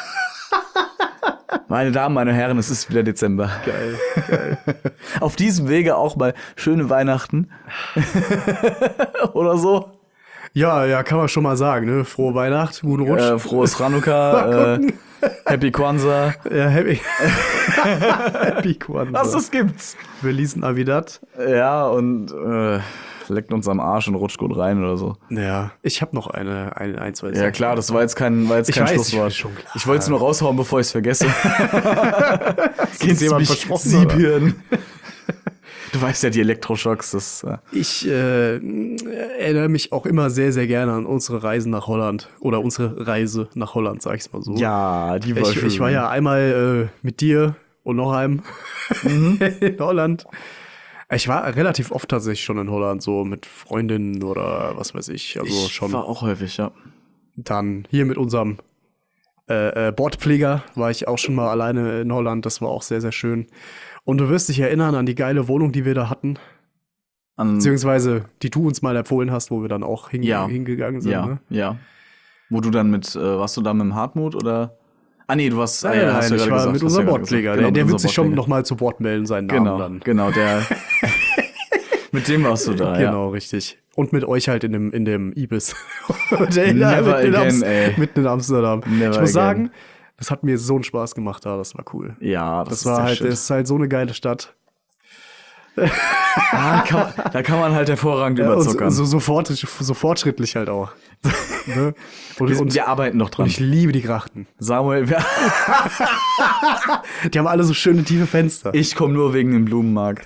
S1: Meine Damen, meine Herren, es ist wieder Dezember.
S3: Geil, geil.
S1: Auf diesem Wege auch mal schöne Weihnachten. Oder so.
S3: Ja, ja, kann man schon mal sagen, ne? Frohe Weihnacht, guten Rutsch.
S1: Äh, frohes Chanukka, äh, Happy Kwanzaa.
S3: Ja, happy. Happy Kwanzaa.
S1: Was das gibt's?
S3: Feliz Navidad.
S1: Ja, und äh, leckt uns am Arsch und rutscht gut rein oder so.
S3: Ja, ich habe noch eine, eine, ein, zwei
S1: Ja, klar, das war jetzt kein, war jetzt
S3: Ich
S1: kein
S3: weiß,
S1: Schlusswort.
S3: ich- schon klar.
S1: Ich wollte es nur raushauen, bevor ich es vergesse.
S3: uns jemand versprochen,
S1: Siebhirn. Du weißt ja, die Elektroschocks, das. Äh,
S3: Ich äh, erinnere mich auch immer sehr, sehr gerne an unsere Reisen nach Holland. Oder unsere Reise nach Holland, sag ich's mal so.
S1: ja, die war
S3: Ich,
S1: schön.
S3: ich war ja einmal äh, mit dir und noch einem in Holland. Ich war relativ oft tatsächlich schon in Holland, so mit Freundinnen oder was weiß ich. Also
S1: ich
S3: schon
S1: war auch häufig, ja.
S3: dann hier mit unserem äh, äh, Bordpfleger war ich auch schon mal alleine in Holland. Das war auch sehr, sehr schön. Und du wirst dich erinnern an die geile Wohnung, die wir da hatten.
S1: An,
S3: Beziehungsweise, die du uns mal empfohlen hast, wo wir dann auch hinge
S1: Ja.
S3: hingegangen sind.
S1: ja,
S3: Ne?
S1: ja. Wo du dann mit, äh, warst du da mit dem Hartmut oder? Ah, nee, du warst,
S3: Nein,
S1: ah, ja,
S3: nein,
S1: hast du
S3: ich
S1: gerade
S3: war
S1: gesagt,
S3: mit
S1: hast du
S3: unserem
S1: ja gerade
S3: Bordpfleger.
S1: gesagt. Genau,
S3: der der
S1: mit
S3: wird sich schon
S1: unserem
S3: noch mal zu Wort melden, seinen
S1: Bordpfleger.
S3: Namen
S1: Genau,
S3: dann.
S1: genau, der. mit dem warst du da,
S3: Genau, richtig. Und mit euch halt in dem, in dem Ibis. Hotel da
S1: Never
S3: mitten in
S1: again,
S3: Amst-
S1: ey.
S3: Mitten in Amsterdam.
S1: Never
S3: ich muss
S1: again.
S3: sagen, das hat mir so einen Spaß gemacht da, das war cool.
S1: Ja, das,
S3: Das,
S1: ist
S3: war
S1: der
S3: halt,
S1: Shit.
S3: das ist halt so eine geile Stadt.
S1: Ah, kann man, da kann man halt hervorragend
S3: Ja, und
S1: überzuckern.
S3: so, so, fortschrittlich, so fortschrittlich halt auch. ne? Und,
S1: wir,
S3: und,
S1: wir arbeiten noch
S3: und
S1: dran.
S3: ich liebe die Grachten.
S1: Samuel, wir,
S3: Die haben alle so schöne tiefe Fenster.
S1: ich komme nur wegen dem Blumenmarkt.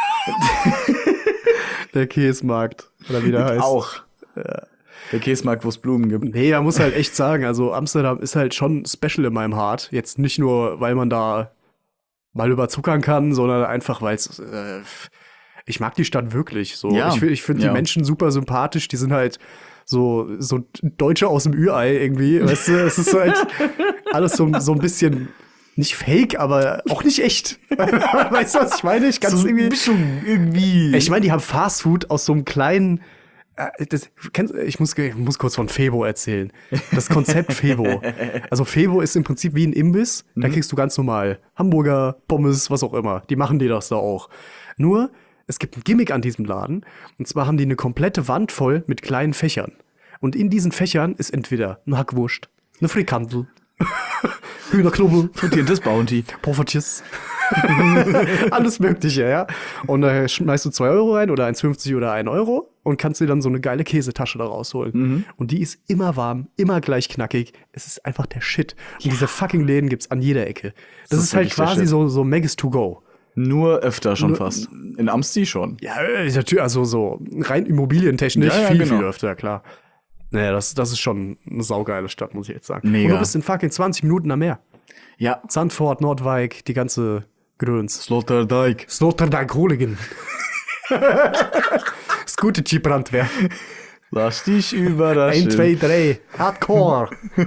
S3: Der Käsemarkt, oder wie der heißt.
S1: Auch. Der Käsemarkt, wo es Blumen gibt.
S3: Nee, man muss halt echt sagen, also Amsterdam ist halt schon special in meinem Heart. Jetzt nicht nur, weil man da mal überzuckern kann, sondern einfach, weil es äh, ich mag die Stadt wirklich. So.
S1: Ja.
S3: Ich, fi- ich finde
S1: Ja.
S3: die Menschen super sympathisch, die sind halt so, so Deutsche aus dem Ü-Ei irgendwie. Weißt du, es ist halt alles so, so ein bisschen nicht fake, aber auch nicht echt. Weißt du, was ich meine? Ich kann es
S1: So
S3: irgendwie.
S1: Mischung irgendwie.
S3: Ich meine, die haben Fastfood aus so einem kleinen Äh, das, kennst, ich, muss, ich muss kurz von Febo erzählen. Das Konzept Febo. Also Febo ist im Prinzip wie ein Imbiss. Da kriegst du ganz normal Hamburger, Pommes, was auch immer. Die machen dir das da auch. Nur, es gibt ein Gimmick an diesem Laden. Und zwar haben die eine komplette Wand voll mit kleinen Fächern. Und in diesen Fächern ist entweder eine Hackwurst, eine Frikandel, Hühnerknubbel,
S1: Frittiertes Bounty.
S3: Poffertjes. Alles Mögliche, ja. Und da schmeißt du zwei Euro rein oder eins fünfzig oder ein Euro und kannst dir dann so eine geile Käsetasche da rausholen.
S1: Mhm.
S3: Und die ist immer warm, immer gleich knackig. Es ist einfach der Shit. Und diese fucking Läden gibt's an jeder Ecke. Das,
S1: Das
S3: ist,
S1: ist
S3: halt
S1: wirklich der
S3: quasi
S1: Shit.
S3: so, so Megas to go.
S1: Nur öfter schon
S3: Nur-
S1: fast. In Amsti schon.
S3: Ja, äh, natürlich, also so rein immobilientechnisch
S1: Ja, ja,
S3: viel,
S1: genau.
S3: viel öfter, klar. Naja, das, das ist schon eine saugeile Stadt, muss ich jetzt sagen.
S1: Mega.
S3: Und du bist in fucking zwanzig Minuten am Meer.
S1: Ja.
S3: Zandvoort, Nordwijk, die ganze Gröns.
S1: Sloterdijk.
S3: Sloterdijk Hooligan. Das gute Chip-Brandwehr.
S1: Lass dich überraschen.
S3: eins, zwei, drei. Hardcore.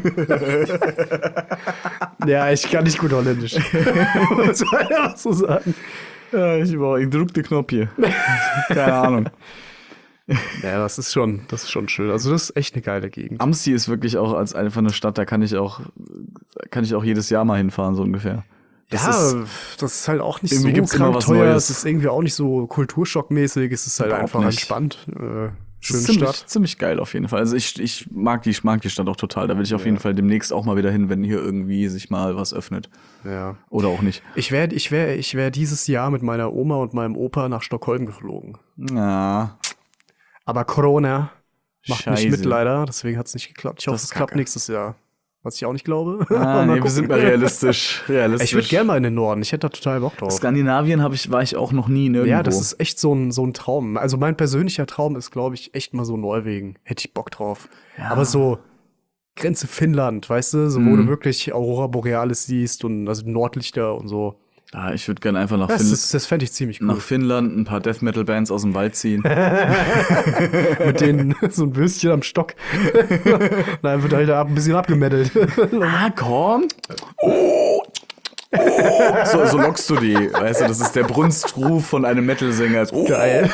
S3: Ja, ich kann nicht gut Holländisch. Was soll ich einfach so sagen?
S1: Ja, ich, war, ich drück den Knopf hier. Keine Ahnung.
S3: Ja, das ist schon, das ist schon schön. Also das ist echt eine geile Gegend.
S1: Amsti ist wirklich auch als einfach eine Stadt, da kann ich auch, kann ich auch jedes Jahr mal hinfahren, so ungefähr. Das
S3: ja,
S1: ist,
S3: das ist halt auch nicht
S1: irgendwie
S3: so
S1: gibt's immer
S3: krank
S1: was
S3: teuer.
S1: Neues.
S3: Es ist irgendwie auch nicht so kulturschockmäßig. Es ist halt
S1: Überhaupt
S3: einfach
S1: nicht.
S3: entspannt. Äh,
S1: das
S3: schöne
S1: ist ziemlich,
S3: Stadt.
S1: ziemlich geil auf jeden Fall. Also ich, ich mag die, ich mag die Stadt auch total. Da will ich auf
S3: Ja.
S1: jeden Fall demnächst auch mal wieder hin, wenn hier irgendwie sich mal was öffnet.
S3: Ja.
S1: Oder auch nicht.
S3: Ich wäre ich wär, ich wär dieses Jahr mit meiner Oma und meinem Opa nach Stockholm geflogen.
S1: Ja.
S3: Aber Corona macht nicht
S1: Scheiße.
S3: mit leider, deswegen hat es nicht geklappt. Ich hoffe,
S1: Das ist
S3: es klappt
S1: Kacke.
S3: nächstes Jahr. Was ich auch nicht glaube.
S1: Ah,
S3: Mal
S1: nee, wir
S3: gucken.
S1: sind mal realistisch. realistisch.
S3: Ich würde gerne mal in den Norden. Ich hätte da total Bock drauf.
S1: Skandinavien hab ich, war ich auch noch nie nirgendwo.
S3: Ja, das ist echt so ein, so ein Traum. Also mein persönlicher Traum ist, glaube ich, echt mal so Norwegen. Hätte ich Bock drauf.
S1: Ja.
S3: Aber so Grenze Finnland, weißt du, so wo
S1: Mhm.
S3: du wirklich Aurora Borealis siehst und also Nordlichter und so.
S1: Ja, ich würde gerne einfach nach,
S3: Das,
S1: Finn
S3: ist- das fände ich ziemlich cool.
S1: nach Finnland ein paar Death Metal Bands aus dem Wald ziehen.
S3: Mit denen so ein Würstchen am Stock. Dann wird halt ab, ein bisschen abgemettelt.
S1: Ah, komm. Oh. Oh. So, so lockst du die, weißt du, das ist der Brunstruf von einem Metal-Sänger. Oh.
S3: Geil.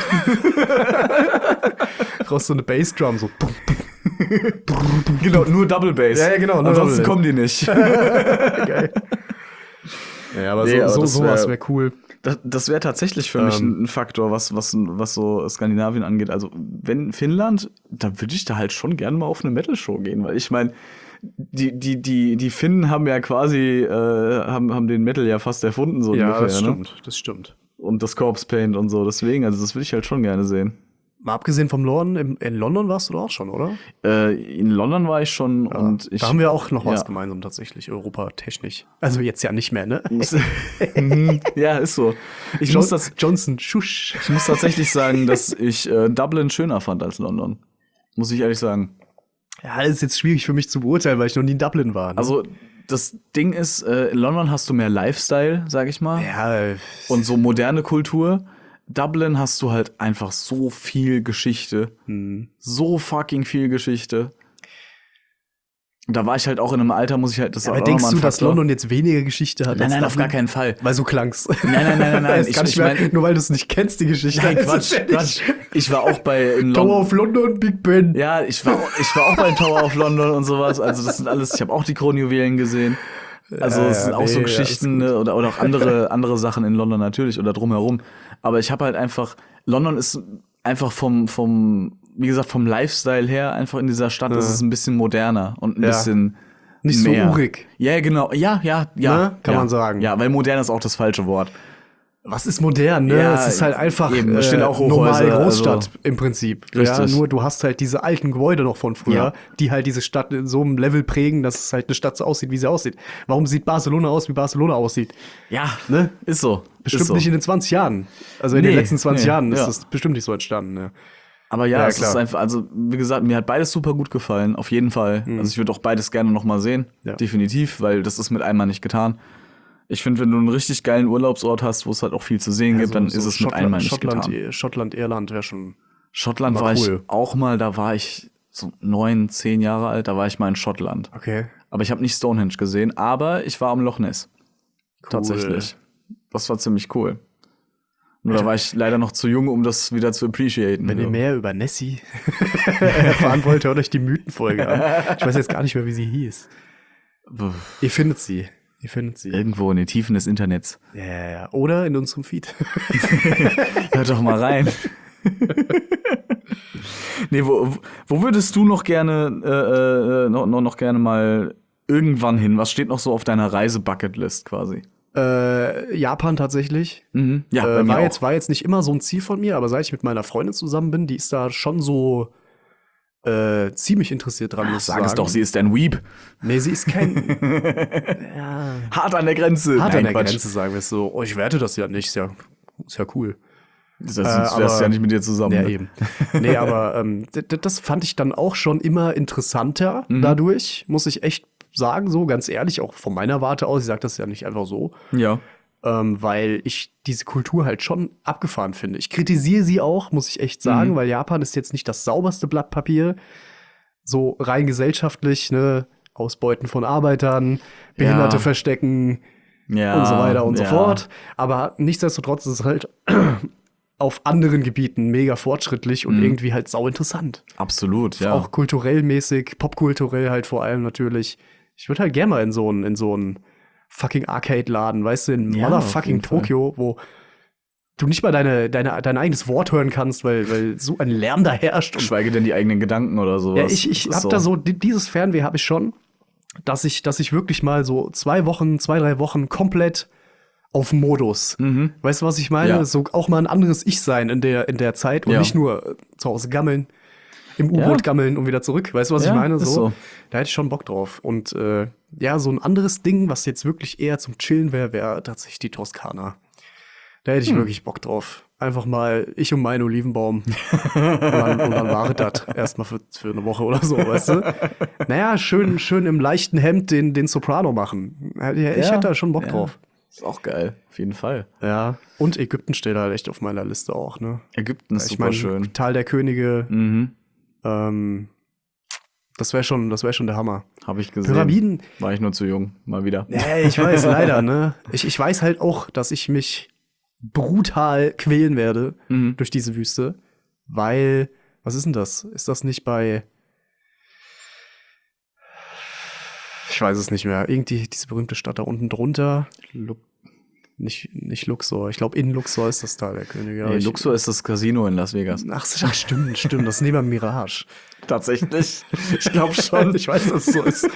S3: Brauchst so eine Bassdrum, so.
S1: Genau, nur Double Bass.
S3: Ja, ja, genau, nur
S1: Ansonsten
S3: Double Bass.
S1: kommen die nicht.
S3: Geil. Ja, aber
S1: Nee,
S3: so,
S1: aber
S3: so
S1: das
S3: sowas
S1: wär-
S3: wäre cool.
S1: Das, das wäre tatsächlich für mich
S3: Ähm.
S1: ein, ein Faktor, was, was, was so Skandinavien angeht. Also, wenn Finnland, dann würde ich da halt schon gerne mal auf eine Metal-Show gehen, weil ich meine, die, die, die, die Finnen haben ja quasi, äh, haben, haben den Metal ja fast erfunden, so
S3: Ja,
S1: ungefähr.
S3: das
S1: Ne?
S3: stimmt, das stimmt.
S1: Und das Corpse Paint und so. Deswegen, also das würde ich halt schon gerne sehen.
S3: Mal abgesehen vom Norden, im, in London warst du doch auch schon, oder?
S1: Äh, in London war ich schon und ich.
S3: da haben wir auch noch was
S1: ja.
S3: gemeinsam tatsächlich, europatechnisch. Also jetzt ja nicht mehr, ne?
S1: Mhm. Ja, ist so. Ich
S3: John,
S1: muss, das,
S3: Johnson, schusch.
S1: ich muss tatsächlich sagen, dass ich äh, Dublin schöner fand als London. Muss ich ehrlich sagen.
S3: Ja, das ist jetzt schwierig für mich zu beurteilen, weil ich noch nie in Dublin war. Ne?
S1: Also, das Ding ist, äh, in London hast du mehr Lifestyle, sag ich mal.
S3: ja,
S1: Und so moderne Kultur. Dublin hast du halt einfach so viel Geschichte.
S3: hm.
S1: So fucking viel Geschichte. Und da war ich halt auch in einem Alter, muss ich halt das
S3: aber
S1: auch
S3: denkst
S1: noch mal
S3: du,
S1: ein
S3: dass
S1: Faktor.
S3: London jetzt weniger Geschichte hat?
S1: Nein,
S3: als
S1: nein, auf
S3: Dublin?
S1: gar keinen Fall.
S3: Weil so klang's.
S1: Nein, nein, nein, nein, nein.
S3: Das
S1: Ich,
S3: kann
S1: ich
S3: ich mehr,
S1: mein,
S3: nur weil du es nicht kennst, die Geschichte.
S1: nein,
S3: Das
S1: Quatsch,
S3: ist ja nicht-
S1: Quatsch. Ich war auch bei in
S3: Tower
S1: London.
S3: of London, Big Ben.
S1: Ja, ich war, ich war auch beim Tower of London und sowas. Also das sind alles, ich habe auch die Kronjuwelen gesehen. Also
S3: Ja,
S1: es sind
S3: ja,
S1: auch so
S3: nee,
S1: Geschichten
S3: alles
S1: ne, oder, oder auch andere, andere Sachen in London natürlich oder drumherum. Aber ich habe halt einfach, London ist einfach vom, vom, wie gesagt, vom Lifestyle her einfach in dieser Stadt
S3: Ja.
S1: ist es ein bisschen moderner und ein
S3: Ja.
S1: bisschen
S3: Nicht so
S1: mehr.
S3: urig.
S1: Ja, genau. Ja, ja, ja.
S3: Ne? Kann
S1: ja.
S3: man sagen.
S1: Ja, weil modern ist auch das falsche Wort.
S3: Was ist modern, ne?
S1: Ja,
S3: es ist halt einfach
S1: eben, es stehen auch
S3: normale
S1: Hochhäuser,
S3: Großstadt
S1: also-
S3: im Prinzip.
S1: Richtig.
S3: Ja, nur du hast halt diese alten Gebäude noch von früher,
S1: Ja.
S3: die halt diese Stadt in so einem Level prägen, dass es halt eine Stadt so aussieht, wie sie aussieht. Warum sieht Barcelona aus, wie Barcelona aussieht?
S1: Ja,
S3: Ne?
S1: ist so.
S3: Bestimmt
S1: ist so.
S3: nicht in den zwanzig Jahren. Also in den
S1: Nee,
S3: letzten zwanzig
S1: nee,
S3: Jahren ist
S1: ja.
S3: das bestimmt nicht so entstanden. Ne?
S1: Aber ja,
S3: Ja,
S1: es
S3: klar.
S1: ist einfach, also wie gesagt, mir hat beides super gut gefallen, auf jeden Fall. Also ich würde auch beides gerne noch mal sehen,
S3: Ja.
S1: definitiv, weil das ist mit einmal nicht getan. Ich finde, wenn du einen richtig geilen Urlaubsort hast, wo es halt auch viel zu sehen gibt, dann ist es mit einmal nicht
S3: Schottland,
S1: getan.
S3: Schottland, Irland wäre schon.
S1: Schottland
S3: war
S1: war ich
S3: cool.
S1: auch mal, da war ich so neun, zehn Jahre alt, da war ich mal in Schottland.
S3: Okay.
S1: Aber ich habe nicht Stonehenge gesehen, aber ich war am Loch Ness. Tatsächlich. Das war ziemlich cool. Nur da war ich leider noch zu jung, um das wieder zu appreciaten.
S3: Wenn
S1: so.
S3: ihr mehr über Nessie erfahren wollt, hört euch die Mythenfolge an. Ich weiß jetzt gar nicht mehr, wie sie hieß. Ihr findet sie. Ihr findet sie.
S1: Irgendwo in den Tiefen des Internets.
S3: Ja, ja, ja. Oder in unserem Feed.
S1: Hört doch mal rein. Nee, wo, wo würdest du noch gerne, äh, äh, noch, noch, noch gerne mal irgendwann hin? Was steht noch so auf deiner Reise-Bucketlist quasi?
S3: Äh, Japan tatsächlich.
S1: Mhm. Ja, bei
S3: äh,
S1: mir
S3: war,
S1: auch.
S3: jetzt, war jetzt nicht immer so ein Ziel von mir, aber seit ich mit meiner Freundin zusammen bin, die ist da schon so äh, ziemlich interessiert dran, muss ich
S1: Sag
S3: sagen.
S1: es doch, sie ist ein Weeb.
S3: Nee, sie ist kein ja,
S1: Hart an der Grenze.
S3: hart
S1: Nein,
S3: an der
S1: Quatsch.
S3: Grenze, sagen wir es so. Oh, ich werte das ja nicht, ist ja, ist ja cool.
S1: Das
S3: Äh,
S1: sonst wärst du
S3: aber-
S1: ja nicht mit dir zusammen.
S3: Ja,
S1: ne?
S3: eben. Nee, aber ähm, d- d- das fand ich dann auch schon immer interessanter
S1: Mhm.
S3: dadurch, muss ich echt sagen, so ganz ehrlich, auch von meiner Warte aus, ich sage das ja nicht einfach so,
S1: Ja.
S3: ähm, weil ich diese Kultur halt schon abgefahren finde. Ich kritisiere sie auch, muss ich echt sagen,
S1: Mhm.
S3: weil Japan ist jetzt nicht das sauberste Blatt Papier, so rein gesellschaftlich, ne, Ausbeuten von Arbeitern, Behinderte
S1: Ja.
S3: verstecken,
S1: Ja.
S3: und so weiter und so
S1: ja.
S3: fort. Aber nichtsdestotrotz ist es halt auf anderen Gebieten mega fortschrittlich und
S1: Mhm.
S3: irgendwie halt sau interessant.
S1: Absolut, ja.
S3: Auch kulturell mäßig, popkulturell halt vor allem natürlich. Ich würde halt gerne mal in so einen in so einen fucking Arcade-Laden, weißt du, in
S1: Ja, auf
S3: motherfucking
S1: jeden Fall.
S3: Tokio, wo du nicht mal deine, deine, dein eigenes Wort hören kannst, weil, weil so ein Lärm da herrscht. Und
S1: Schweige denn die eigenen Gedanken oder sowas.
S3: ja, ich, ich
S1: Das ist
S3: hab da so, di- dieses Fernweh habe ich schon, dass ich, dass ich wirklich mal so zwei Wochen, zwei, drei Wochen komplett auf Modus.
S1: Mhm.
S3: Weißt du, was ich meine?
S1: Ja.
S3: So auch mal ein anderes Ich sein in der, in der Zeit und
S1: Ja.
S3: nicht nur äh, zu Hause gammeln, im U-Boot
S1: Ja.
S3: gammeln und wieder zurück. Weißt du, was
S1: Ja,
S3: ich meine?
S1: ist so.
S3: Da hätte ich schon Bock drauf. Und äh, ja, so ein anderes Ding, was jetzt wirklich eher zum Chillen wäre, wäre tatsächlich die Toskana. Da hätte ich
S1: Hm.
S3: wirklich Bock drauf. Einfach mal ich und mein Olivenbaum. und, dann, und dann war es das. Erstmal für, für eine Woche oder so, weißt du? Naja, schön, schön im leichten Hemd den, den Soprano machen. Ja, Ich
S1: Ja.
S3: hätte da schon Bock
S1: Ja.
S3: drauf.
S1: Ist auch geil, auf jeden Fall.
S3: Ja. Und Ägypten steht halt echt auf meiner Liste auch, ne?
S1: Ägypten ist
S3: Ich
S1: super
S3: mein,
S1: schön.
S3: Tal der Könige,
S1: Mhm.
S3: ähm, das wäre schon, das wäre schon der Hammer.
S1: Habe ich gesehen.
S3: Pyramiden,
S1: War ich nur zu jung, mal wieder.
S3: ja, ich weiß leider, ne? Ich, ich weiß halt auch, dass ich mich brutal quälen werde
S1: Mhm.
S3: durch diese Wüste, weil, was ist denn das? Ist das nicht bei, ich weiß es nicht mehr, irgendwie diese berühmte Stadt da unten drunter, Lu nicht, nicht Luxor, ich glaube in Luxor ist das Tal der Könige. aber
S1: Nee,
S3: ich-
S1: Luxor ist das Casino in Las Vegas.
S3: Ach, ach, stimmt, stimmt, das ist neben Mirage.
S1: Tatsächlich. Ich glaube schon.
S3: Ich weiß, dass es so ist.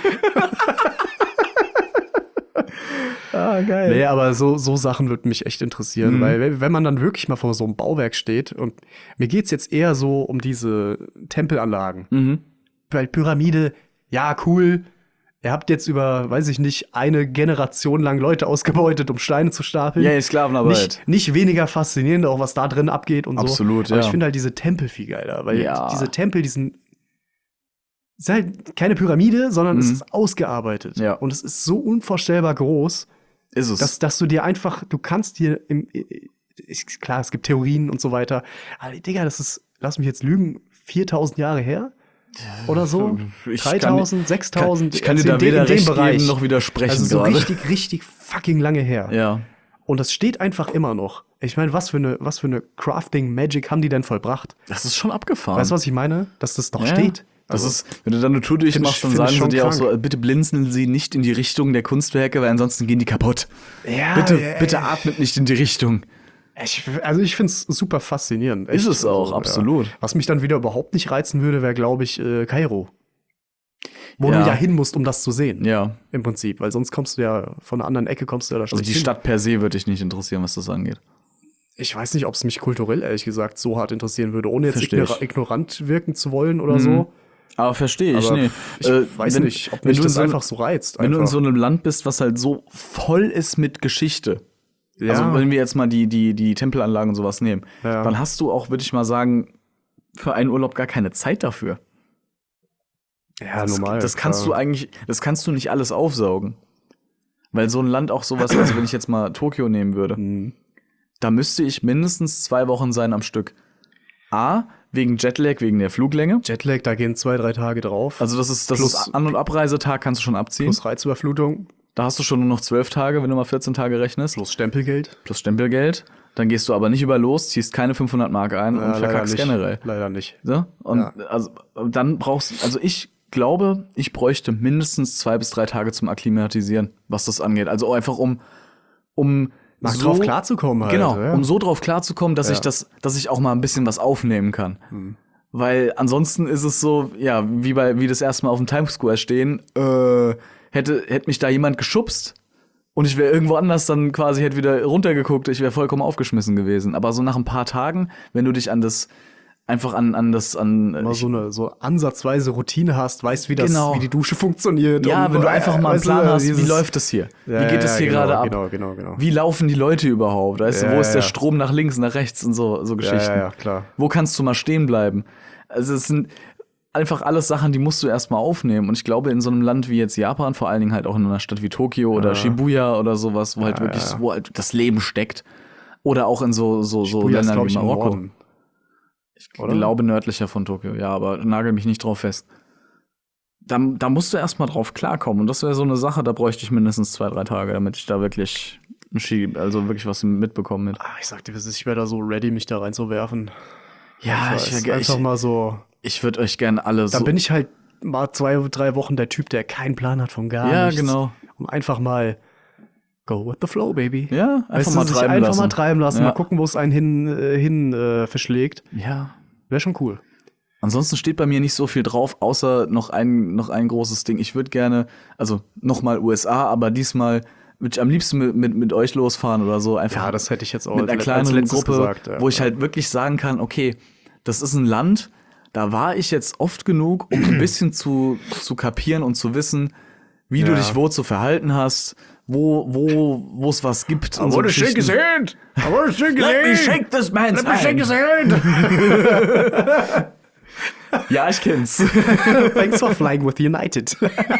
S1: Ah, geil.
S3: Nee, aber so, so Sachen würden mich echt interessieren,
S1: Mhm.
S3: weil wenn- wenn man dann wirklich mal vor so einem Bauwerk steht und mir geht's jetzt eher so um diese Tempelanlagen.
S1: Mhm.
S3: Weil Pyramide, ja, cool. Ihr habt jetzt über, weiß ich nicht, eine Generation lang Leute ausgebeutet, um Steine zu stapeln.
S1: Ja, die Sklavenarbeit.
S3: Nicht, nicht weniger faszinierend, auch was da drin abgeht und
S1: Absolut,
S3: so. Aber
S1: ja.
S3: ich finde halt diese Tempel viel geiler, weil
S1: Ja.
S3: diese Tempel, die sind ist halt keine Pyramide, sondern es
S1: Mhm.
S3: ist ausgearbeitet.
S1: Ja.
S3: Und es ist so unvorstellbar groß,
S1: Ist es.
S3: dass, dass du dir einfach, du kannst dir im, ist klar, es gibt Theorien und so weiter, aber Digga, das ist, lass mich jetzt lügen, viertausend Jahre her? Oder so?
S1: Ich
S3: dreitausend,
S1: kann-
S3: sechstausend?
S1: Ich kann dir
S3: also
S1: da
S3: in dem-
S1: weder
S3: in dem
S1: recht
S3: Bereich.
S1: geben noch widersprechen
S3: Also so
S1: gerade.
S3: richtig, richtig fucking lange her.
S1: Ja.
S3: Und das steht einfach immer noch. Ich meine, was für eine, was für eine Crafting-Magic haben die denn vollbracht?
S1: Das ist schon abgefahren.
S3: Weißt du, was ich meine? Dass das doch
S1: Ja.
S3: steht.
S1: Das
S3: Also,
S1: ist, wenn du dann eine Tour durchmachst, dann
S3: find ich
S1: sagen sie
S3: schon
S1: dir auch
S3: krank.
S1: so, bitte blinzeln Sie nicht in die Richtung der Kunstwerke, weil ansonsten gehen die kaputt.
S3: ja,
S1: Bitte,
S3: ja,
S1: bitte atmet nicht in die Richtung.
S3: Ich, also ich finde es super faszinierend.
S1: Ist es auch,
S3: Also,
S1: absolut.
S3: Ja. Was mich dann wieder überhaupt nicht reizen würde, wäre, glaube ich, äh, Kairo. Wo
S1: Ja.
S3: du ja hin musst, um das zu sehen.
S1: Ja.
S3: Im Prinzip. Weil sonst kommst du ja von einer anderen Ecke kommst du ja da
S1: Also
S3: schlecht
S1: die
S3: hin.
S1: Stadt per se würde dich nicht interessieren, was das angeht.
S3: Ich weiß nicht, ob es mich kulturell, ehrlich gesagt, so hart interessieren würde, ohne jetzt
S1: Versteh ich.
S3: ignora ignorant wirken zu wollen oder
S1: Mhm.
S3: so.
S1: Aber verstehe ich,
S3: Aber
S1: nee.
S3: ich
S1: Äh,
S3: weiß
S1: wenn-
S3: nicht, ob
S1: wenn
S3: mich
S1: du in
S3: das
S1: so-
S3: einfach so reizt.
S1: Wenn du in
S3: einfach.
S1: so einem Land bist, was halt so voll ist mit Geschichte.
S3: ja.
S1: Also wenn wir jetzt mal die, die, die Tempelanlagen und sowas nehmen,
S3: Ja.
S1: dann hast du auch, würde ich mal sagen, für einen Urlaub gar keine Zeit dafür.
S3: ja,
S1: Das,
S3: normal.
S1: das kannst
S3: klar.
S1: du eigentlich, das kannst du nicht alles aufsaugen. Weil so ein Land auch sowas, also wenn ich jetzt mal Tokio nehmen würde,
S3: Mhm.
S1: da müsste ich mindestens zwei Wochen sein am Stück. A, wegen Jetlag, wegen der Fluglänge.
S3: Jetlag, da gehen zwei, drei Tage drauf.
S1: Also das ist, das
S3: Plus-
S1: ist An- und Abreisetag kannst du schon abziehen.
S3: plus Reizüberflutung,
S1: Da hast du schon nur noch zwölf Tage, wenn du mal vierzehn Tage rechnest.
S3: plus Stempelgeld.
S1: Plus Stempelgeld. Dann gehst du aber nicht über los, ziehst keine fünfhundert Mark ein
S3: Ja,
S1: und verkackst
S3: leider nicht.
S1: generell.
S3: Leider nicht.
S1: So? Und
S3: Ja.
S1: also, dann brauchst also ich glaube, ich bräuchte mindestens zwei bis drei Tage zum Akklimatisieren, was das angeht. Also einfach um, um
S3: Mal
S1: so,
S3: drauf klarzukommen halt.
S1: Genau,
S3: ja.
S1: um so drauf klarzukommen, dass
S3: Ja.
S1: ich das, dass ich auch mal ein bisschen was aufnehmen kann.
S3: Hm.
S1: Weil ansonsten ist es so, ja, wie bei wie das erste Mal auf dem Times Square stehen, äh, hätte, hätte mich da jemand geschubst und ich wäre irgendwo anders dann quasi, hätte wieder runtergeguckt, ich wäre vollkommen aufgeschmissen gewesen. Aber so nach ein paar Tagen, wenn du dich an das, einfach an, an das, an.
S3: Mal
S1: ich,
S3: so eine so ansatzweise Routine hast, weißt, wie das,
S1: Genau.
S3: wie die Dusche funktioniert.
S1: ja,
S3: und,
S1: wenn du
S3: äh,
S1: einfach mal einen
S3: weißt du,
S1: Plan hast,
S3: dieses-
S1: wie läuft das hier?
S3: Ja,
S1: wie geht
S3: ja,
S1: es hier
S3: genau,
S1: gerade ab?
S3: Genau, genau, genau.
S1: Wie laufen die Leute überhaupt? Weißt
S3: Ja,
S1: du, wo ist der
S3: ja.
S1: Strom nach links, nach rechts und so, so
S3: ja,
S1: Geschichten?
S3: ja, ja, klar.
S1: Wo kannst du mal stehen bleiben? Also es sind einfach alles Sachen, die musst du erstmal aufnehmen. Und ich glaube, in so einem Land wie jetzt Japan, vor allen Dingen halt auch in einer Stadt wie Tokio oder
S3: Ja.
S1: Shibuya oder sowas, wo halt
S3: Ja,
S1: wirklich
S3: ja.
S1: wo halt das Leben steckt. Oder auch in so, so, so
S3: Shibuya ist,
S1: Ländern
S3: glaub
S1: wie
S3: ich, im
S1: Marokko.
S3: Norden.
S1: Ich
S3: oder?
S1: glaube nördlicher von Tokio, ja, aber nagel mich nicht drauf fest. Da, da musst du erstmal drauf klarkommen. Und das wäre so eine Sache, da bräuchte ich mindestens zwei, drei Tage, damit ich da wirklich ein Ski, also wirklich was mitbekomme mit.
S3: Ah, ich sagte, ich wäre da so ready, mich da reinzuwerfen.
S1: Ja,
S3: Ich
S1: ich,
S3: weiß,
S1: wär-
S3: einfach
S1: ich,
S3: mal so.
S1: ich würde euch gerne alle
S3: Da
S1: so.
S3: bin ich halt mal zwei, drei Wochen der Typ, der keinen Plan hat von gar
S1: Ja,
S3: nichts.
S1: genau.
S3: Und einfach mal go with the flow, baby.
S1: Ja, einfach
S3: Weißt du,
S1: mal
S3: sich
S1: treiben
S3: einfach
S1: lassen.
S3: mal treiben lassen,
S1: Ja.
S3: mal gucken, wo es einen hin, äh, hin äh, verschlägt.
S1: Ja.
S3: Wäre schon cool.
S1: Ansonsten steht bei mir nicht so viel drauf, außer noch ein, noch ein großes Ding. Ich würde gerne, also nochmal U S A, aber diesmal würde ich am liebsten mit, mit, mit euch losfahren oder so. Einfach
S3: Ja, das hätte ich jetzt auch
S1: mit einer
S3: als
S1: kleineren
S3: letztes
S1: Gruppe,
S3: gesagt, ja.
S1: wo ich halt wirklich sagen kann, okay, das ist ein Land, da war ich jetzt oft genug, um ein bisschen zu, zu kapieren und zu wissen, wie du
S3: Ja.
S1: dich wo zu verhalten hast, wo wo wo es was gibt. und so Geschichten.
S3: hand. I want to shake his
S1: Let me
S3: hand.
S1: shake this man's
S3: Let me shake his
S1: hand.
S3: hand.
S1: Ja, ich kenn's.
S3: Thanks for flying with United.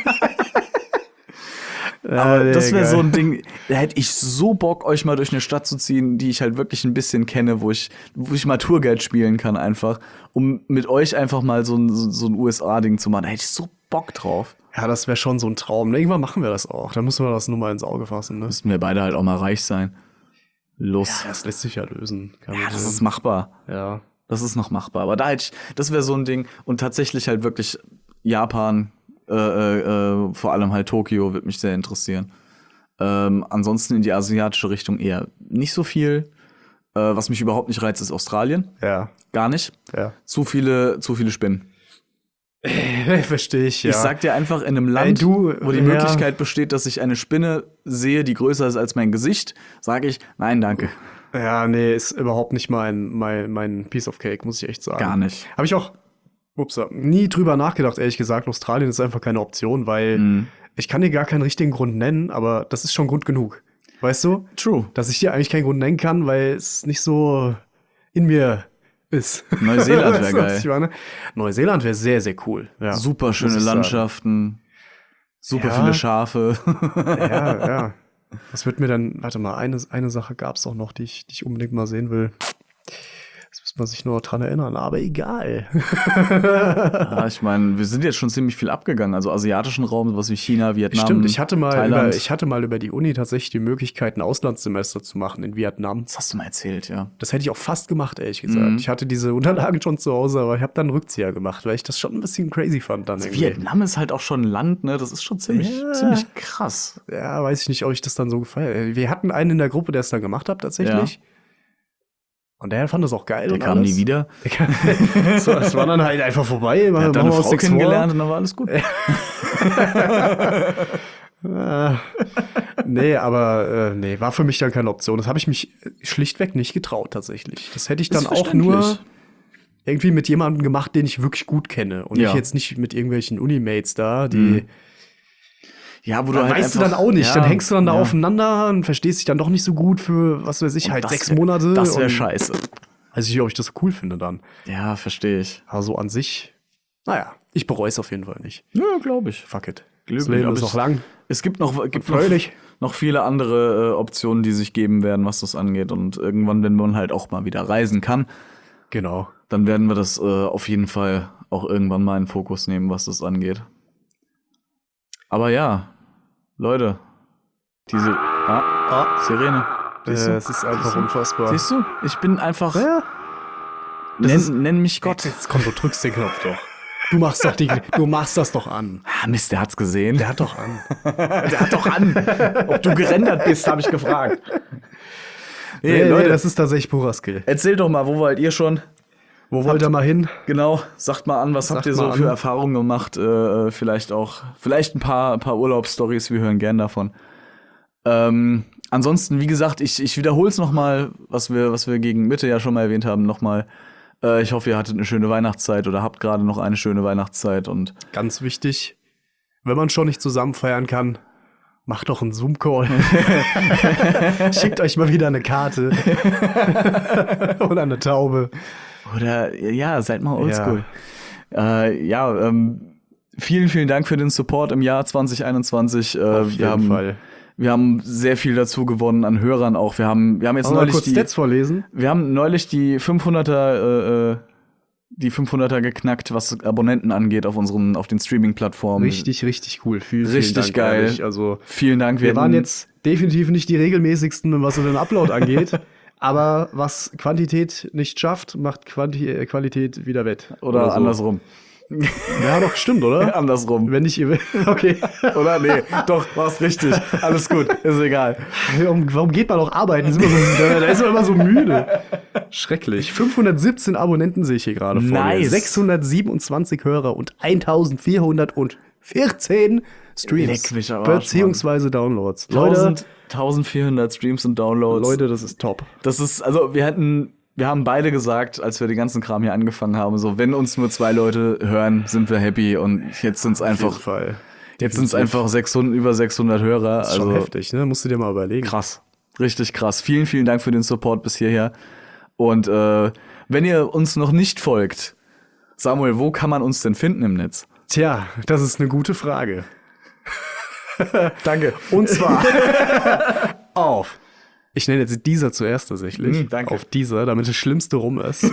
S1: Aber
S3: nee,
S1: das wäre
S3: geil.
S1: so ein Ding, da hätte ich so Bock, euch mal durch eine Stadt zu ziehen, die ich halt wirklich ein bisschen kenne, wo ich, wo ich mal Tourguide spielen kann einfach, um mit euch einfach mal so ein, so, so ein U S A-Ding zu machen. Da hätte ich so Bock drauf.
S3: Ja, das wäre schon so ein Traum. Irgendwann machen wir das auch. Da müssen wir das nur mal ins Auge fassen. Ne?
S1: Müssten wir beide halt auch mal reich sein. Los.
S3: Ja, das lässt sich ja lösen. Kein
S1: Ja, das
S3: Problem.
S1: ist machbar.
S3: ja.
S1: Das ist noch machbar. Aber da hätte ich, das wäre so ein Ding. Und tatsächlich halt wirklich Japan, äh, äh, äh, vor allem halt Tokio, würde mich sehr interessieren. Ähm, ansonsten in die asiatische Richtung eher nicht so viel. Äh, was mich überhaupt nicht reizt, ist Australien.
S3: Ja.
S1: Gar nicht.
S3: Ja.
S1: Zu viele, zu viele Spinnen.
S3: Verstehe ich, ja.
S1: Ich sag dir einfach, in einem Land,
S3: du,
S1: wo die
S3: ja.
S1: Möglichkeit besteht, dass ich eine Spinne sehe, die größer ist als mein Gesicht, sage ich, nein, danke.
S3: Ja, nee, ist überhaupt nicht mein, mein, mein Piece of Cake, muss ich echt sagen.
S1: Gar nicht.
S3: Habe ich auch ups, nie drüber nachgedacht, ehrlich gesagt. Australien ist einfach keine Option, weil
S1: Mhm.
S3: ich kann dir gar keinen richtigen Grund nennen, aber das ist schon Grund genug. Weißt du?
S1: True.
S3: Dass ich dir eigentlich keinen Grund nennen kann, weil es nicht so in mir ist.
S1: Neuseeland wär
S3: Weißt du, was
S1: geil.
S3: ich meine? Neuseeland wäre sehr, sehr cool. Ja,
S1: Super schöne
S3: muss ich sagen.
S1: Landschaften, super
S3: Ja.
S1: viele Schafe.
S3: Ja, ja. Was wird mir dann, warte mal, eine, eine Sache gab es auch noch, die ich, die ich unbedingt mal sehen will. Das muss man sich nur dran erinnern, aber egal.
S1: Ja, ich meine, wir sind jetzt schon ziemlich viel abgegangen. Also asiatischen Raum, sowas wie China, Vietnam,
S3: Stimmt, ich hatte, mal
S1: Thailand.
S3: über, ich hatte mal über die Uni tatsächlich die Möglichkeit, ein Auslandssemester zu machen in Vietnam.
S1: Das hast du mal erzählt, ja.
S3: Das hätte ich auch fast gemacht, ehrlich gesagt.
S1: Mhm.
S3: Ich hatte diese Unterlagen schon zu Hause, aber ich habe dann einen Rückzieher gemacht, weil ich das schon ein bisschen crazy fand dann irgendwie.
S1: Vietnam ist halt auch schon ein Land, ne? Das ist schon ziemlich,
S3: Ja.
S1: ziemlich krass.
S3: Ja, weiß ich nicht, ob ich das dann so gefallen. Wir hatten einen in der Gruppe, der es dann gemacht hat, tatsächlich. Und der fand das auch geil.
S1: Der
S3: und
S1: kam
S3: alles.
S1: nie wieder.
S3: so, es war dann halt einfach vorbei.
S1: Er hat da eine
S3: Machen wir uns
S1: Frau
S3: nichts
S1: kennengelernt und dann war alles gut.
S3: Ah, nee, aber äh, nee, war für mich dann keine Option. Das habe ich mich schlichtweg nicht getraut, tatsächlich. Das hätte ich dann
S1: Ist
S3: auch nur
S1: verständlich.
S3: irgendwie mit jemandem gemacht, den ich wirklich gut kenne. Und
S1: Ja.
S3: ich jetzt nicht mit irgendwelchen Unimates da, die.
S1: Mhm. Ja, wo du
S3: Da
S1: halt
S3: weißt du
S1: einfach-
S3: dann auch nicht.
S1: Ja,
S3: dann hängst du dann da
S1: ja.
S3: aufeinander und verstehst dich dann doch nicht so gut für, was weiß ich,
S1: Und
S3: halt
S1: das
S3: sechs
S1: wär-
S3: Monate.
S1: Das wäre
S3: und
S1: scheiße.
S3: weiß ich nicht, ob ich das so cool finde dann.
S1: Ja, verstehe ich.
S3: Aber so an sich, naja, ich bereue es auf jeden Fall nicht.
S1: Ja, glaube ich.
S3: Fuck it.
S1: Glücklich,
S3: das Leben
S1: aber
S3: ist
S1: es-
S3: noch lang.
S1: Es gibt noch, gibt noch,
S3: Fröhlich.
S1: noch viele andere äh, Optionen, die sich geben werden, was das angeht. Und irgendwann, wenn man halt auch mal wieder reisen kann,
S3: Genau.
S1: dann werden wir das äh, auf jeden Fall auch irgendwann mal in Fokus nehmen, was das angeht. Aber ja, Leute, diese ah,
S3: Ah,
S1: Sirene. Siehst du?
S3: Äh, es ist einfach unfassbar.
S1: Siehst du? Ich bin einfach.
S3: Ja. Das
S1: Nenn,
S3: ist-
S1: nenn mich Gott.
S3: Jetzt komm, du drückst den Knopf doch. Du machst doch die, du machst das doch an.
S1: Ah, Mist, der hat's gesehen.
S3: Der hat doch an.
S1: Der hat doch an. Ob du gerendert bist, habe ich gefragt.
S3: Nee,
S1: Nee,
S3: nee,
S1: Leute,
S3: das ist tatsächlich purer Skill.
S1: erzählt doch mal, wo wollt ihr schon?
S3: Wo wollt ihr mal hin?
S1: Genau, sagt mal an, was
S3: Sagt
S1: habt ihr
S3: mal
S1: so
S3: an.
S1: für Erfahrungen gemacht? Äh, vielleicht auch, vielleicht ein paar, ein paar Urlaubsstories, wir hören gern davon. Ähm, ansonsten, wie gesagt, ich, ich wiederhole es nochmal, was wir, was wir gegen Mitte ja schon mal erwähnt haben, nochmal. Äh, ich hoffe, ihr hattet eine schöne Weihnachtszeit oder habt gerade noch eine schöne Weihnachtszeit und
S3: Ganz wichtig, wenn man schon nicht zusammen feiern kann, macht doch einen Zoom-Call. Schickt euch mal wieder eine Karte. Oder eine Taube.
S1: oder ja, seid mal oldschool. Ja, äh, ja ähm, vielen, vielen Dank für den Support im Jahr zwanzig einundzwanzig. Äh,
S3: Auf
S1: wir
S3: jeden
S1: haben,
S3: Fall.
S1: Wir haben sehr viel dazu gewonnen an Hörern auch. Wir haben, wir haben jetzt
S3: Wollen wir mal
S1: neulich
S3: kurz
S1: die,
S3: Stats vorlesen?
S1: wir haben neulich die fünfhunderter, äh, die fünfhunderter geknackt, was Abonnenten angeht auf unseren, auf den Streaming-Plattformen.
S3: Richtig, richtig cool. Vielen,
S1: Richtig
S3: vielen Dank,
S1: geil.
S3: ehrlich. Also,
S1: Vielen Dank.
S3: wir waren
S1: hatten-
S3: jetzt definitiv nicht die regelmäßigsten, was so den Upload angeht. Aber was Quantität nicht schafft, macht Quanti äh, Qualität wieder wett.
S1: oder
S3: so.
S1: andersrum.
S3: Ja, doch, stimmt, oder?
S1: andersrum.
S3: Wenn nicht, ihr okay.
S1: Oder? Nee, doch, war's richtig. Alles gut, ist egal.
S3: Warum, warum geht man auch arbeiten? Ist immer so, da, da ist man immer so müde. Schrecklich. fünfhundertsiebzehn Abonnenten sehe ich hier gerade vor mir.
S1: Nice.
S3: sechshundertsiebenundzwanzig Hörer und eintausendvierhundertvierzehn Streams.
S1: Leck mich am Arsch,
S3: beziehungsweise Downloads. Leute,
S1: tausend, eintausendvierhundert Streams und Downloads.
S3: Leute, das ist top.
S1: Das ist, also wir hatten, wir haben beide gesagt, als wir den ganzen Kram hier angefangen haben, so, wenn uns nur zwei Leute hören, sind wir happy und jetzt sind es
S3: Auf jeden
S1: einfach,
S3: Fall.
S1: jetzt sind es einfach sechshundert, über sechshundert Hörer.
S3: Das ist schon
S1: Also
S3: heftig, ne? Musst du dir mal überlegen.
S1: krass. Richtig krass. Vielen, vielen Dank für den Support bis hierher. Und äh, wenn ihr uns noch nicht folgt, Samuel, wo kann man uns denn finden im Netz?
S3: Tja, das ist eine gute Frage.
S1: Danke.
S3: Und zwar auf. Ich nenne jetzt dieser zuerst tatsächlich.
S1: Mm, danke.
S3: Auf dieser, damit das Schlimmste rum ist.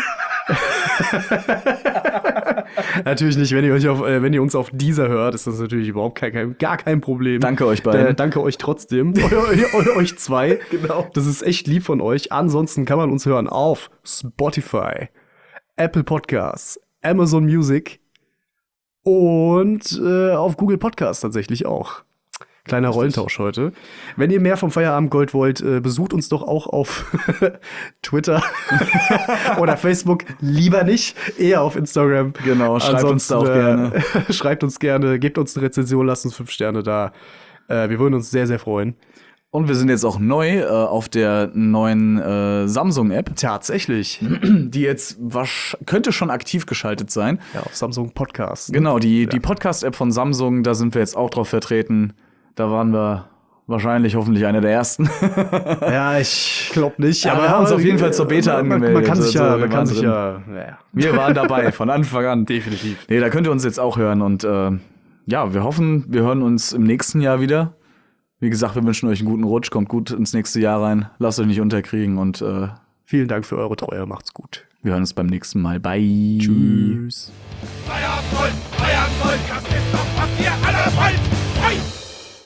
S3: Natürlich nicht, wenn ihr, euch auf, äh, wenn ihr uns auf dieser hört, ist das natürlich überhaupt kein, kein, gar kein Problem.
S1: Danke euch beiden.
S3: Äh, danke euch trotzdem. eu, eu, eu, euch zwei.
S1: Genau.
S3: Das ist echt lieb von euch. Ansonsten kann man uns hören auf Spotify, Apple Podcasts, Amazon Music und äh, auf Google Podcasts tatsächlich auch. Kleiner Rollentausch heute. Wenn ihr mehr vom Feierabendgold wollt, äh, besucht uns doch auch auf Twitter oder Facebook. Lieber nicht, eher auf Instagram.
S1: Genau, schreibt uns da auch gerne.
S3: Äh, schreibt uns gerne, gebt uns eine Rezension, lasst uns fünf Sterne da. Äh, wir würden uns sehr, sehr freuen.
S1: Und wir sind jetzt auch neu äh, auf der neuen äh, Samsung-App,
S3: Tatsächlich.
S1: die jetzt wasch könnte schon aktiv geschaltet sein.
S3: Ja, auf Samsung Podcast.
S1: Genau, die, die Podcast-App von Samsung, da sind wir jetzt auch drauf vertreten. Da waren wir wahrscheinlich hoffentlich einer der ersten.
S3: Ja, ich glaube nicht.
S1: Aber wir haben uns auf jeden Fall zur Beta
S3: man,
S1: angemeldet.
S3: Man kann sich
S1: Also,
S3: ja,
S1: wir
S3: man kann
S1: waren
S3: sich
S1: drin.
S3: ja, ja.
S1: Wir waren dabei, von Anfang an.
S3: Definitiv.
S1: Nee, da könnt ihr uns jetzt auch hören. Und äh, ja, wir hoffen, wir hören uns im nächsten Jahr wieder. Wie gesagt, wir wünschen euch einen guten Rutsch, kommt gut ins nächste Jahr rein. Lasst euch nicht unterkriegen und äh,
S3: Vielen Dank für eure Treue. Macht's gut.
S1: wir hören uns beim nächsten Mal. Bye.
S3: Tschüss.
S2: Feierabend, Gold, Feierabend, Gold, das ist doch, was wir alle wollen.